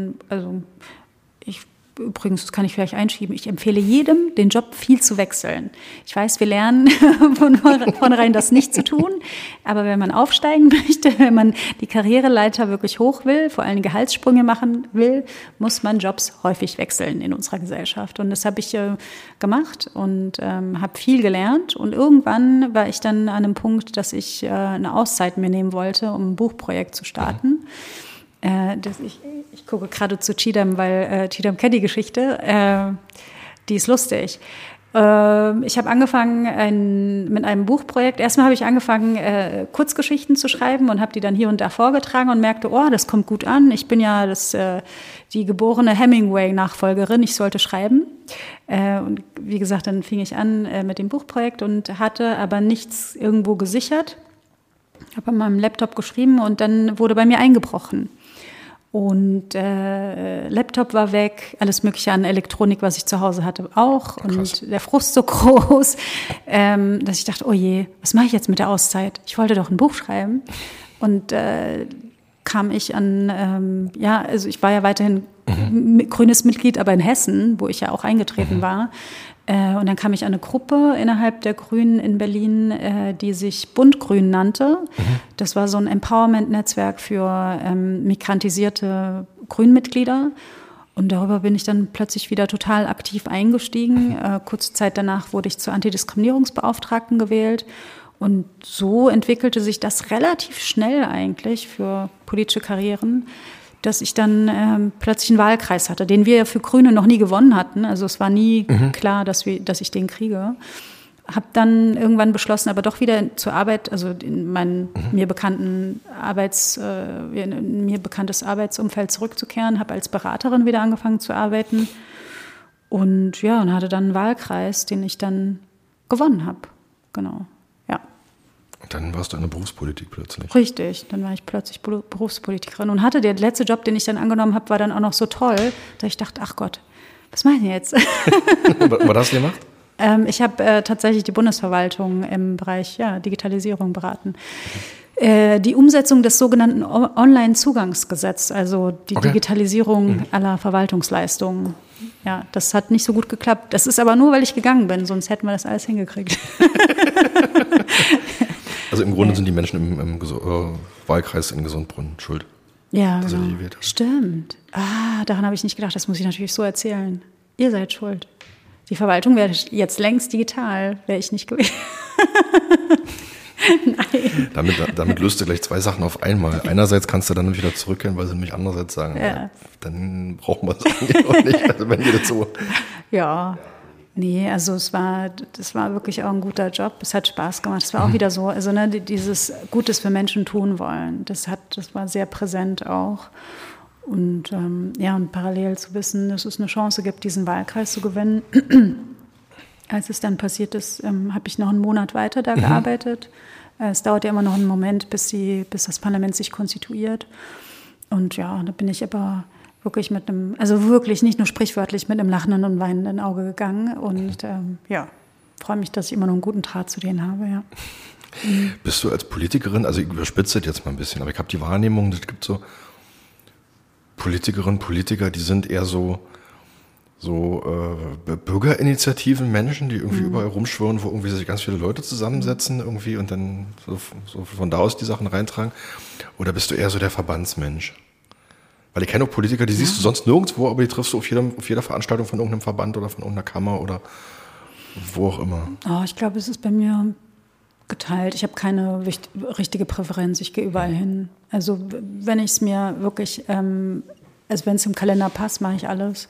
übrigens, das kann ich vielleicht einschieben, ich empfehle jedem, den Job viel zu wechseln. Ich weiß, wir lernen von vornherein das nicht zu tun, aber wenn man aufsteigen möchte, wenn man die Karriereleiter wirklich hoch will, vor allem Gehaltssprünge machen will, muss man Jobs häufig wechseln in unserer Gesellschaft. Und das habe ich gemacht und habe viel gelernt. Und irgendwann war ich dann an einem Punkt, dass ich eine Auszeit mir nehmen wollte, um ein Buchprojekt zu starten. Ich gucke gerade zu Chidam, weil Chidam kennt die Geschichte. Die ist lustig. Ich habe angefangen mit einem Buchprojekt. Erstmal habe ich angefangen, Kurzgeschichten zu schreiben und habe die dann hier und da vorgetragen und merkte, das kommt gut an. Ich bin ja die geborene Hemingway-Nachfolgerin. Ich sollte schreiben. Und wie gesagt, dann fing ich an mit dem Buchprojekt und hatte aber nichts irgendwo gesichert. Ich habe an meinem Laptop geschrieben und dann wurde bei mir eingebrochen. Und Laptop war weg, alles Mögliche an Elektronik, was ich zu Hause hatte, auch. Krass. Und der Frust so groß, dass ich dachte, oh je, was mache ich jetzt mit der Auszeit? Ich wollte doch ein Buch schreiben. Und kam ich an, also ich war ja weiterhin grünes Mitglied, aber in Hessen, wo ich ja auch eingetreten war. Und dann kam ich an eine Gruppe innerhalb der Grünen in Berlin, die sich Bund-Grün nannte. Das war so ein Empowerment-Netzwerk für migrantisierte Grünmitglieder. Und darüber bin ich dann plötzlich wieder total aktiv eingestiegen. Kurze Zeit danach wurde ich zur Antidiskriminierungsbeauftragten gewählt. Und so entwickelte sich das relativ schnell eigentlich für politische Karrieren, dass ich dann plötzlich einen Wahlkreis hatte, den wir ja für Grüne noch nie gewonnen hatten. Also es war nie klar, dass ich den kriege. Habe dann irgendwann beschlossen, aber doch wieder zur Arbeit, also in mein mir bekanntes Arbeitsumfeld zurückzukehren. Habe als Beraterin wieder angefangen zu arbeiten und hatte dann einen Wahlkreis, den ich dann gewonnen habe. Genau. Und dann warst du in der Berufspolitik plötzlich. Richtig, dann war ich plötzlich Berufspolitikerin und hatte der letzte Job, den ich dann angenommen habe, war dann auch noch so toll, dass ich dachte, ach Gott, was mache ich denn jetzt? Was hast du gemacht? Ich habe tatsächlich die Bundesverwaltung im Bereich Digitalisierung beraten. Die Umsetzung des sogenannten Online-Zugangsgesetzes, also die Digitalisierung aller Verwaltungsleistungen. Ja, das hat nicht so gut geklappt. Das ist aber nur, weil ich gegangen bin, sonst hätten wir das alles hingekriegt. Also im Grunde sind die Menschen im Wahlkreis in Gesundbrunnen schuld. Ja, genau. Stimmt. Daran habe ich nicht gedacht. Das muss ich natürlich so erzählen. Ihr seid schuld. Die Verwaltung wäre jetzt längst digital, wäre ich nicht gewesen. Nein. Damit löst du gleich zwei Sachen auf einmal. Einerseits kannst du dann wieder zurückgehen, weil sie nämlich andererseits sagen, dann brauchen wir es eigentlich auch nicht. Also wenn die das so. Ja. Nee, also das war wirklich auch ein guter Job. Es hat Spaß gemacht. Es war auch wieder so, also dieses Gutes für Menschen tun wollen, das war sehr präsent auch. Und und parallel zu wissen, dass es eine Chance gibt, diesen Wahlkreis zu gewinnen. Als es dann passiert ist, habe ich noch einen Monat weiter da gearbeitet. Es dauert ja immer noch einen Moment, bis das Parlament sich konstituiert. Und da bin ich aber wirklich wirklich nicht nur sprichwörtlich mit einem lachenden und weinenden Auge gegangen und freue mich, dass ich immer noch einen guten Draht zu denen habe, ja. Bist du als Politikerin, also ich überspitze das jetzt mal ein bisschen, aber ich habe die Wahrnehmung, es gibt so Politikerinnen, Politiker, die sind eher so Bürgerinitiativen, Menschen, die irgendwie überall rumschwirren, wo irgendwie sich ganz viele Leute zusammensetzen irgendwie und dann so von da aus die Sachen reintragen? Oder bist du eher so der Verbandsmensch? Weil ich kenne auch Politiker, die siehst du sonst nirgendwo, aber die triffst du auf jeder Veranstaltung von irgendeinem Verband oder von irgendeiner Kammer oder wo auch immer. Oh, ich glaube, es ist bei mir geteilt. Ich habe keine richtige Präferenz. Ich gehe überall hin. Also wenn ich es mir wirklich, also wenn es im Kalender passt, mache ich alles.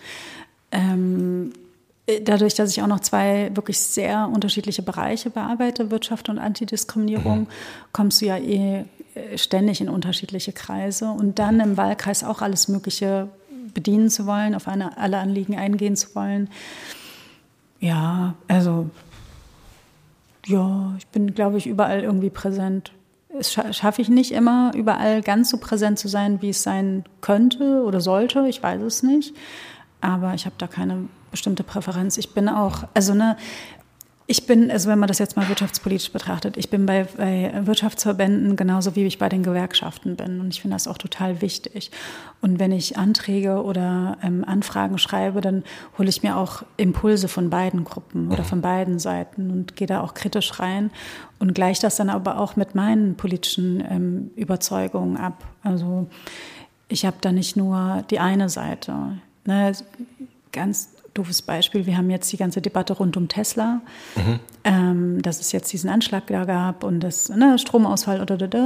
Dadurch, dass ich auch noch 2 wirklich sehr unterschiedliche Bereiche bearbeite, Wirtschaft und Antidiskriminierung, kommst du ja ständig in unterschiedliche Kreise und dann im Wahlkreis auch alles Mögliche bedienen zu wollen, auf alle Anliegen eingehen zu wollen. Ja, also ja, ich bin, glaube ich, überall irgendwie präsent. Es schaffe ich nicht immer, überall ganz so präsent zu sein, wie es sein könnte oder sollte. Ich weiß es nicht. Aber ich habe da keine bestimmte Präferenz. Ich bin auch, also wenn man das jetzt mal wirtschaftspolitisch betrachtet, ich bin bei Wirtschaftsverbänden genauso wie ich bei den Gewerkschaften bin. Und ich finde das auch total wichtig. Und wenn ich Anträge oder Anfragen schreibe, dann hole ich mir auch Impulse von beiden Gruppen oder von beiden Seiten und gehe da auch kritisch rein und gleiche das dann aber auch mit meinen politischen Überzeugungen ab. Also ich habe da nicht nur die eine Seite. Ne, ganz doofes Beispiel, wir haben jetzt die ganze Debatte rund um Tesla, dass es jetzt diesen Anschlag da gab und das Stromausfall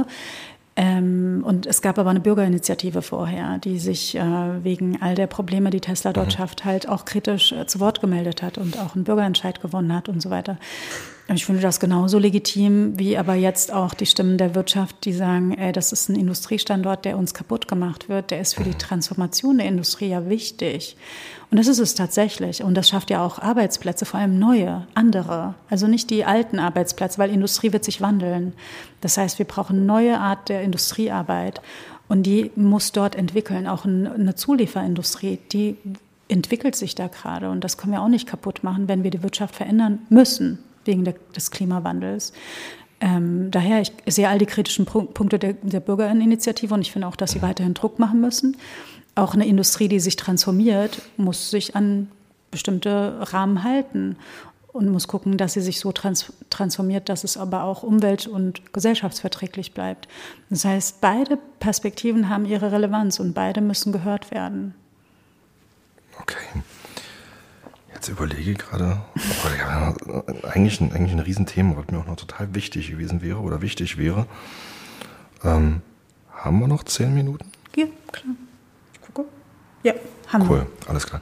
und es gab aber eine Bürgerinitiative vorher, die sich wegen all der Probleme, die Tesla dort schafft, halt auch kritisch zu Wort gemeldet hat und auch einen Bürgerentscheid gewonnen hat und so weiter. Ich finde das genauso legitim, wie aber jetzt auch die Stimmen der Wirtschaft, die sagen, das ist ein Industriestandort, der uns kaputt gemacht wird, der ist für die Transformation der Industrie ja wichtig. Und das ist es tatsächlich. Und das schafft ja auch Arbeitsplätze, vor allem neue, andere. Also nicht die alten Arbeitsplätze, weil Industrie wird sich wandeln. Das heißt, wir brauchen eine neue Art der Industriearbeit. Und die muss dort entwickeln. Auch eine Zulieferindustrie, die entwickelt sich da gerade. Und das können wir auch nicht kaputt machen, wenn wir die Wirtschaft verändern müssen, wegen des Klimawandels. Daher, ich sehe all die kritischen Punkte der Bürgerinitiative und ich finde auch, dass sie weiterhin Druck machen müssen. Auch eine Industrie, die sich transformiert, muss sich an bestimmte Rahmen halten und muss gucken, dass sie sich so transformiert, dass es aber auch umwelt- und gesellschaftsverträglich bleibt. Das heißt, beide Perspektiven haben ihre Relevanz und beide müssen gehört werden. Okay. Jetzt überlege ich gerade, eigentlich ein Riesenthema, was mir auch noch total wichtig gewesen wäre oder wichtig wäre. Haben wir noch 10 Minuten? Ja, klar. Ich gucke. Ja, haben wir. Cool, alles klar.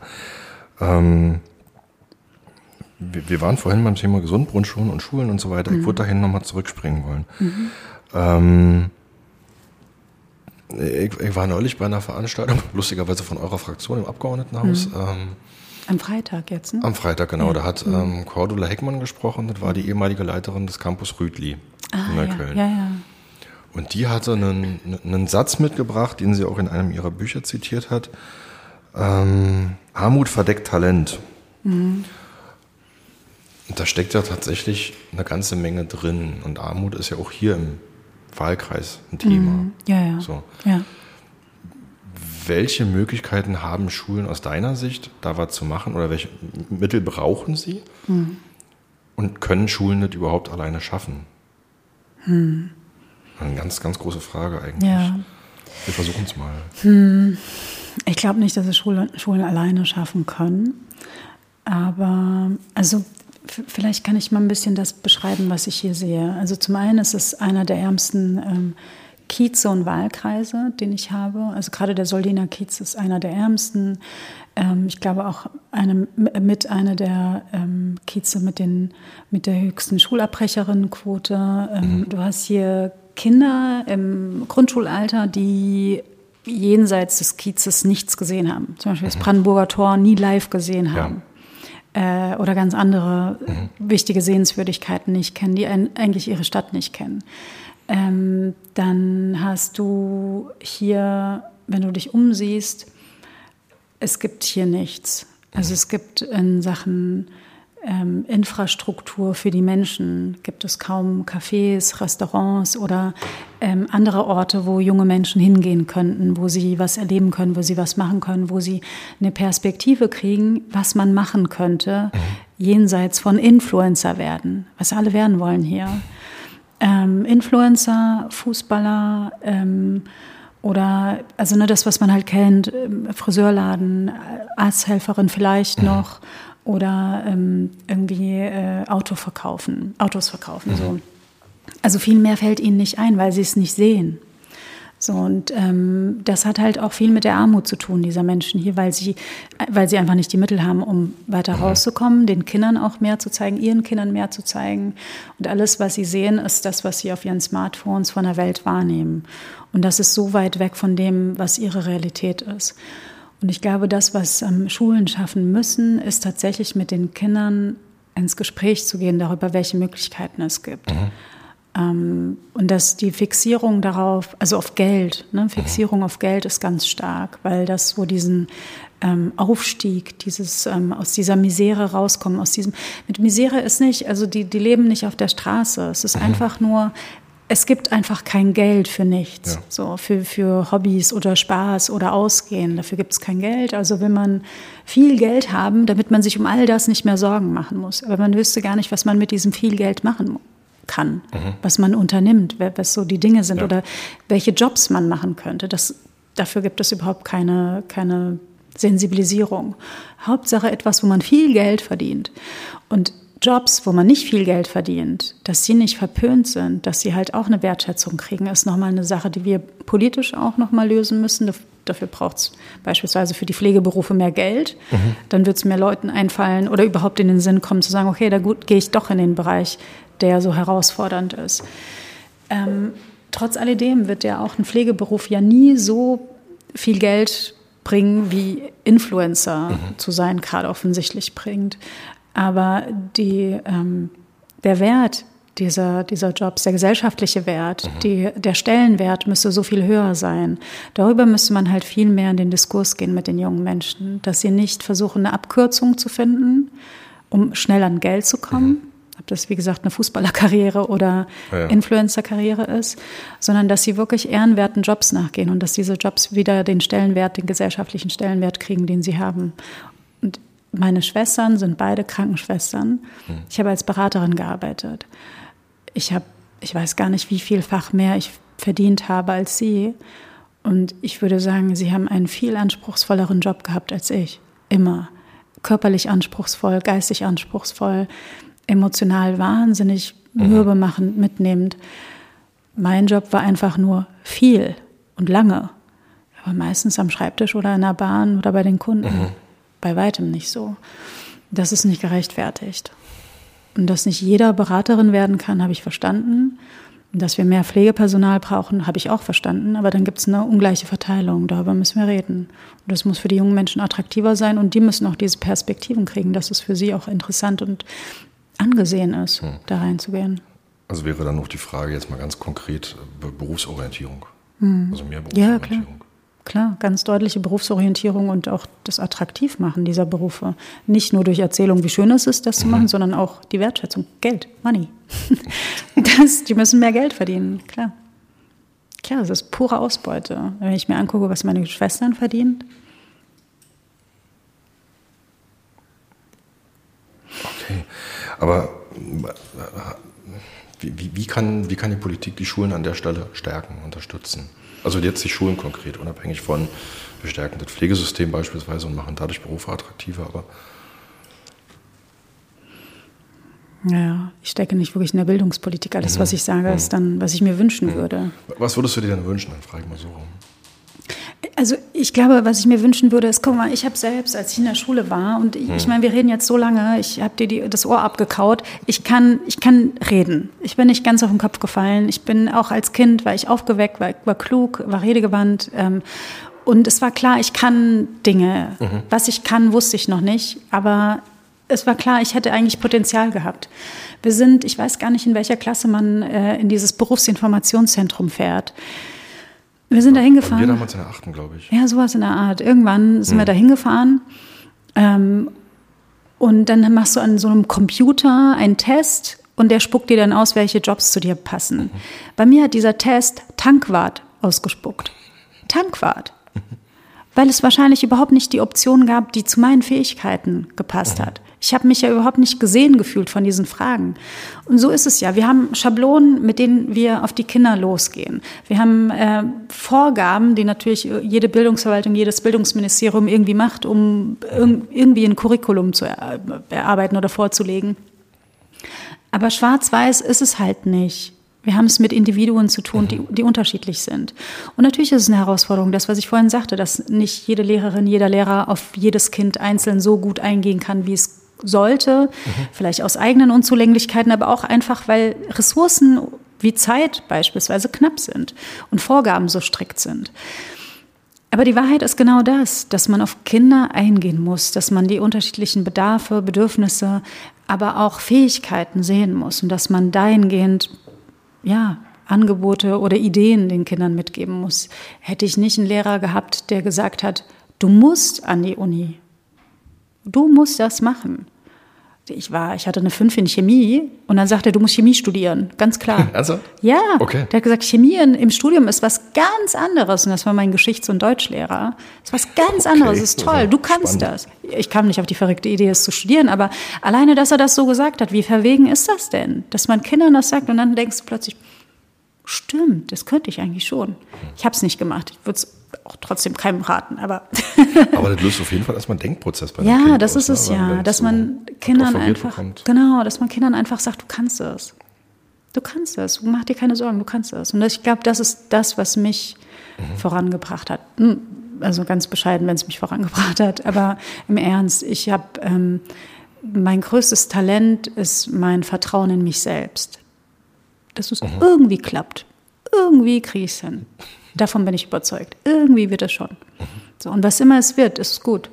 Wir waren vorhin beim Thema Gesundbrunnen und Schulen und so weiter. Ich würde dahin nochmal zurückspringen wollen. Ich war neulich bei einer Veranstaltung, lustigerweise von eurer Fraktion im Abgeordnetenhaus. Am Freitag jetzt, ne? Am Freitag, genau. Ja. Da hat Cordula Heckmann gesprochen. Das war die ehemalige Leiterin des Campus Rütli in Neukölln. Ja. Und die hatte einen Satz mitgebracht, den sie auch in einem ihrer Bücher zitiert hat. Armut verdeckt Talent. Und da steckt ja tatsächlich eine ganze Menge drin. Und Armut ist ja auch hier im Wahlkreis ein Thema. Ja. So. Ja. Welche Möglichkeiten haben Schulen aus deiner Sicht, da was zu machen? Oder welche Mittel brauchen sie? Und können Schulen das überhaupt alleine schaffen? Eine ganz, ganz große Frage eigentlich. Ja. Wir versuchen es mal. Ich glaube nicht, dass es Schulen alleine schaffen können. Aber also vielleicht kann ich mal ein bisschen das beschreiben, was ich hier sehe. Also zum einen ist es einer der ärmsten Kieze und Wahlkreise, den ich habe. Also gerade der Soldiner Kiez ist einer der ärmsten. Ich glaube auch einer der Kieze mit der höchsten Schulabrecherinnenquote. Du hast hier Kinder im Grundschulalter, die jenseits des Kiezes nichts gesehen haben. Zum Beispiel das Brandenburger Tor nie live gesehen haben. Ja. Oder ganz andere wichtige Sehenswürdigkeiten nicht kennen, die eigentlich ihre Stadt nicht kennen. Dann hast du hier, wenn du dich umsiehst, es gibt hier nichts. Also es gibt in Sachen Infrastruktur für die Menschen. Gibt es kaum Cafés, Restaurants oder andere Orte, wo junge Menschen hingehen könnten, wo sie was erleben können, wo sie was machen können, wo sie eine Perspektive kriegen, was man machen könnte, jenseits von Influencer werden, was alle werden wollen hier. Influencer, Fußballer, oder, also das, was man halt kennt, Friseurladen, Arzthelferin vielleicht noch oder irgendwie Autos verkaufen, so. Also viel mehr fällt ihnen nicht ein, weil sie es nicht sehen. So, und das hat halt auch viel mit der Armut zu tun, dieser Menschen hier, weil sie einfach nicht die Mittel haben, um weiter rauszukommen, den Kindern auch mehr zu zeigen, ihren Kindern mehr zu zeigen. Und alles, was sie sehen, ist das, was sie auf ihren Smartphones von der Welt wahrnehmen. Und das ist so weit weg von dem, was ihre Realität ist. Und ich glaube, das, was Schulen schaffen müssen, ist tatsächlich mit den Kindern ins Gespräch zu gehen darüber, welche Möglichkeiten es gibt. Und dass die Fixierung darauf, also auf Geld, Fixierung auf Geld ist ganz stark, weil das so diesen Aufstieg, aus dieser Misere rauskommen, mit Misere ist nicht, also die leben nicht auf der Straße, es ist einfach nur, es gibt einfach kein Geld für nichts, so für Hobbys oder Spaß oder Ausgehen, dafür gibt es kein Geld, also will man viel Geld haben, damit man sich um all das nicht mehr Sorgen machen muss, aber man wüsste gar nicht, was man mit diesem viel Geld machen kann, was man unternimmt, was so die Dinge sind oder welche Jobs man machen könnte. Dafür gibt es überhaupt keine Sensibilisierung. Hauptsache etwas, wo man viel Geld verdient. Und Jobs, wo man nicht viel Geld verdient, dass sie nicht verpönt sind, dass sie halt auch eine Wertschätzung kriegen, ist nochmal eine Sache, die wir politisch auch nochmal lösen müssen. Dafür braucht es beispielsweise für die Pflegeberufe mehr Geld. Dann wird es mehr Leuten einfallen oder überhaupt in den Sinn kommen, zu sagen, okay, da gehe ich doch in den Bereich, der so herausfordernd ist. Trotz alledem wird ja auch ein Pflegeberuf ja nie so viel Geld bringen, wie Influencer zu sein gerade offensichtlich bringt. Aber der Wert dieser Jobs, der gesellschaftliche Wert, der Stellenwert müsste so viel höher sein. Darüber müsste man halt viel mehr in den Diskurs gehen mit den jungen Menschen, dass sie nicht versuchen, eine Abkürzung zu finden, um schnell an Geld zu kommen, ob das, wie gesagt, eine Fußballerkarriere oder Influencer-Karriere ist, sondern dass sie wirklich ehrenwerten Jobs nachgehen und dass diese Jobs wieder den gesellschaftlichen Stellenwert kriegen, den sie haben. Und meine Schwestern sind beide Krankenschwestern. Ich habe als Beraterin gearbeitet. Ich weiß gar nicht, wie vielfach mehr ich verdient habe als sie. Und ich würde sagen, sie haben einen viel anspruchsvolleren Job gehabt als ich. Immer. Körperlich anspruchsvoll, geistig anspruchsvoll, emotional wahnsinnig mürbemachend, mitnehmend. Mein Job war einfach nur viel und lange. Aber meistens am Schreibtisch oder in der Bahn oder bei den Kunden. Bei weitem nicht so. Das ist nicht gerechtfertigt. Und dass nicht jeder Beraterin werden kann, habe ich verstanden. Und dass wir mehr Pflegepersonal brauchen, habe ich auch verstanden. Aber dann gibt es eine ungleiche Verteilung. Darüber müssen wir reden. Und das muss für die jungen Menschen attraktiver sein. Und die müssen auch diese Perspektiven kriegen, dass es für sie auch interessant und angesehen ist, da reinzugehen. Also wäre dann noch die Frage jetzt mal ganz konkret Berufsorientierung. Also mehr Berufsorientierung. Ja, klar, ganz deutliche Berufsorientierung und auch das Attraktivmachen dieser Berufe. Nicht nur durch Erzählung, wie schön es ist, das zu machen, sondern auch die Wertschätzung. Geld, Money. Die müssen mehr Geld verdienen, klar. Klar, das ist pure Ausbeute. Wenn ich mir angucke, was meine Schwestern verdienen. Okay, aber wie kann die Politik die Schulen an der Stelle stärken, unterstützen? Also jetzt die Schulen konkret, unabhängig von, wir stärken das Pflegesystem beispielsweise und machen dadurch Berufe attraktiver, aber... Ja, ich stecke nicht wirklich in der Bildungspolitik. Alles, was ich sage, ist dann, was ich mir wünschen würde. Was würdest du dir denn wünschen? Dann frage ich mal so rum. Also ich glaube, was ich mir wünschen würde, ist, guck mal, ich habe selbst, als ich in der Schule war, und ich meine, wir reden jetzt so lange, ich habe dir das Ohr abgekaut, ich kann reden. Ich bin nicht ganz auf den Kopf gefallen. Ich bin auch als Kind, war ich aufgeweckt, war klug, war redegewandt. Und es war klar, ich kann Dinge. Was ich kann, wusste ich noch nicht. Aber es war klar, ich hätte eigentlich Potenzial gehabt. Wir sind, ich weiß gar nicht, in welcher Klasse man in dieses Berufsinformationszentrum fährt. Wir sind da hingefahren. Wir damals in der 8., glaube ich. Ja, sowas in der Art. Irgendwann sind wir da hingefahren. Und dann machst du an so einem Computer einen Test und der spuckt dir dann aus, welche Jobs zu dir passen. Bei mir hat dieser Test Tankwart ausgespuckt. Tankwart. Weil es wahrscheinlich überhaupt nicht die Option gab, die zu meinen Fähigkeiten gepasst hat. Ich habe mich ja überhaupt nicht gesehen gefühlt von diesen Fragen. Und so ist es ja. Wir haben Schablonen, mit denen wir auf die Kinder losgehen. Wir haben Vorgaben, die natürlich jede Bildungsverwaltung, jedes Bildungsministerium irgendwie macht, um irgendwie ein Curriculum zu erarbeiten oder vorzulegen. Aber schwarz-weiß ist es halt nicht. Wir haben es mit Individuen zu tun, die unterschiedlich sind. Und natürlich ist es eine Herausforderung, das, was ich vorhin sagte, dass nicht jede Lehrerin, jeder Lehrer auf jedes Kind einzeln so gut eingehen kann, wie es sollte. Vielleicht aus eigenen Unzulänglichkeiten, aber auch einfach, weil Ressourcen wie Zeit beispielsweise knapp sind und Vorgaben so strikt sind. Aber die Wahrheit ist genau das, dass man auf Kinder eingehen muss, dass man die unterschiedlichen Bedarfe, Bedürfnisse, aber auch Fähigkeiten sehen muss und dass man dahingehend Angebote oder Ideen den Kindern mitgeben muss. Hätte ich nicht einen Lehrer gehabt, der gesagt hat, du musst an die Uni. Du musst das machen. Ich hatte eine 5 in Chemie und dann sagte er, du musst Chemie studieren, ganz klar. Also? Ja, okay. Der hat gesagt, Chemie im Studium ist was ganz anderes. Und das war mein Geschichts- und Deutschlehrer. Das ist was ganz anderes, das ist toll, du kannst das. Ich kam nicht auf die verrückte Idee, es zu studieren, aber alleine, dass er das so gesagt hat, wie verwegen ist das denn? Dass man Kindern das sagt und dann denkst du plötzlich, stimmt, das könnte ich eigentlich schon. Ich habe es nicht gemacht, ich würde es auch trotzdem keinem raten, aber... Aber das löst auf jeden Fall erstmal einen Denkprozess bei den Ja, Kindern das ist es ja, dass man Kindern einfach, dass man Kindern einfach sagt, du kannst es. Du kannst es, mach dir keine Sorgen, du kannst es. Und ich glaube, das ist das, was mich vorangebracht hat. Also ganz bescheiden, wenn es mich vorangebracht hat, aber im Ernst, ich habe, mein größtes Talent ist mein Vertrauen in mich selbst. Dass es irgendwie klappt. Irgendwie kriege ich es hin. Davon bin ich überzeugt. Irgendwie wird es schon. So, und was immer es wird, ist gut.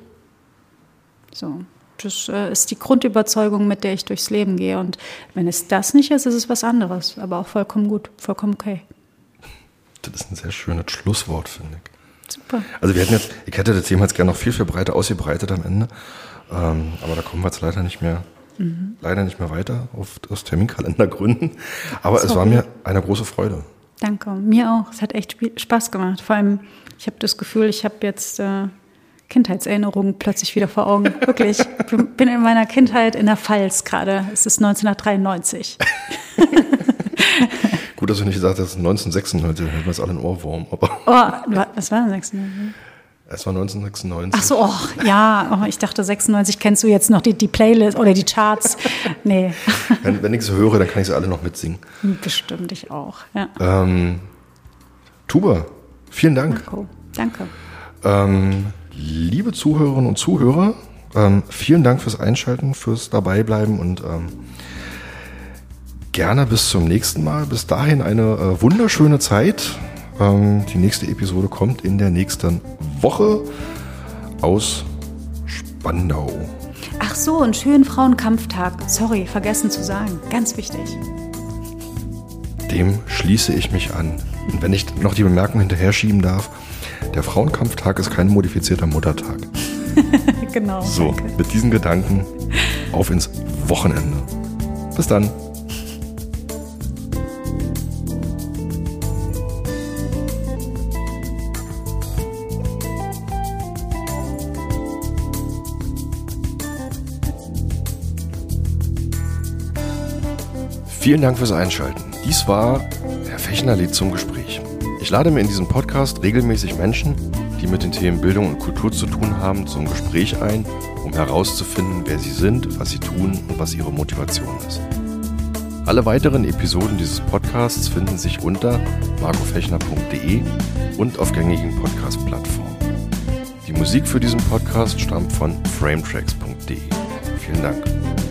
So, das ist die Grundüberzeugung, mit der ich durchs Leben gehe. Und wenn es das nicht ist, ist es was anderes. Aber auch vollkommen gut, vollkommen okay. Das ist ein sehr schönes Schlusswort, finde ich. Super. Also ich hätte das Thema jetzt gerne noch viel, viel breiter ausgebreitet am Ende. Aber da kommen wir jetzt leider nicht mehr weiter aus Terminkalendergründen. Aber es war mir eine große Freude. Danke, mir auch. Es hat echt Spaß gemacht. Vor allem, ich habe das Gefühl, ich habe jetzt Kindheitserinnerungen plötzlich wieder vor Augen. Wirklich, ich bin in meiner Kindheit in der Pfalz gerade. Es ist 1993. Gut, dass du nicht gesagt hast, 1996, dann hätten wir es alle in Ohrwurm. Aber was war denn 96? Es war 1996. Ach so, ich dachte 96 kennst du jetzt noch die Playlist oder die Charts. Nee. Wenn ich sie höre, dann kann ich sie alle noch mitsingen. Bestimmt, ich auch, ja. Tuba, vielen Dank. Marco, danke. Liebe Zuhörerinnen und Zuhörer, vielen Dank fürs Einschalten, fürs Dabeibleiben und gerne bis zum nächsten Mal. Bis dahin eine wunderschöne Zeit. Die nächste Episode kommt in der nächsten Woche aus Spandau. Ach so, einen schönen Frauenkampftag. Sorry, vergessen zu sagen. Ganz wichtig. Dem schließe ich mich an. Und wenn ich noch die Bemerkung hinterher schieben darf, der Frauenkampftag ist kein modifizierter Muttertag. Genau. So, danke. Mit diesen Gedanken auf ins Wochenende. Bis dann. Vielen Dank fürs Einschalten. Dies war Herr Fechner lädt zum Gespräch. Ich lade mir in diesem Podcast regelmäßig Menschen, die mit den Themen Bildung und Kultur zu tun haben, zum Gespräch ein, um herauszufinden, wer sie sind, was sie tun und was ihre Motivation ist. Alle weiteren Episoden dieses Podcasts finden sich unter marcofechner.de und auf gängigen Podcast-Plattformen. Die Musik für diesen Podcast stammt von frametracks.de. Vielen Dank.